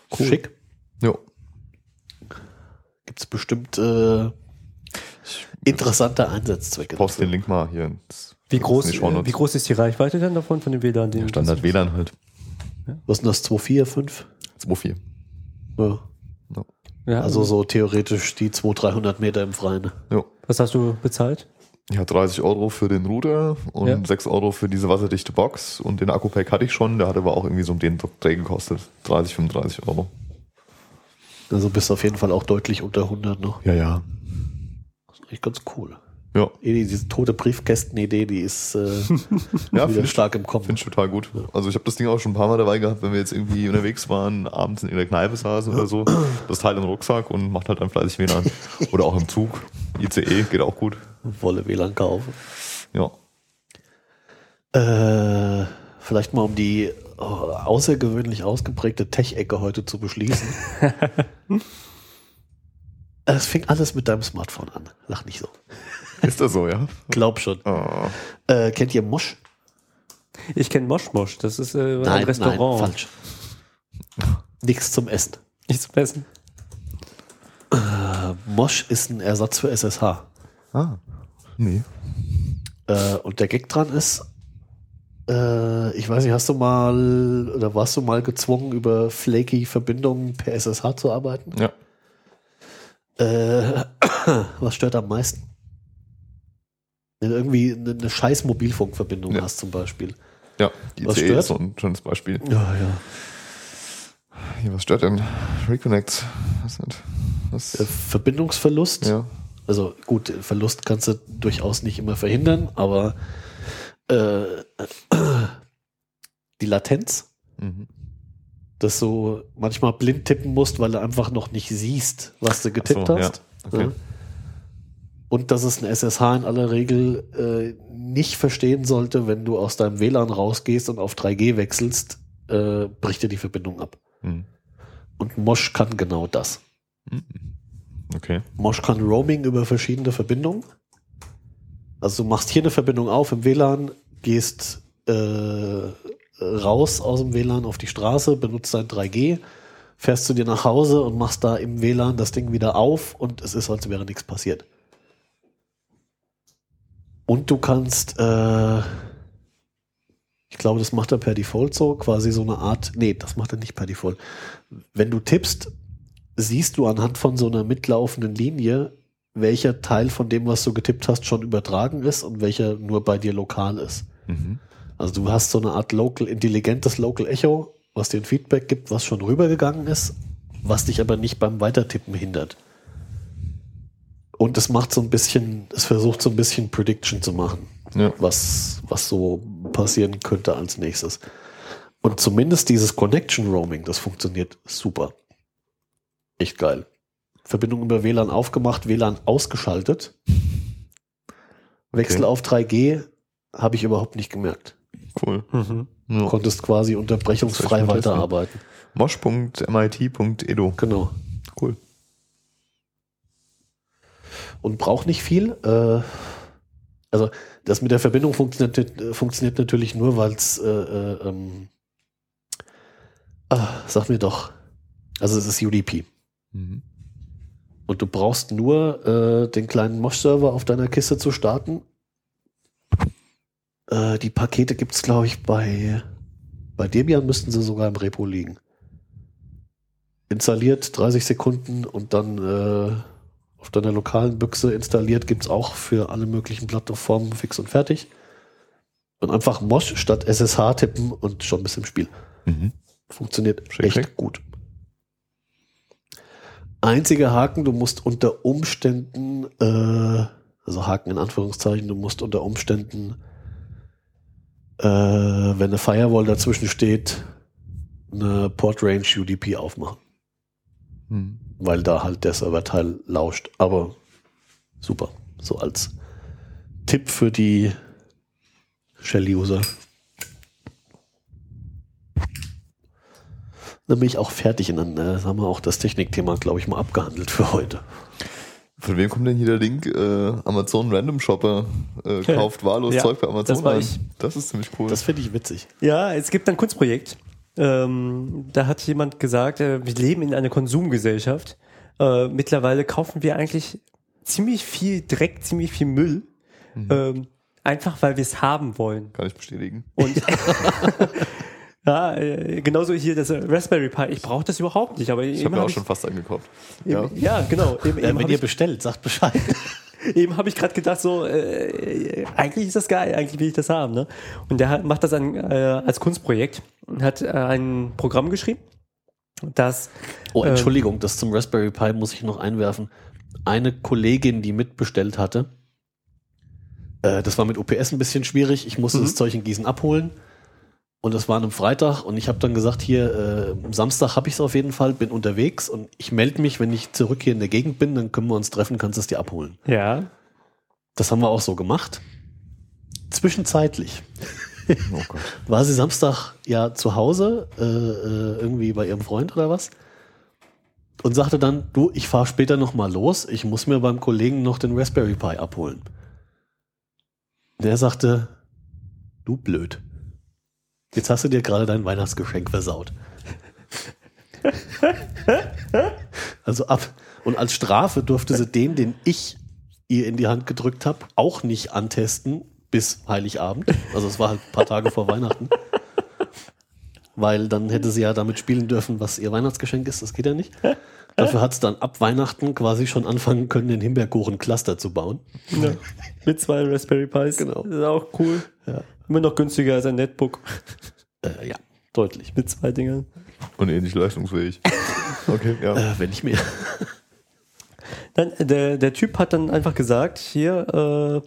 Cool. Schick. Ja. Gibt es bestimmt interessante Einsatzzwecke. Post den Link mal hier. Wie groß ist die Reichweite dann davon, von dem WLAN? Ja, Standard WLAN halt. Was ist denn das? 2.4, 5? 2.4. Ja. Ja, Also so theoretisch die 200-300 Meter im Freien. Ja. Was hast du bezahlt? Ja, 30 € für den Router und 6 € für diese wasserdichte Box. Und den Akku-Pack hatte ich schon, der hat aber auch irgendwie so um den Dreh gekostet. 30, 35 €. Also bist du auf jeden Fall auch deutlich unter 100 noch. Ja. Das ist echt ganz cool. Ja. Diese tote Briefkästen-Idee, die ist wieder stark im Kommen. Finde ich total gut. Also ich habe das Ding auch schon ein paar Mal dabei gehabt, wenn wir jetzt irgendwie unterwegs waren, abends in irgendeiner Kneipe saßen oder so. Das Teil im Rucksack und macht halt dann fleißig WLAN. Oder auch im Zug. ICE geht auch gut. Wolle WLAN kaufen. Ja. Vielleicht mal um die außergewöhnlich ausgeprägte Tech-Ecke heute zu beschließen. Es fing alles mit deinem Smartphone an. Lach nicht so. Ist das so, ja? Glaub schon. Oh. Kennt ihr Mosch? Ich kenne Mosch. Das ist ein Nein, Restaurant. falsch. Nichts zum Essen. Nichts zum Essen. Mosch ist ein Ersatz für SSH. Nee. Und der Gag dran ist, ich weiß nicht, warst du mal gezwungen, über flaky Verbindungen per SSH zu arbeiten? Ja. Was stört am meisten? Wenn du irgendwie eine scheiß Mobilfunkverbindung hast zum Beispiel. Ja, die was ICE stört? ist so ein schönes Beispiel. Ja. Hier, was stört denn? Reconnect. Verbindungsverlust. Ja. Also gut, Verlust kannst du durchaus nicht immer verhindern, aber die Latenz, dass du manchmal blind tippen musst, weil du einfach noch nicht siehst, was du getippt hast. Ja. Okay. Ja. Und dass es ein SSH in aller Regel nicht verstehen sollte, wenn du aus deinem WLAN rausgehst und auf 3G wechselst, bricht dir die Verbindung ab. Und Mosch kann genau das. Okay. Mosch kann Roaming über verschiedene Verbindungen. Also du machst hier eine Verbindung auf im WLAN, gehst raus aus dem WLAN auf die Straße, benutzt dein 3G, fährst zu dir nach Hause und machst da im WLAN das Ding wieder auf und es ist, als wäre nichts passiert. Und du kannst, ich glaube, das macht er per Default so, quasi so eine Art, nee, das macht er nicht per Default. Wenn du tippst, siehst du anhand von so einer mitlaufenden Linie, welcher Teil von dem, was du getippt hast, schon übertragen ist und welcher nur bei dir lokal ist. Also du hast so eine Art intelligentes Local Echo, was dir ein Feedback gibt, was schon rübergegangen ist, was dich aber nicht beim Weitertippen hindert. Und es macht so ein bisschen, es versucht so ein bisschen Prediction zu machen, was so passieren könnte als nächstes. Und zumindest dieses Connection Roaming, das funktioniert super. Echt geil. Verbindung über WLAN aufgemacht, WLAN ausgeschaltet. Wechsel auf 3G habe ich überhaupt nicht gemerkt. Cool. Du konntest quasi unterbrechungsfrei weiterarbeiten. Mosch.mit.edu. Genau. Cool. Und braucht nicht viel. Also das mit der Verbindung funktioniert natürlich nur, weil es sag mir doch. Also es ist UDP. Und du brauchst nur den kleinen Mosch-Server auf deiner Kiste zu starten. Die Pakete gibt es, glaube ich, bei Debian müssten sie sogar im Repo liegen. Installiert, 30 Sekunden und dann auf deiner lokalen Büchse installiert, gibt es auch für alle möglichen Plattformen fix und fertig. Und einfach Mosch statt SSH tippen und schon bist im Spiel. Funktioniert echt gut. Einziger Haken, du musst unter Umständen, also Haken in Anführungszeichen, du musst unter Umständen, wenn eine Firewall dazwischen steht, eine Port Range UDP aufmachen. Weil da halt der Serverteil lauscht. Aber super. So als Tipp für die Shell-User. Dann bin ich auch fertig und dann haben wir auch das Technikthema, glaube ich, mal abgehandelt für heute. Von wem kommt denn hier der Link? Amazon Random Shopper kauft wahllos Zeug bei Amazon das war ein. ich. Das ist ziemlich cool. Das finde ich witzig. Ja, es gibt ein Kunstprojekt. Da hat jemand gesagt, wir leben in einer Konsumgesellschaft. Mittlerweile kaufen wir eigentlich ziemlich viel Dreck, ziemlich viel Müll. Einfach weil wir es haben wollen. Kann ich bestätigen. Und ja, genauso hier das Raspberry Pi. Ich brauche das überhaupt nicht. Aber Ich habe mir auch schon fast angekauft. Ja, genau. Wenn ihr bestellt, sagt Bescheid. Eben habe ich gerade gedacht, so, eigentlich ist das geil, eigentlich will ich das haben. Ne? Und der macht das als Kunstprojekt und hat ein Programm geschrieben, das... Oh, Entschuldigung, das zum Raspberry Pi muss ich noch einwerfen. Eine Kollegin, die mitbestellt hatte, das war mit UPS ein bisschen schwierig, ich musste das Zeug in Gießen abholen und das war an einem Freitag und ich habe dann gesagt, hier, Samstag habe ich es auf jeden Fall, bin unterwegs und ich melde mich, wenn ich zurück hier in der Gegend bin, dann können wir uns treffen, kannst du es dir abholen. Ja. Das haben wir auch so gemacht. Zwischenzeitlich Oh Gott. war sie Samstag ja zu Hause, irgendwie bei ihrem Freund oder was und sagte dann, du, ich fahre später nochmal los, ich muss mir beim Kollegen noch den Raspberry Pi abholen. Der sagte, du blöd. Jetzt hast du dir gerade dein Weihnachtsgeschenk versaut. Also und als Strafe durfte sie den ich ihr in die Hand gedrückt habe, auch nicht antesten bis Heiligabend. Also es war halt ein paar Tage vor Weihnachten. Weil dann hätte sie ja damit spielen dürfen, was ihr Weihnachtsgeschenk ist. Das geht ja nicht. Dafür hat es dann ab Weihnachten quasi schon anfangen können, den Himbeerkuchen-Cluster zu bauen. Ja. Mit 2 Raspberry Pis. Genau. Das ist auch cool. Ja. Immer noch günstiger als ein Netbook. Ja, deutlich. Mit 2 Dingern. Und ähnlich leistungsfähig. Okay, ja. Wenn nicht mehr. Dann, der Typ hat dann einfach gesagt, hier,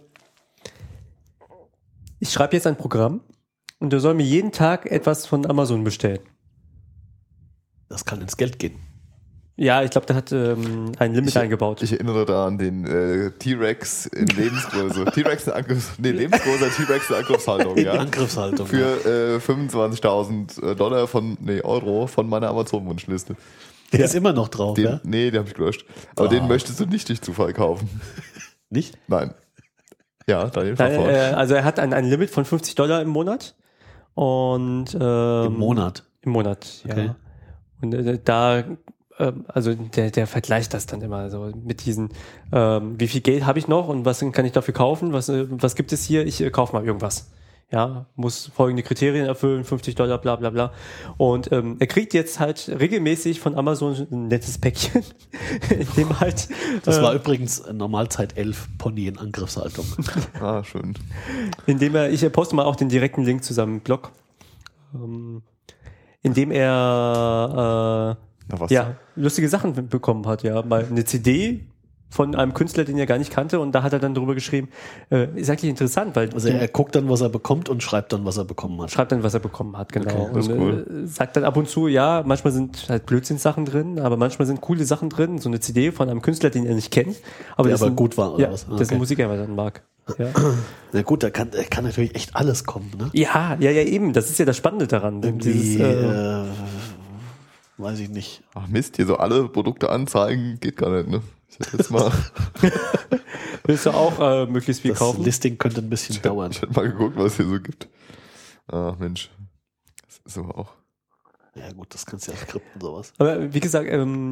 ich schreibe jetzt ein Programm und der soll mir jeden Tag etwas von Amazon bestellen. Das kann ins Geld gehen. Ja, ich glaube, der hat ein Limit eingebaut. Ich erinnere da an den T-Rex in Lebensgröße. Lebensgroßer T-Rex in Angriffshaltung. In Ja. Angriffshaltung. Für $25.000 Euro von meiner Amazon-Wunschliste. Der ist immer noch drauf, ja? Nee, den habe ich gelöscht. Aber den möchtest du nicht durch Zufall kaufen. Nicht? Nein. Ja, Daniel, fahr fort. Also er hat ein Limit von $50 im Monat. Und Im Monat. Im Monat, ja. Okay. Und also der vergleicht das dann immer so mit diesen, wie viel Geld habe ich noch und was kann ich dafür kaufen? Was gibt es hier? Ich kaufe mal irgendwas. Ja, muss folgende Kriterien erfüllen, $50, bla bla bla. Und er kriegt jetzt halt regelmäßig von Amazon ein nettes Päckchen, in dem halt... Das war übrigens Normalzeit 11 Pony in Angriffshaltung. Ah, schön. Indem ich poste mal auch den direkten Link zu seinem Blog, indem er lustige Sachen bekommen hat, ja, mal eine CD von einem Künstler, den er gar nicht kannte, und da hat er dann drüber geschrieben, ist eigentlich interessant, weil... Also er guckt dann, was er bekommt und schreibt dann, was er bekommen hat. Schreibt dann, was er bekommen hat, genau. Okay, das ist cool. Und sagt dann ab und zu, ja, manchmal sind halt Blödsinnssachen drin, aber manchmal sind coole Sachen drin, so eine CD von einem Künstler, den er nicht kennt. Aber der aber gut war, oder ja, was? dessen Musik er dann mag. Ja. Na gut, da kann natürlich echt alles kommen, ne? Ja, eben, das ist ja das Spannende daran. Irgendwie, weiß ich nicht. Ach Mist, hier so alle Produkte anzeigen, geht gar nicht, ne? Ich hätte jetzt mal... Willst du auch möglichst viel Das kaufen? Listing könnte ein bisschen dauern. Ich hätte mal geguckt, was es hier so gibt. Ach Mensch. Das ist aber auch... Ja gut, das kannst du ja skripten, sowas. Aber wie gesagt,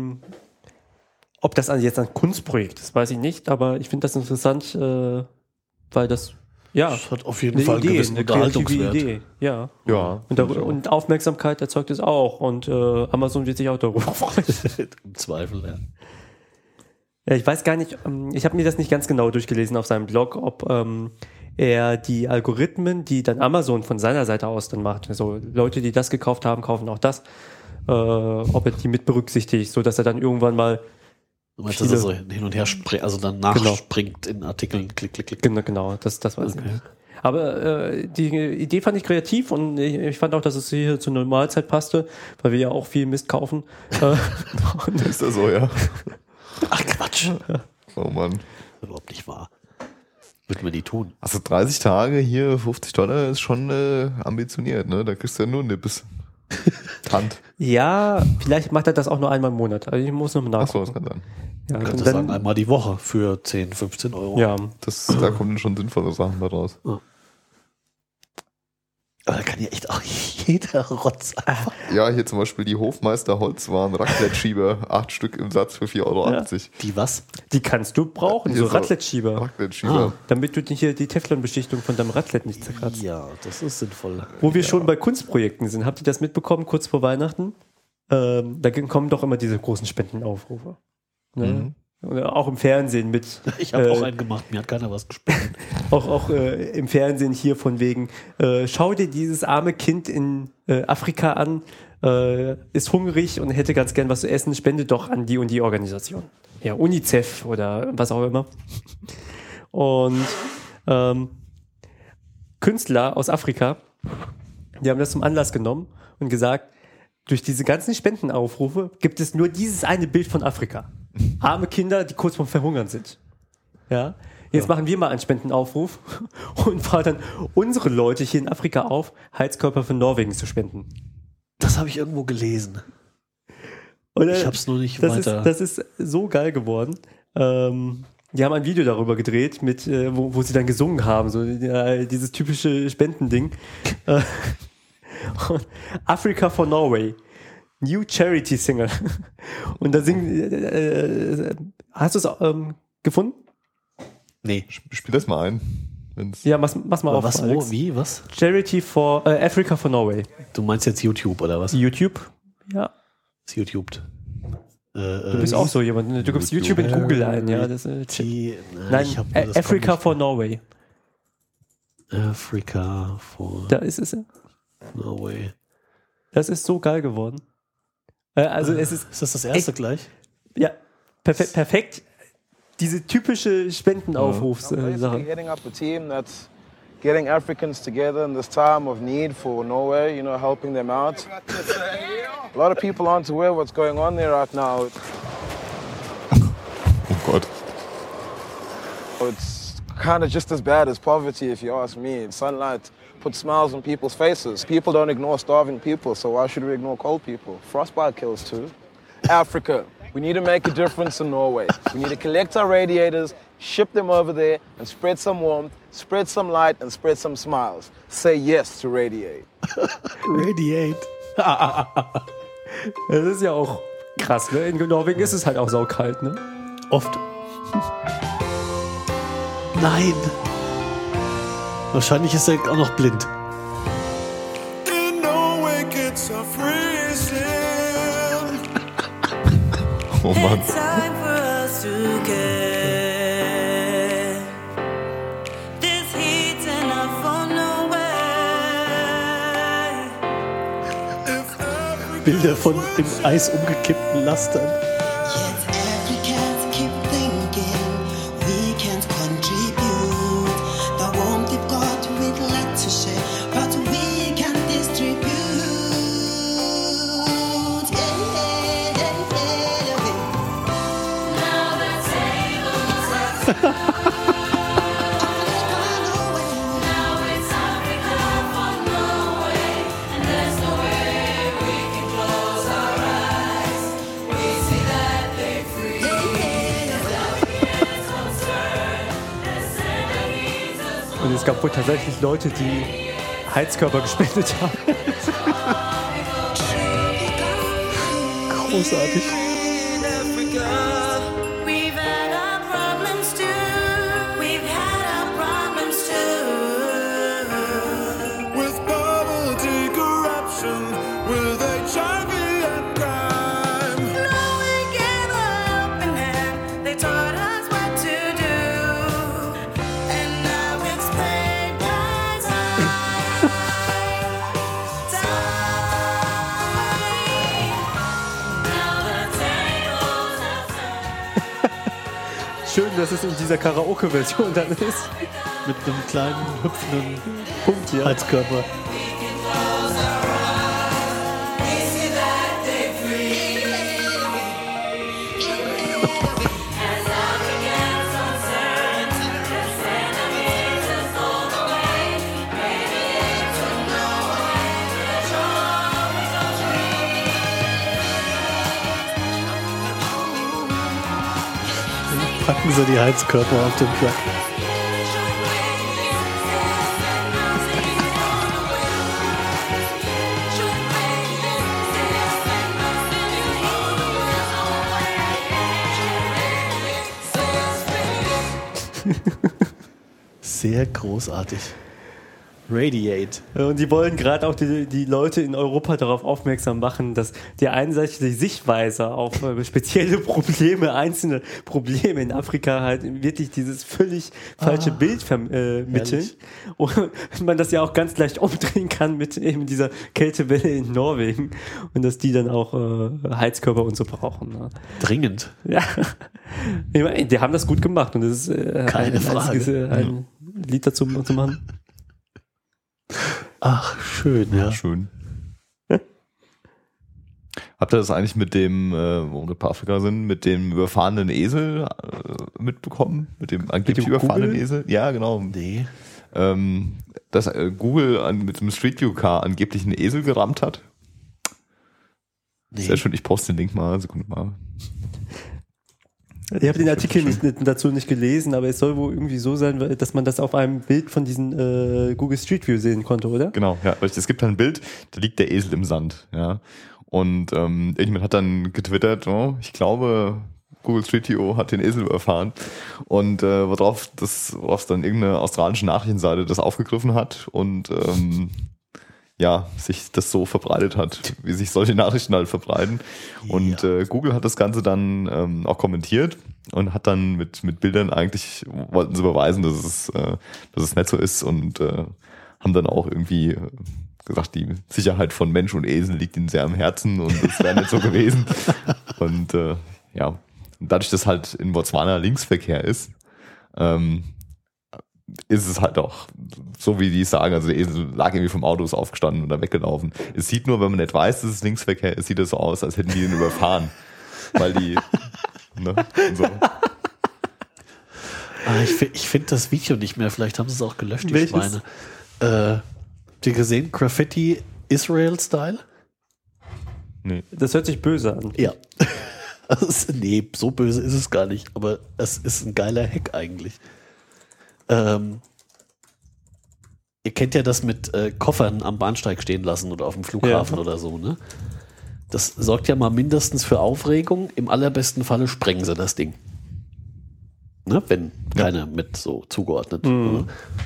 ob das jetzt ein Kunstprojekt ist, weiß ich nicht, aber ich finde das interessant, weil das, ja, Das hat auf jeden Fall einen gewissen eine kreative Unterhaltungswert. Idee, ja. Ja. Und Aufmerksamkeit erzeugt es auch und Amazon wird sich auch darüber freuen. Im Zweifel, ja. Ja, ich weiß gar nicht, ich habe mir das nicht ganz genau durchgelesen auf seinem Blog, ob er die Algorithmen, die dann Amazon von seiner Seite aus dann macht, also Leute, die das gekauft haben, kaufen auch das, ob er die mit berücksichtigt, so dass er dann irgendwann mal Du meinst, dass er so hin und her springt, also dann nachspringt in Artikeln, klick, klick, klick. Genau, das weiß ich nicht. Aber die Idee fand ich kreativ und ich fand auch, dass es hier zur Normalzeit passte, weil wir ja auch viel Mist kaufen. Ist das so, ja? Ach Quatsch. Oh Mann. Überhaupt nicht wahr. Würden wir die tun. Also 30 Tage hier, $50 ist schon ambitioniert, ne? Da kriegst du ja nur Nippes. Hand. Ja, vielleicht macht er das auch nur einmal im Monat. Also ich muss noch nachgucken. Achso, das kann sein. Ja, Kannst und du sagen, einmal die Woche für 10, 15 Euro. ja, Da kommen dann schon sinnvolle Sachen daraus. Ja. Aber da kann ja echt auch jeder Rotz einfach. Ja, hier zum Beispiel die Hofmeister Holzwaren Raclette-Schieber, 8 Stück im Satz für 4,80 €. Die was? Die kannst du brauchen, so Raclette-Schieber. Raclette-Schieber. Damit du hier die Teflonbeschichtung von deinem Raclette nicht zerkratzt. Ja, das ist sinnvoll. Wo wir schon bei Kunstprojekten sind, habt ihr das mitbekommen, kurz vor Weihnachten? Da kommen doch immer diese großen Spendenaufrufe. Ne? Oder auch im Fernsehen mit. Ich habe auch einen gemacht, mir hat keiner was gespendet. Auch im Fernsehen hier von wegen, schau dir dieses arme Kind in Afrika an, ist hungrig und hätte ganz gern was zu essen, spende doch an die und die Organisation. Ja, UNICEF oder was auch immer. Und Künstler aus Afrika, die haben das zum Anlass genommen und gesagt, durch diese ganzen Spendenaufrufe gibt es nur dieses eine Bild von Afrika. Arme Kinder, die kurz vorm Verhungern sind. Ja. Jetzt machen wir mal einen Spendenaufruf und fordern unsere Leute hier in Afrika auf, Heizkörper für Norwegen zu spenden. Das habe ich irgendwo gelesen. Oder Ich habe es nur nicht das weiter. Das ist so geil geworden. Die haben ein Video darüber gedreht, mit, wo sie dann gesungen haben, so dieses typische Spendending. Africa for Norway. New Charity Singer. Und da singen. Hast du es gefunden? Nee. Spiel das mal ein. Wenn's Ja, mach's mal auf. Was, Alex. wo, wie, was? Charity for Africa for Norway. Du meinst jetzt YouTube oder was? YouTube? Ja. Ist YouTube. Du bist auch so jemand. Ne? Du gibst YouTube in Google ein. Ja, das, Nein, ich hab nur das Africa Comic. for Norway. Africa for Da ist es. Norway. Das ist so geil geworden. Also es ist Ist das erste echt, gleich? ja, perfekt. Diese typische Spendenaufrufs-Sache. Basically heading up a team that's getting Africans together in this time of need for Norway, you know, helping them out. A lot of people aren't aware what's going on there right now. Oh Gott. It's kind of just as bad as poverty, if you ask me. Sunlight puts smiles on people's faces. People don't ignore starving people, so why should we ignore cold people? Frostbite kills too. Africa. We need to make a difference in Norway. We need to collect our radiators, ship them over there, and spread some warmth, spread some light, and spread some smiles. Say yes to Radiate. Radiate. Das ist ja auch krass, ne? In Norwegen ist es halt auch saukalt, ne? Oft. Nein. Wahrscheinlich ist er auch noch blind. Oh Mann. It's time for us to get this heat's enough for Norway. Bilder von im Eis umgekippten Lastern. Yet Africans keep thinking we can't contribute. The warmth they've got we'd like to share, but we can't distribute. Und es gab wohl tatsächlich Leute, die Heizkörper gespendet haben. Großartig. We've had our problems too. We've had our problems too. With poverty, corruption, with HIV and crime. No, we gave a helping hand. They taught us what to do. And now it's payback time. Now the tables have turned. Schön, dass es in dieser Karaoke-Version dann ist. Mit einem kleinen, hüpfenden Punkt hier. Heizkörper. Packen sie die Heizkörper auf den Truck. Sehr großartig. Radiate. Und die wollen gerade auch die Leute in Europa darauf aufmerksam machen, dass die einseitige Sichtweise auf spezielle Probleme, einzelne Probleme in Afrika halt wirklich dieses völlig falsche Bild vermitteln. Und man das ja auch ganz leicht umdrehen kann mit eben dieser Kältewelle in Norwegen und dass die dann auch Heizkörper und so brauchen. Ne? Dringend. Ja, ich meine, die haben das gut gemacht und das ist Keine Frage. ein Lied dazu zu machen. Ach, schön, ja. Schön. Habt ihr das eigentlich mit dem, wo wir bei Afrika sind, mit dem überfahrenen Esel mitbekommen? Mit dem angeblich überfahrenen Esel? Ja, genau. Nee. Dass Google mit dem Street View Car angeblich einen Esel gerammt hat? Nee. Sehr schön, ich poste den Link mal, Sekunde mal. Ich habe den Artikel dazu nicht gelesen, aber es soll wohl irgendwie so sein, dass man das auf einem Bild von diesen Google Street View sehen konnte, oder? Genau, ja. Es gibt ein Bild, da liegt der Esel im Sand, ja. Und irgendjemand hat dann getwittert, oh, ich glaube, Google Street View hat den Esel überfahren. Und worauf dann irgendeine australische Nachrichtenseite das aufgegriffen hat und sich das so verbreitet hat, wie sich solche Nachrichten halt verbreiten. Und Google hat das Ganze dann auch kommentiert und hat dann mit Bildern eigentlich, wollten sie beweisen, dass es nicht so ist und haben dann auch irgendwie gesagt, die Sicherheit von Mensch und Esel liegt ihnen sehr am Herzen und das wäre nicht so gewesen. Und und dadurch, dass halt in Botswana Linksverkehr ist es halt auch so, wie die sagen, also der Esel lag irgendwie vom Auto, ist aufgestanden oder weggelaufen. Es sieht nur, wenn man nicht weiß, dass es Linksverkehr ist, sieht es so aus, als hätten die ihn überfahren. Weil die, ne, und so. Ich finde das Video nicht mehr, vielleicht haben sie es auch gelöscht, die Welches? Schweine. Habt ihr gesehen? Graffiti Israel-Style? Nee. Das hört sich böse an. Ja. Nee, so böse ist es gar nicht, aber es ist ein geiler Hack eigentlich. Ihr kennt ja das mit Koffern am Bahnsteig stehen lassen oder auf dem Flughafen oder so, ne? Das sorgt ja mal mindestens für Aufregung. Im allerbesten Falle sprengen sie das Ding. Ne? Wenn keiner mit so zugeordnet. Mhm.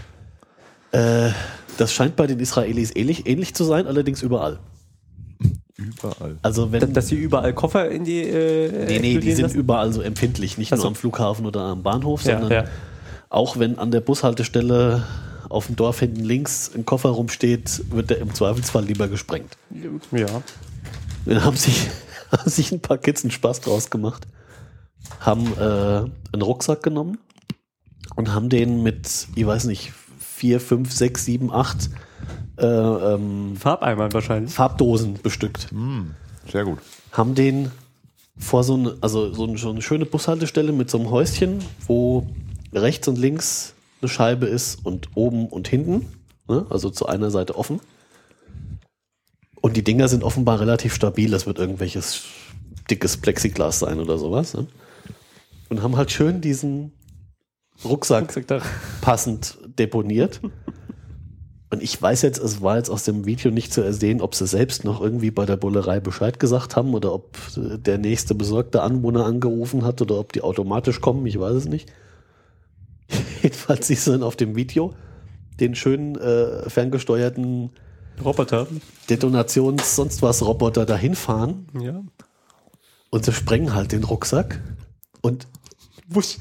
Das scheint bei den Israelis ähnlich zu sein, allerdings überall. Überall. Also wenn, Dass sie überall Koffer in die nee, die explodieren sind lassen? überall so empfindlich, nicht Ach so. nur am Flughafen oder am Bahnhof, Ja, sondern ja. auch wenn an der Bushaltestelle auf dem Dorf hinten links ein Koffer rumsteht, wird der im Zweifelsfall lieber gesprengt. Ja. Dann haben sich ein paar Kids einen Spaß draus gemacht, haben einen Rucksack genommen und haben den mit, ich weiß nicht, 4, 5, 6, 7, 8 Farbeimer wahrscheinlich. Farbdosen bestückt. Sehr gut. Haben den vor so eine schöne Bushaltestelle mit so einem Häuschen, wo rechts und links eine Scheibe ist und oben und hinten, ne? Also zu einer Seite offen. Und die Dinger sind offenbar relativ stabil. Das wird irgendwelches dickes Plexiglas sein oder sowas. Ne? Und haben halt schön diesen Rucksack da. passend deponiert. Und ich weiß jetzt, es war jetzt aus dem Video nicht zu ersehen, ob sie selbst noch irgendwie bei der Bullerei Bescheid gesagt haben oder ob der nächste besorgte Anwohner angerufen hat oder ob die automatisch kommen, ich weiß es nicht. Jedenfalls siehst du dann auf dem Video den schönen ferngesteuerten Roboter. Detonations-Sonst-was-Roboter dahin fahren Ja. und sie sprengen halt den Rucksack und wusch.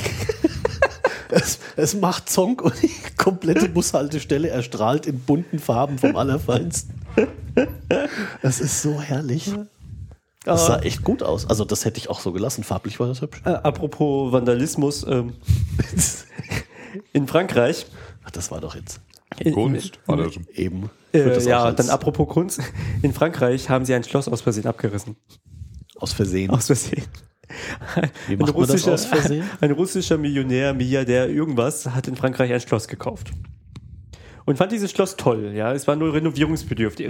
Es macht Zonk und die komplette Bushaltestelle erstrahlt in bunten Farben vom Allerfeinsten. Das ist so herrlich. Das sah echt gut aus. Also das hätte ich auch so gelassen. Farblich war das hübsch. Apropos Vandalismus, in Frankreich. Ach, das war doch jetzt Kunst war das. eben. Ich würd das auch als dann apropos Kunst. In Frankreich haben sie ein Schloss aus Versehen abgerissen. aus Versehen. Aus Versehen. Wie macht man das aus Versehen? Ein russischer Millionär, Milliardär, irgendwas, hat in Frankreich ein Schloss gekauft. Und fand dieses Schloss toll. Ja, es war nur renovierungsbedürftig.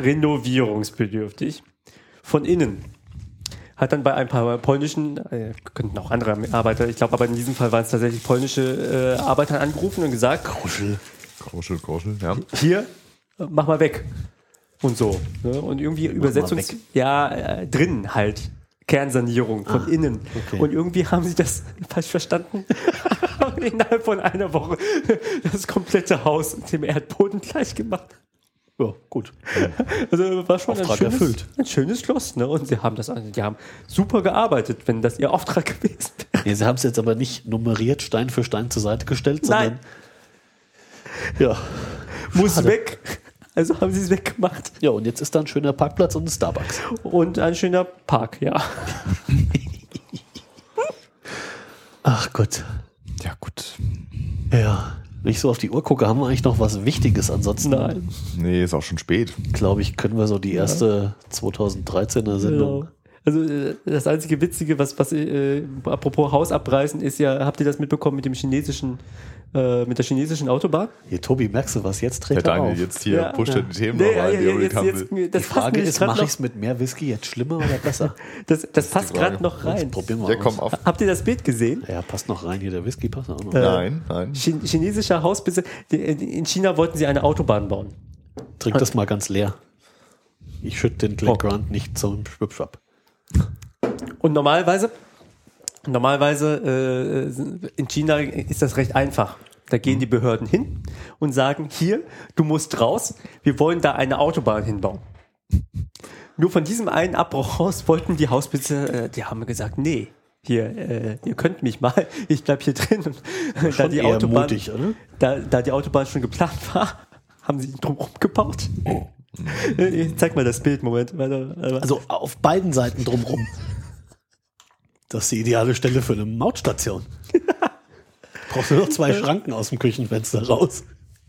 Von innen. Hat dann bei ein paar polnischen, könnten auch andere Arbeiter, ich glaube aber in diesem Fall waren es tatsächlich polnische Arbeiter angerufen und gesagt, Kuschel, ja. hier, mach mal weg. Und so. Ne? Und irgendwie mal drin halt Kernsanierung von innen. okay. Und irgendwie haben sie das falsch verstanden. Haben innerhalb von einer Woche das komplette Haus dem Erdboden gleich gemacht. Ja, gut. Also war schon Auftrag erfüllt. ein schönes Schloss. Ne? Und die haben super gearbeitet, wenn das ihr Auftrag gewesen wäre. Nee, sie haben es jetzt aber nicht nummeriert, Stein für Stein zur Seite gestellt, Nein. sondern ja. Muss Schade. weg. Also haben sie es weggemacht. Ja, und jetzt ist da ein schöner Parkplatz und ein Starbucks. Und ein schöner Park, ja. Ach Gott. Ja, gut. Ja. Wenn ich so auf die Uhr gucke, haben wir eigentlich noch was Wichtiges. Ansonsten, Nein. Nee, ist auch schon spät. glaube ich, können wir so die erste 2013er Sendung. Genau. Also das einzige Witzige, was apropos Haus abreißen, ist ja, habt ihr das mitbekommen mit der chinesischen Autobahn? Hier, Tobi, merkst du was? Jetzt Der dreht er Daniel auf. jetzt hier Ja. pusht die Themen Nee, noch rein, die Ulrich haben will. Die Frage ist, mache ich es mit mehr Whisky jetzt schlimmer oder besser? Das passt die Frage. gerade noch rein. Probieren wir Ja, aus. komm auf. Habt ihr das Bild gesehen? Ja, passt noch rein hier, der Whisky passt auch noch. Nein. Chinesischer Hausbesitzer. In China wollten sie eine Autobahn bauen. Trink das mal ganz leer. Ich schütte den Glen Grant nicht zum Schwipschwapp. Und normalerweise in China ist das recht einfach. Da gehen die Behörden hin und sagen, hier, du musst raus, wir wollen da eine Autobahn hinbauen. Nur von diesem einen Abbruch raus wollten die Hausbesitzer, die haben gesagt, nee, hier, ihr könnt mich mal, ich bleib hier drin. Und Schon eher mutig, oder? Da die Autobahn schon geplant war, haben sie ihn drumherum gebaut. Ich zeig mal das Bild, Moment. Also auf beiden Seiten drumrum. Das ist die ideale Stelle für eine Mautstation. Brauchst du noch 2 Schranken aus dem Küchenfenster raus.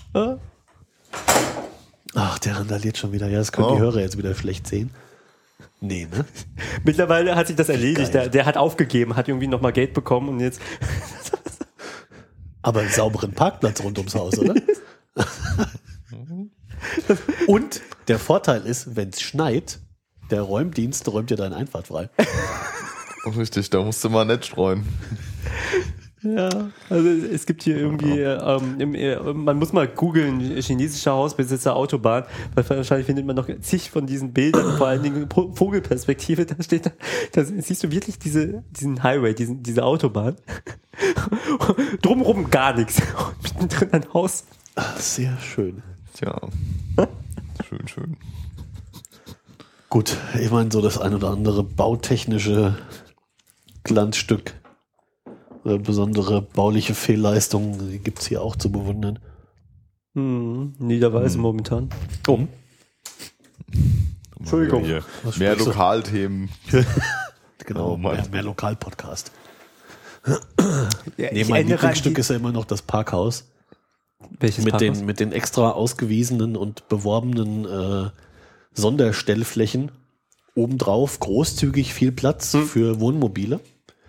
Ach, der randaliert schon wieder. Ja, das können die Hörer jetzt wieder schlecht sehen. Nee, ne? Mittlerweile hat sich das erledigt. Geil. Der hat aufgegeben, hat irgendwie nochmal Geld bekommen und jetzt. Aber einen sauberen Parkplatz rund ums Haus, oder? Und der Vorteil ist, wenn es schneit, der Räumdienst räumt dir deine Einfahrt frei. Richtig, da musst du mal nett streuen. Ja, also es gibt hier irgendwie, man muss mal googeln, chinesischer Hausbesitzer Autobahn, weil wahrscheinlich findet man noch zig von diesen Bildern, vor allen Dingen Vogelperspektive, da steht da siehst du wirklich diesen Highway, diese Autobahn. Drumherum gar nichts. Und mittendrin ein Haus. Sehr schön. Tja. Schön. Gut, ich meine, so das ein oder andere bautechnische Glanzstück oder besondere bauliche Fehlleistungen gibt es hier auch zu bewundern. Niederweise momentan. Entschuldigung. Hier. Mehr sprichst du? Lokalthemen. Genau, Oh Mann. mehr Lokalpodcast. Ja, Nee, mein Lieblingsstück ist ja immer noch das Parkhaus. welches Parkhaus? Mit den extra ausgewiesenen und beworbenen Sonderstellflächen. Obendrauf großzügig viel Platz für Wohnmobile.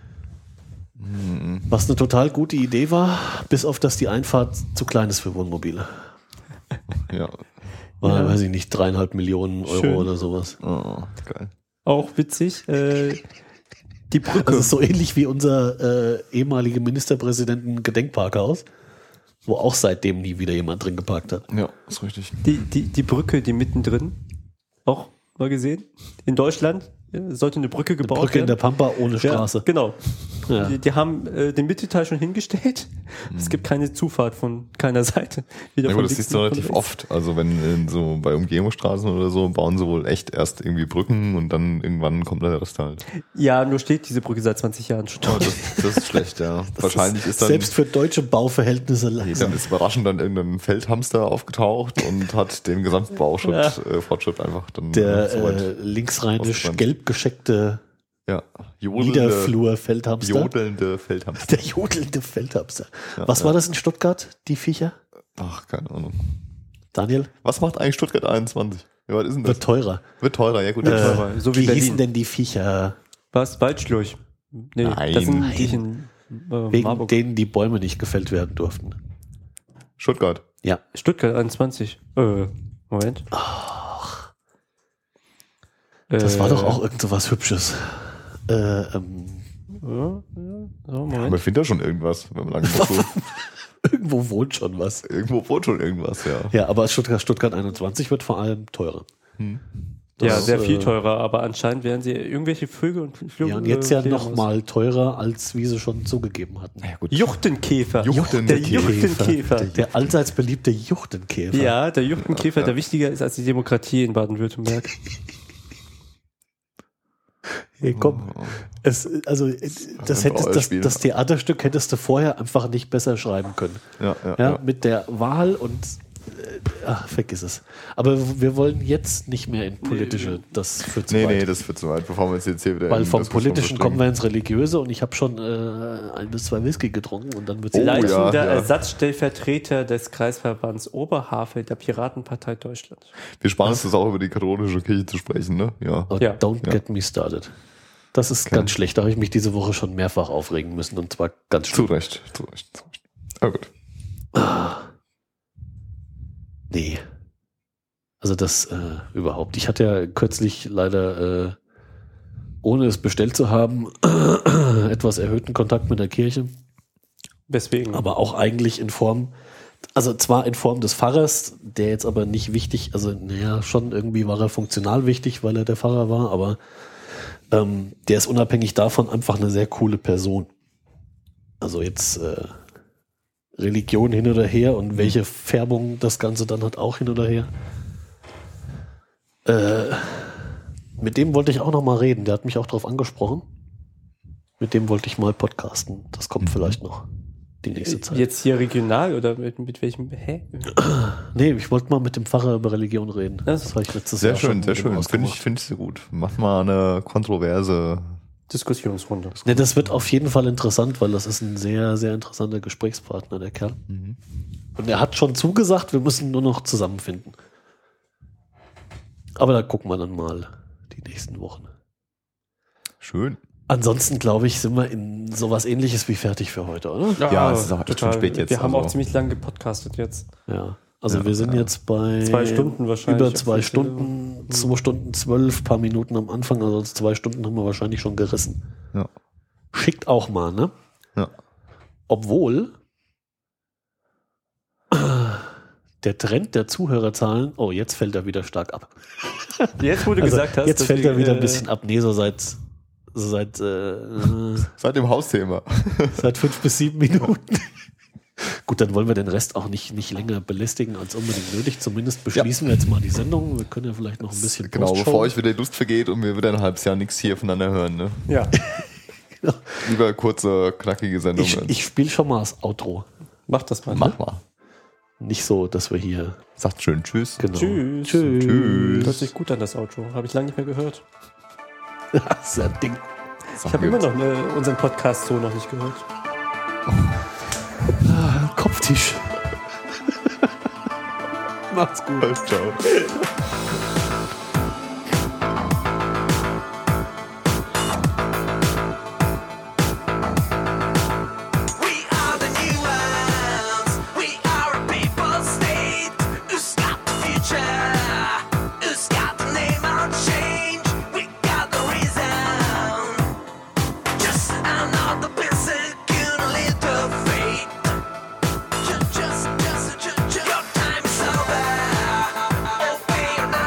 Was eine total gute Idee war, bis auf dass die Einfahrt zu klein ist für Wohnmobile. Ja. War, weiß ich nicht, 3,5 Millionen Euro Schön. oder sowas. Oh, geil. Auch witzig. Die Brücke. Das ist so ähnlich wie unser ehemalige Ministerpräsidenten Gedenkparkhaus, wo auch seitdem nie wieder jemand drin geparkt hat. Ja, ist richtig. Die Brücke, die mittendrin, auch mal gesehen, in Deutschland sollte eine Brücke gebaut Brücke in der werden. Pampa ohne Straße. Ja, genau. Ja. Die haben den Mittelteil schon hingestellt. Es gibt keine Zufahrt von keiner Seite. Weder Ja, von aber das links siehst du noch relativ von rechts. oft. Also wenn so bei Umgehungsstraßen oder so, bauen sie wohl echt erst irgendwie Brücken und dann irgendwann kommt der Rest halt. Ja, nur steht diese Brücke seit 20 Jahren schon. Oh, das ist schlecht, ja. Wahrscheinlich ist dann, Selbst für deutsche Bauverhältnisse langsam. dann ist überraschend dann irgendein Feldhamster aufgetaucht und hat den gesamten Fortschritt einfach dann Der so weit linksrheinisch ausgebrannt. gelb gescheckte ja, Niederflur-Feldhamster. jodelnde Feldhamster. Der jodelnde Feldhamster. Was war das in Stuttgart, die Viecher? Ach, keine Ahnung. Daniel? Was macht eigentlich Stuttgart 21? Ja, was ist denn das? Wird teurer. Wird teurer, ja gut. So wie Wie Berlin. hießen denn die Viecher? Was? Waldschlurch? Nee, Nein. das sind Nein. die in Wegen Marburg. denen die Bäume nicht gefällt werden durften. Stuttgart. Ja. Stuttgart 21. Moment. Das war doch auch irgend so was Hübsches. So, Moment. Man findet da schon irgendwas, wenn man lange genug sucht. Irgendwo wohnt schon was. Irgendwo wohnt schon irgendwas, ja. Ja, aber Stuttgart 21 wird vor allem teurer. Ja, sehr viel teurer, aber anscheinend werden sie irgendwelche Vögel und Flügel. Ja, und jetzt ja noch mal teurer, als wie sie schon zugegeben hatten. Ja, gut. Juchtenkäfer. Der Juchtenkäfer. Juchtenkäfer. Der allseits beliebte Juchtenkäfer. Ja, der Juchtenkäfer, der wichtiger ist als die Demokratie in Baden-Württemberg. Hey, komm. Das Theaterstück hättest du vorher einfach nicht besser schreiben können. Ja. Mit der Wahl und vergiss es. Aber wir wollen jetzt nicht mehr in politische, das führt zu weit. Nee, das führt zu weit, bevor wir uns jetzt hier wieder Weil in vom Diskussion Politischen kommen wir verstricken. ins Religiöse und ich habe schon 1 bis 2 Whisky getrunken und dann wird es Leitender Ersatzstellvertreter des Kreisverbands Oberhavel der Piratenpartei Deutschland. Wir sparen uns das auch über die katholische Kirche zu sprechen, ne? Ja. Ja. Don't get me started. Das ist ganz schlecht. Da habe ich mich diese Woche schon mehrfach aufregen müssen und zwar ganz Zu schlimm. Recht. Aber gut. Nee. Also das überhaupt. Ich hatte ja kürzlich leider, ohne es bestellt zu haben, etwas erhöhten Kontakt mit der Kirche. Weswegen? Aber auch eigentlich in Form, also zwar in Form des Pfarrers, der jetzt aber nicht wichtig, also naja, schon irgendwie war er funktional wichtig, weil er der Pfarrer war, aber der ist unabhängig davon einfach eine sehr coole Person. Also jetzt Religion hin oder her und welche Färbung das Ganze dann hat, auch hin oder her. Mit dem wollte ich auch noch mal reden. Der hat mich auch drauf angesprochen. Mit dem wollte ich mal podcasten. Das kommt vielleicht noch die nächste Zeit. Jetzt hier regional oder mit welchem? Hä? Nee, ich wollte mal mit dem Pfarrer über Religion reden. Das habe ich letztes Sehr Jahr schön, schon sehr mit ihm schön. ausgemacht. Finde ich sehr gut. Mach mal eine kontroverse. Diskussionsrunde. Ne, das wird auf jeden Fall interessant, weil das ist ein sehr, sehr interessanter Gesprächspartner, der Kerl. Und er hat schon zugesagt, wir müssen nur noch zusammenfinden. Aber da gucken wir dann mal die nächsten Wochen. Schön. Ansonsten, glaube ich, sind wir in sowas Ähnliches wie fertig für heute, oder? Ja, es ist auch echt schon spät jetzt, Wir haben also. auch ziemlich lange gepodcastet jetzt. Ja. Also wir sind jetzt bei 2 Stunden wahrscheinlich. über 2 Stunden, 2 Stunden 12, paar Minuten am Anfang, also 2 Stunden haben wir wahrscheinlich schon gerissen. Ja. Schickt auch mal, ne? Ja. Obwohl der Trend der Zuhörerzahlen, oh, jetzt fällt er wieder stark ab. Jetzt, wo du Also gesagt hast, jetzt fällt er deswegen, wieder ein bisschen ab. Nee, so seit Seit dem Hausthema. seit 5 bis 7 Minuten. Gut, dann wollen wir den Rest auch nicht länger belästigen als unbedingt nötig. Zumindest beschließen wir jetzt mal die Sendung. Wir können ja vielleicht noch ein bisschen Genau, Postshow. bevor euch wieder die Lust vergeht und wir wieder ein halbes Jahr nichts hier voneinander hören. Ne? Ja. Lieber kurze, knackige Sendungen. Ich spiele schon mal das Outro. Mach das mal. Mach mal. Nicht so, dass wir hier... Sagt schön Tschüss. Genau. Tschüss. Tschüss. Hört sich gut an, das Outro. Habe ich lange nicht mehr gehört. Das ist ein Ding. Ich habe immer noch unseren Podcast so noch nicht gehört. Kopftisch. Macht's gut. Ciao. We are the new ones. We are a people state. Who's got the future? Who's got the name on change? We got the reason. Just another physical little fate. Just your time is over. Open your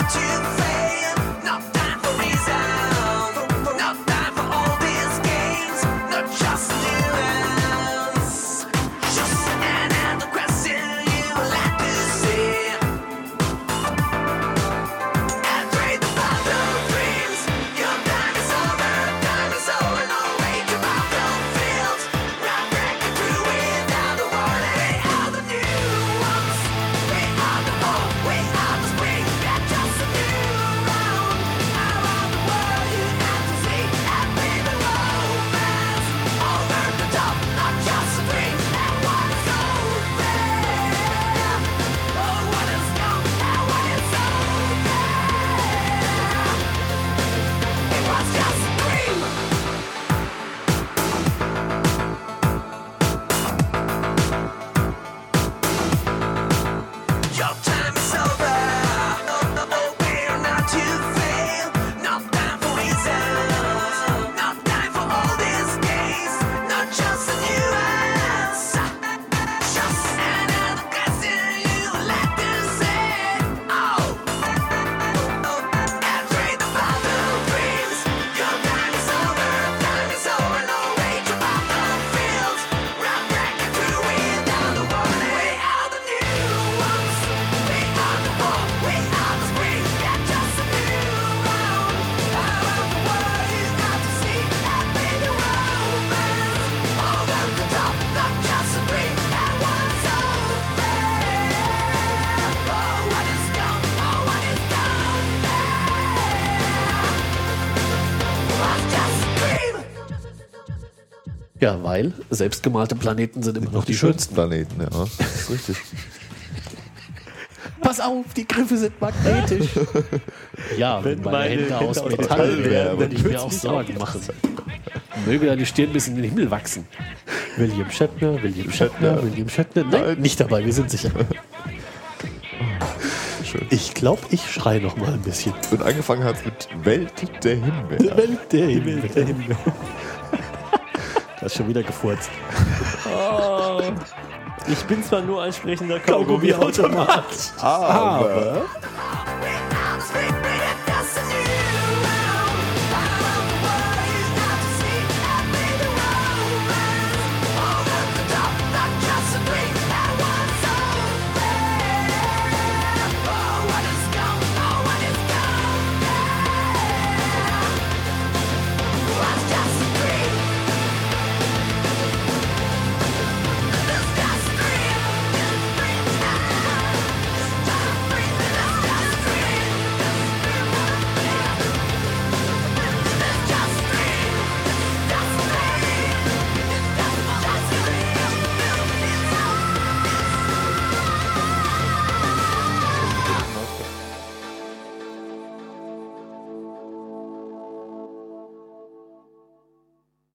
Ja, weil selbstgemalte Planeten sind immer noch die schönsten. Planeten, ja. Das ist richtig. Pass auf, die Griffe sind magnetisch. Ja, wenn meine Hände aus Metall wären, würde ich mir auch Sorgen machen. Möge deine Stirn bis in den Himmel wachsen. William Shatner. Nein, nicht dabei, wir sind sicher. Schön. Ich glaube, ich schreie noch mal ein bisschen. Und angefangen hat mit Welt der Himbeer. Welt der Himmel. Du hast schon wieder gefurzt. Ich bin zwar nur ein sprechender Kaugummi-Automat. Aber